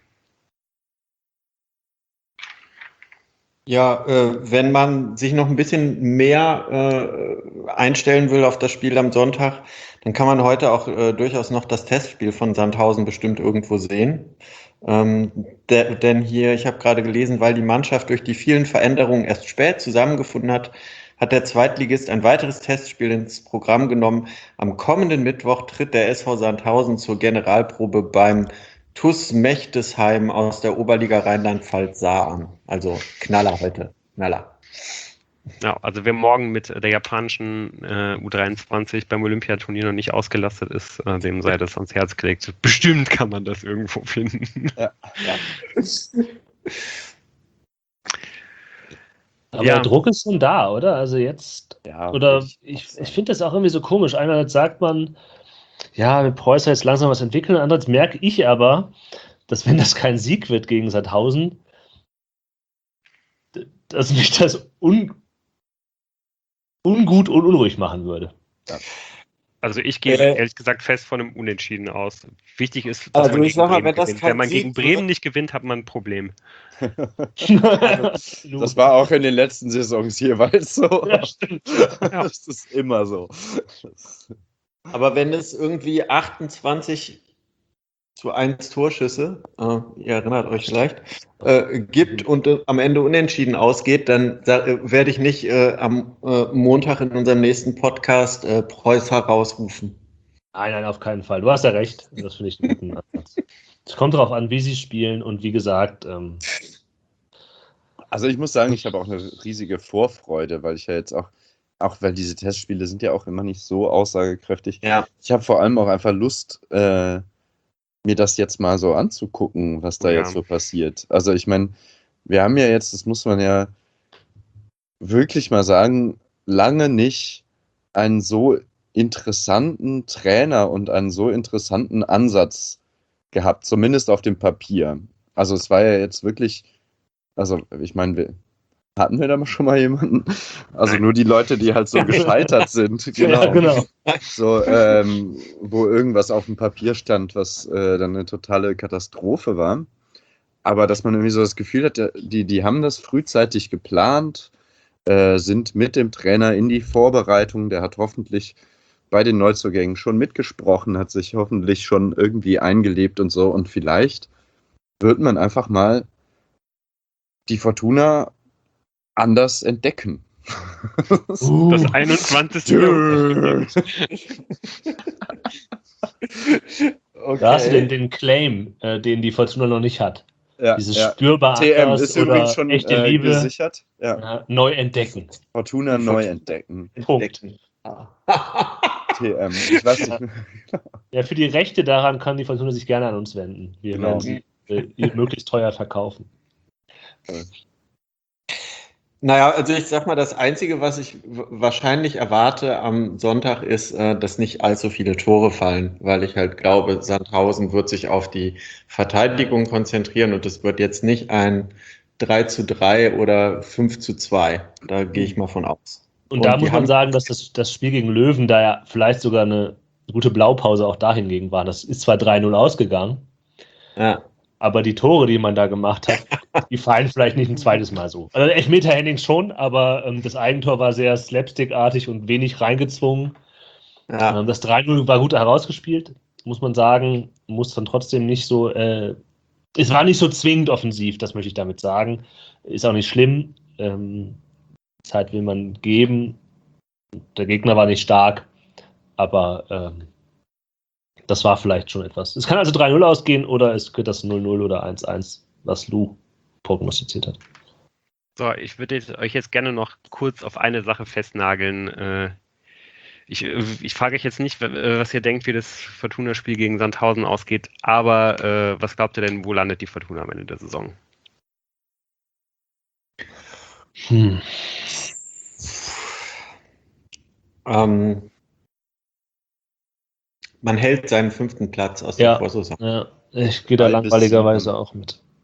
Ja, äh, wenn man sich noch ein bisschen mehr äh, einstellen will auf das Spiel am Sonntag, dann kann man heute auch äh, durchaus noch das Testspiel von Sandhausen bestimmt irgendwo sehen. Ähm, de- denn hier, ich habe gerade gelesen, weil die Mannschaft durch die vielen Veränderungen erst spät zusammengefunden hat, hat der Zweitligist ein weiteres Testspiel ins Programm genommen. Am kommenden Mittwoch tritt der S V Sandhausen zur Generalprobe beim T U S Mechtesheim aus der Oberliga Rheinland-Pfalz Saar an. Also Knaller heute. Knaller. Ja, also wer morgen mit der japanischen äh, U dreiundzwanzig beim Olympiaturnier noch nicht ausgelastet ist, äh, dem sei das ans Herz gelegt. Bestimmt kann man das irgendwo finden. Ja. Aber Ja. der Druck ist schon da, oder? Also jetzt, Ja, oder würde ich, auch sagen. ich finde das auch irgendwie so komisch. Einerseits sagt man, ja, mit Preußer jetzt langsam was entwickeln. Andererseits merke ich aber, dass wenn das kein Sieg wird gegen Sandhausen, d- dass mich das un, ungut und unruhig machen würde. Also ich gehe Äh, ehrlich gesagt fest von einem Unentschieden aus. Wichtig ist, dass Also man ich gegen sag mal, Bremen wenn das gewinnt. kein Wenn man Sieg gegen Bremen wird- nicht gewinnt, hat man ein Problem. Das war auch in den letzten Saisons jeweils so. Ja, stimmt. Das ist immer so. Das, Aber wenn es irgendwie achtundzwanzig zu eins Torschüsse, äh, ihr erinnert euch vielleicht, äh, gibt und äh, am Ende unentschieden ausgeht, dann äh, werde ich nicht äh, am äh, Montag in unserem nächsten Podcast äh, Preußer rausrufen. Nein, nein, auf keinen Fall. Du hast ja recht. Das finde ich einen guten Ansatz. Es kommt darauf an, wie sie spielen und wie gesagt, ähm, also ich muss sagen, ich habe auch eine riesige Vorfreude, weil ich ja jetzt auch, auch weil diese Testspiele sind ja auch immer nicht so aussagekräftig. Ja. Ich habe vor allem auch einfach Lust, äh, mir das jetzt mal so anzugucken, was da Ja. jetzt so passiert. Also ich meine, wir haben ja jetzt, das muss man ja wirklich mal sagen, lange nicht einen so interessanten Trainer und einen so interessanten Ansatz gehabt, zumindest auf dem Papier. Also es war ja jetzt wirklich, also ich meine, wir, hatten wir da mal schon mal jemanden? Also Nein. nur die Leute, die halt so gescheitert sind, genau. ja, genau. So, ähm, wo irgendwas auf dem Papier stand, was äh, dann eine totale Katastrophe war. Aber dass man irgendwie so das Gefühl hat, die, die haben das frühzeitig geplant, äh, sind mit dem Trainer in die Vorbereitung, der hat hoffentlich bei den Neuzugängen schon mitgesprochen, hat sich hoffentlich schon irgendwie eingelebt und so. Und vielleicht wird man einfach mal die Fortuna anders entdecken. Uh, Das einundzwanzigste Jahrhundert. Okay. Da hast du den, den Claim, äh, den die Fortuna noch nicht hat. Ja, Dieses ja. spürbar T M anders ist oder übrigens schon echte äh, Liebe gesichert. Ja. ja, neu entdecken. Fortuna Die neu Fortuna. entdecken. Punkt. T M. Ich weiß nicht. Ja, für die Rechte daran kann die Fortuna sich gerne an uns wenden. Wir Genau. werden sie äh, ihr möglichst teuer verkaufen. Naja, also ich sag mal, das Einzige, was ich w- wahrscheinlich erwarte am Sonntag, ist, äh, dass nicht allzu viele Tore fallen, weil ich halt glaube, Sandhausen wird sich auf die Verteidigung konzentrieren und es wird jetzt nicht ein drei zu drei oder fünf zu zwei. Da gehe ich mal von aus. Und, Und da die muss man haben- sagen, dass das, das Spiel gegen Löwen da ja vielleicht sogar eine gute Blaupause auch dahingegen war. Das ist zwar drei null ausgegangen, Ja, aber die Tore, die man da gemacht hat, die fallen vielleicht nicht ein zweites Mal so. Also Elfmeter-Henning schon, aber ähm, das Eigentor war sehr slapstickartig und wenig reingezwungen. ja. Ähm, das drei null war gut herausgespielt, muss man sagen. Muss dann trotzdem nicht so, äh, es war nicht so zwingend offensiv, das möchte ich damit sagen. Ist auch nicht schlimm. Ähm, Zeit will man geben. Der Gegner war nicht stark, aber ähm, das war vielleicht schon etwas. Es kann also drei null ausgehen oder es wird das null null oder eins eins, was Lou prognostiziert hat. So, ich würde jetzt, euch jetzt gerne noch kurz auf eine Sache festnageln. Äh, ich ich frage euch jetzt nicht, w- was ihr denkt, wie das Fortuna-Spiel gegen Sandhausen ausgeht, aber äh, was glaubt ihr denn, wo landet die Fortuna am Ende der Saison? Hm. Ähm, man hält seinen fünften Platz aus der Ja. Vorsaison. Ja, ich gehe da Weil das- langweiligerweise auch mit.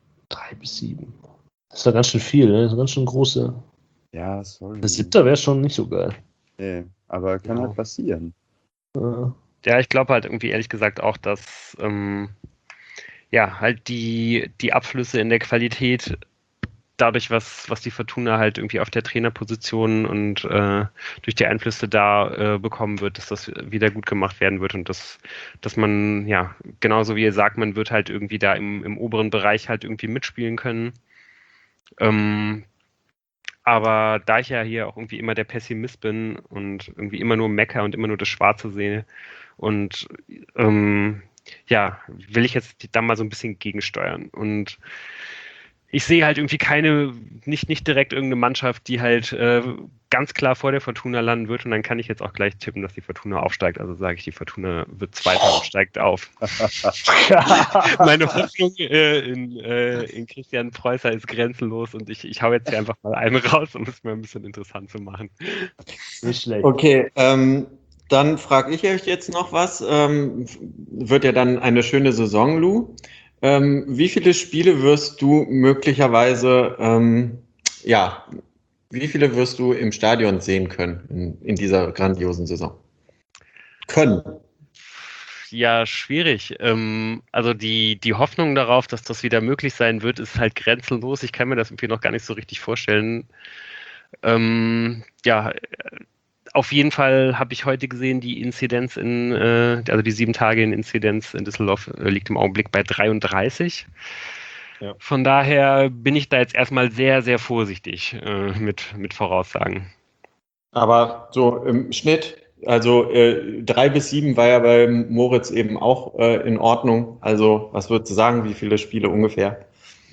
Drei bis sieben. Das ist ja ganz schön viel, ne? Das ist ganz schön große. Ja, sorry. Ein Siebter wäre schon nicht so geil. Nee, aber kann Ja. halt passieren. Ja. Ja, ich glaube halt irgendwie ehrlich gesagt auch, dass ähm, ja halt die, die Abflüsse in der Qualität dadurch, was, was die Fortuna halt irgendwie auf der Trainerposition und äh, durch die Einflüsse da äh, bekommen wird, dass das wieder gut gemacht werden wird und dass, dass man, ja, genauso wie ihr sagt, man wird halt irgendwie da im, im oberen Bereich halt irgendwie mitspielen können. Ähm, aber da ich ja hier auch irgendwie immer der Pessimist bin und irgendwie immer nur Mecker und immer nur das Schwarze sehe und ähm, ja, will ich jetzt da mal so ein bisschen gegensteuern und ich sehe halt irgendwie keine, nicht, nicht direkt irgendeine Mannschaft, die halt äh, ganz klar vor der Fortuna landen wird und dann kann ich jetzt auch gleich tippen, dass die Fortuna aufsteigt. Also sage ich, die Fortuna wird Zweiter und steigt auf. Meine Hoffnung äh, in, äh, in Christian Preußer ist grenzenlos und ich, ich hau jetzt hier einfach mal einen raus, um es mir ein bisschen interessant zu machen. Nicht schlecht. Okay, ähm, dann frage ich euch jetzt noch was. Ähm, wird ja dann eine schöne Saison, Lou. Ähm, wie viele Spiele wirst du möglicherweise, ähm, ja, wie viele wirst du im Stadion sehen können in, in dieser grandiosen Saison? Können. Ja, schwierig. Ähm, also die, die Hoffnung darauf, dass das wieder möglich sein wird, ist halt grenzenlos. Ich kann mir das irgendwie noch gar nicht so richtig vorstellen. Ähm, ja, auf jeden Fall habe ich heute gesehen, die Inzidenz in, äh, also die sieben Tage in Inzidenz in Düsseldorf äh, liegt im Augenblick bei dreiunddreißig. Ja. Von daher bin ich da jetzt erstmal sehr, sehr vorsichtig äh, mit, mit Voraussagen. Aber so im Schnitt, also äh, drei bis sieben war ja bei Moritz eben auch äh, in Ordnung. Also was würdest du sagen, wie viele Spiele ungefähr?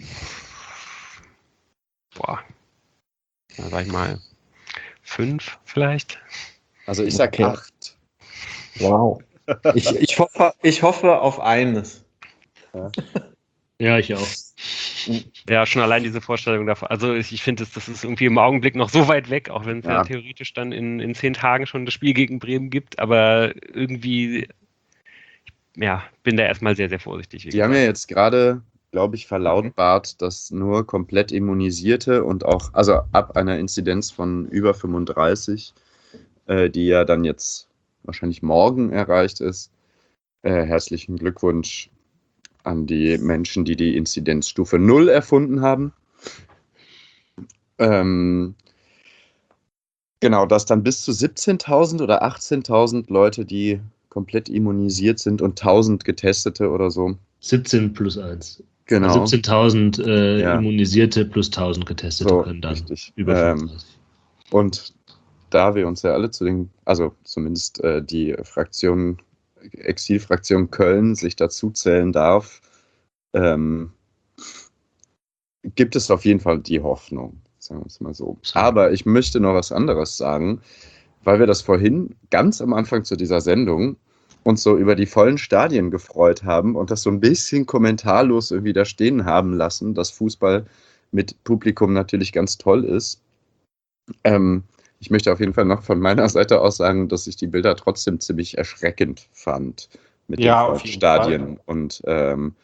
Boah, da sag ich mal fünf vielleicht. Also ich sag Okay. acht. Wow. Ich, ich, hoffe, ich hoffe auf eines. Ja, ich auch. Ja, schon allein diese Vorstellung davon. Also ich, ich finde, das, das ist irgendwie im Augenblick noch so weit weg, auch wenn es ja. Ja. theoretisch dann in, in zehn Tagen schon das Spiel gegen Bremen gibt. Aber irgendwie, ja, bin da erstmal sehr, sehr vorsichtig. wie Die haben gesagt. ja jetzt gerade, glaube ich, verlautbart, dass nur komplett Immunisierte und auch, also ab einer Inzidenz von über fünfunddreißig, äh, die ja dann jetzt wahrscheinlich morgen erreicht ist, äh, herzlichen Glückwunsch an die Menschen, die die Inzidenzstufe null erfunden haben. Ähm, genau, dass dann bis zu siebzehntausend oder achtzehntausend Leute, die komplett immunisiert sind und tausend Getestete oder so. siebzehn plus eins. Genau. siebzehntausend äh, Ja. Immunisierte plus tausend Getestete So, können dann richtig. über Ähm, fünfunddreißig. Und da wir uns ja alle zu den, also zumindest äh, die Fraktion, Exilfraktion Köln sich dazu zählen darf, ähm, gibt es auf jeden Fall die Hoffnung, sagen wir es mal so. So. Aber ich möchte noch was anderes sagen, weil wir das vorhin ganz am Anfang zu dieser Sendung uns so über die vollen Stadien gefreut haben und das so ein bisschen kommentarlos irgendwie da stehen haben lassen, dass Fußball mit Publikum natürlich ganz toll ist. Ähm, ich möchte auf jeden Fall noch von meiner Seite aus sagen, dass ich die Bilder trotzdem ziemlich erschreckend fand mit Ja, den auf vollen jeden Stadien. Fall. Und ähm,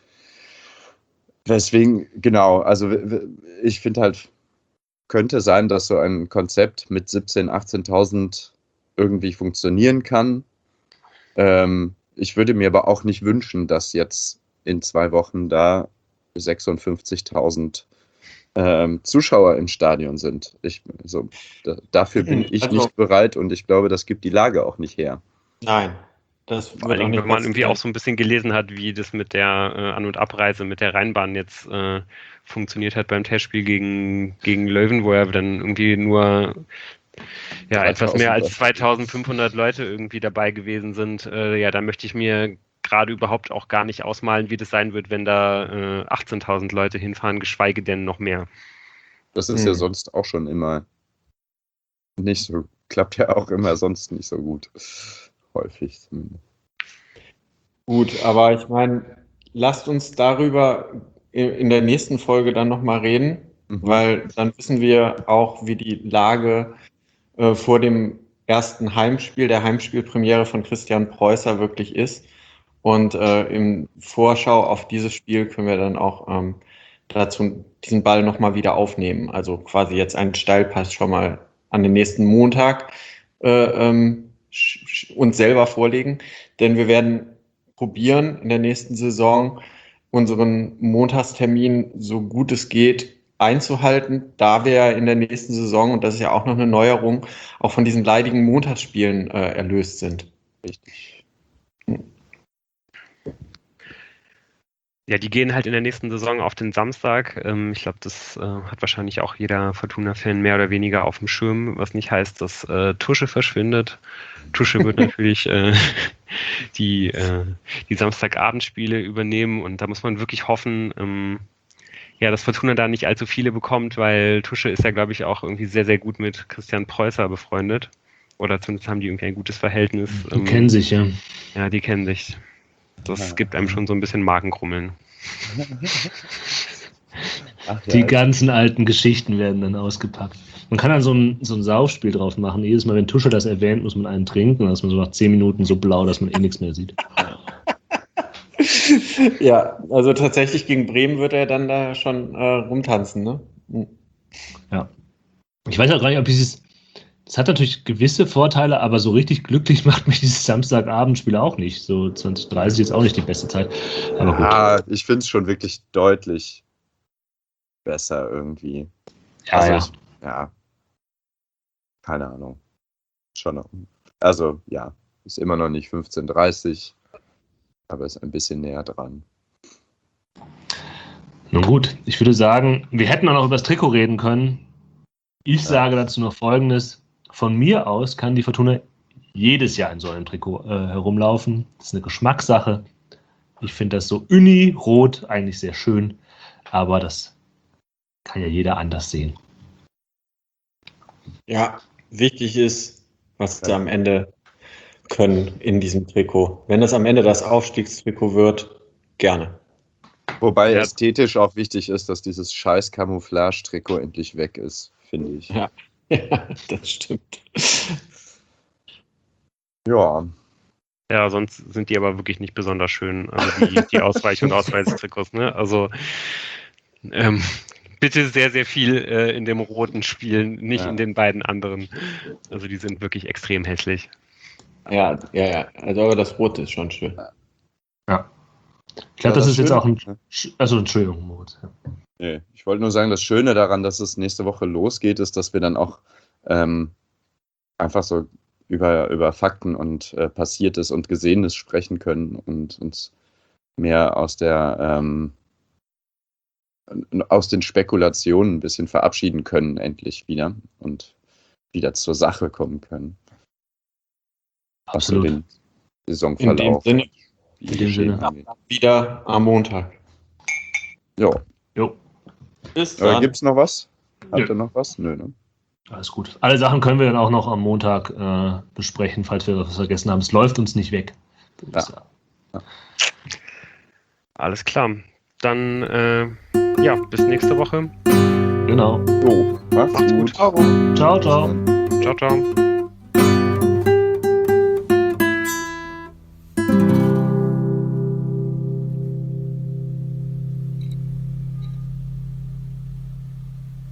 deswegen, genau, also w- w- ich finde halt, könnte sein, dass so ein Konzept mit siebzehntausend, achtzehntausend irgendwie funktionieren kann. Ähm, ich würde mir aber auch nicht wünschen, dass jetzt in zwei Wochen da sechsundfünfzigtausend ähm, Zuschauer im Stadion sind. Ich, so, da, dafür bin ich Also- nicht bereit und ich glaube, das gibt die Lage auch nicht her. Nein, das Vor wird allen auch Dingen, nicht wenn man irgendwie passieren. auch so ein bisschen gelesen hat, wie das mit der äh, An- und Abreise mit der Rheinbahn jetzt äh, funktioniert hat beim Testspiel gegen, gegen Löwen, wo ja dann irgendwie nur ja, etwas mehr als zweitausendfünfhundert Leute irgendwie dabei gewesen sind. Äh, ja, da möchte ich mir gerade überhaupt auch gar nicht ausmalen, wie das sein wird, wenn da äh, achtzehntausend Leute hinfahren, geschweige denn noch mehr. Das ist ja Hm. sonst auch schon immer nicht so, klappt ja auch immer sonst nicht so gut. Häufig zumindest. Gut, aber ich meine, lasst uns darüber in in der nächsten Folge dann nochmal reden, Mhm. weil dann wissen wir auch, wie die Lage äh, vor dem ersten Heimspiel, der Heimspielpremiere von Christian Preußer wirklich ist. Und äh, im Vorschau auf dieses Spiel können wir dann auch ähm, dazu diesen Ball nochmal wieder aufnehmen. Also quasi jetzt einen Steilpass schon mal an den nächsten Montag äh, ähm, uns selber vorlegen. Denn wir werden probieren, in der nächsten Saison unseren Montagstermin so gut es geht einzuhalten, da wir in der nächsten Saison, und das ist ja auch noch eine Neuerung, auch von diesen leidigen Montagsspielen äh, erlöst sind. Richtig. Ja, die gehen halt in der nächsten Saison auf den Samstag. Ähm, ich glaube, das äh, hat wahrscheinlich auch jeder Fortuna-Fan mehr oder weniger auf dem Schirm, was nicht heißt, dass äh, Tusche verschwindet. Tusche wird natürlich äh, die, äh, die Samstagabendspiele übernehmen und da muss man wirklich hoffen, ähm, ja, dass Fortuna da nicht allzu viele bekommt, weil Tusche ist ja, glaube ich, auch irgendwie sehr, sehr gut mit Christian Preußer befreundet. Oder zumindest haben die irgendwie ein gutes Verhältnis. Die ähm, kennen sich, ja. Ja, die kennen sich. Das gibt einem schon so ein bisschen Magenkrummeln. Ach, Die ja, ganzen alten Geschichten werden dann ausgepackt. Man kann dann so ein, so ein Saufspiel drauf machen. Jedes Mal, wenn Tusche das erwähnt, muss man einen trinken. Dann ist man so nach zehn Minuten so blau, dass man eh nichts mehr sieht. Ja, also tatsächlich gegen Bremen wird er dann da schon äh, rumtanzen, ne? Ja. Ich weiß auch gar nicht, ob dieses. Das hat natürlich gewisse Vorteile, aber so richtig glücklich macht mich dieses Samstagabendspiel auch nicht. So zwanzig dreißig ist auch nicht die beste Zeit. Aber gut. ja, ich finde es schon wirklich deutlich besser irgendwie. Ja, also ja. Ich, ja. Keine Ahnung. Schon noch. Also, ja, ist immer noch nicht fünfzehn Uhr dreißig, aber ist ein bisschen näher dran. Nun gut, ich würde sagen, wir hätten auch noch über das Trikot reden können. Ich Ja. sage dazu noch Folgendes. Von mir aus kann die Fortuna jedes Jahr in so einem Trikot äh, herumlaufen. Das ist eine Geschmackssache. Ich finde das so uni-rot eigentlich sehr schön, aber das kann ja jeder anders sehen. Ja, wichtig ist, was sie am Ende können in diesem Trikot. Wenn es am Ende das Aufstiegstrikot wird, gerne. Wobei Ja. ästhetisch auch wichtig ist, dass dieses scheiß Camouflage-Trikot endlich weg ist, finde ich. Ja. Ja, das stimmt. Ja, Ja, sonst sind die aber wirklich nicht besonders schön. Also die, die Ausweich- und Ausweistrikots, ne? Also ähm, bitte sehr, sehr viel äh, in dem roten spielen, nicht Ja. in den beiden anderen. Also die sind wirklich extrem hässlich. Ja, ja, ja. Also aber das Rote ist schon schön. Ja. Ich glaube, Ja, das, das ist jetzt Schöne- auch ein. Sch- Also, Entschuldigung, Moritz. Ja. nee. Ich wollte nur sagen, das Schöne daran, dass es nächste Woche losgeht, ist, dass wir dann auch ähm, einfach so über, über Fakten und äh, Passiertes und Gesehenes sprechen können und uns mehr aus der ähm, aus den Spekulationen ein bisschen verabschieden können, endlich wieder und wieder zur Sache kommen können. Was so Absolut. den Saisonverlauf. In dem Sinne. wie In dem geschehen Sinne. angeht. Wieder am Montag. Jo. Jo, Bis Äh, dann. Gibt es noch was? Habt Nö. ihr noch was? Nö, ne? alles gut. Alle Sachen können wir dann auch noch am Montag äh, besprechen, falls wir was vergessen haben. Es läuft uns nicht weg. Das, Ja. Alles klar. Dann äh, ja, bis nächste Woche. Genau. Jo, macht's Macht's gut. gut. Ciao, ciao. Ciao, ciao.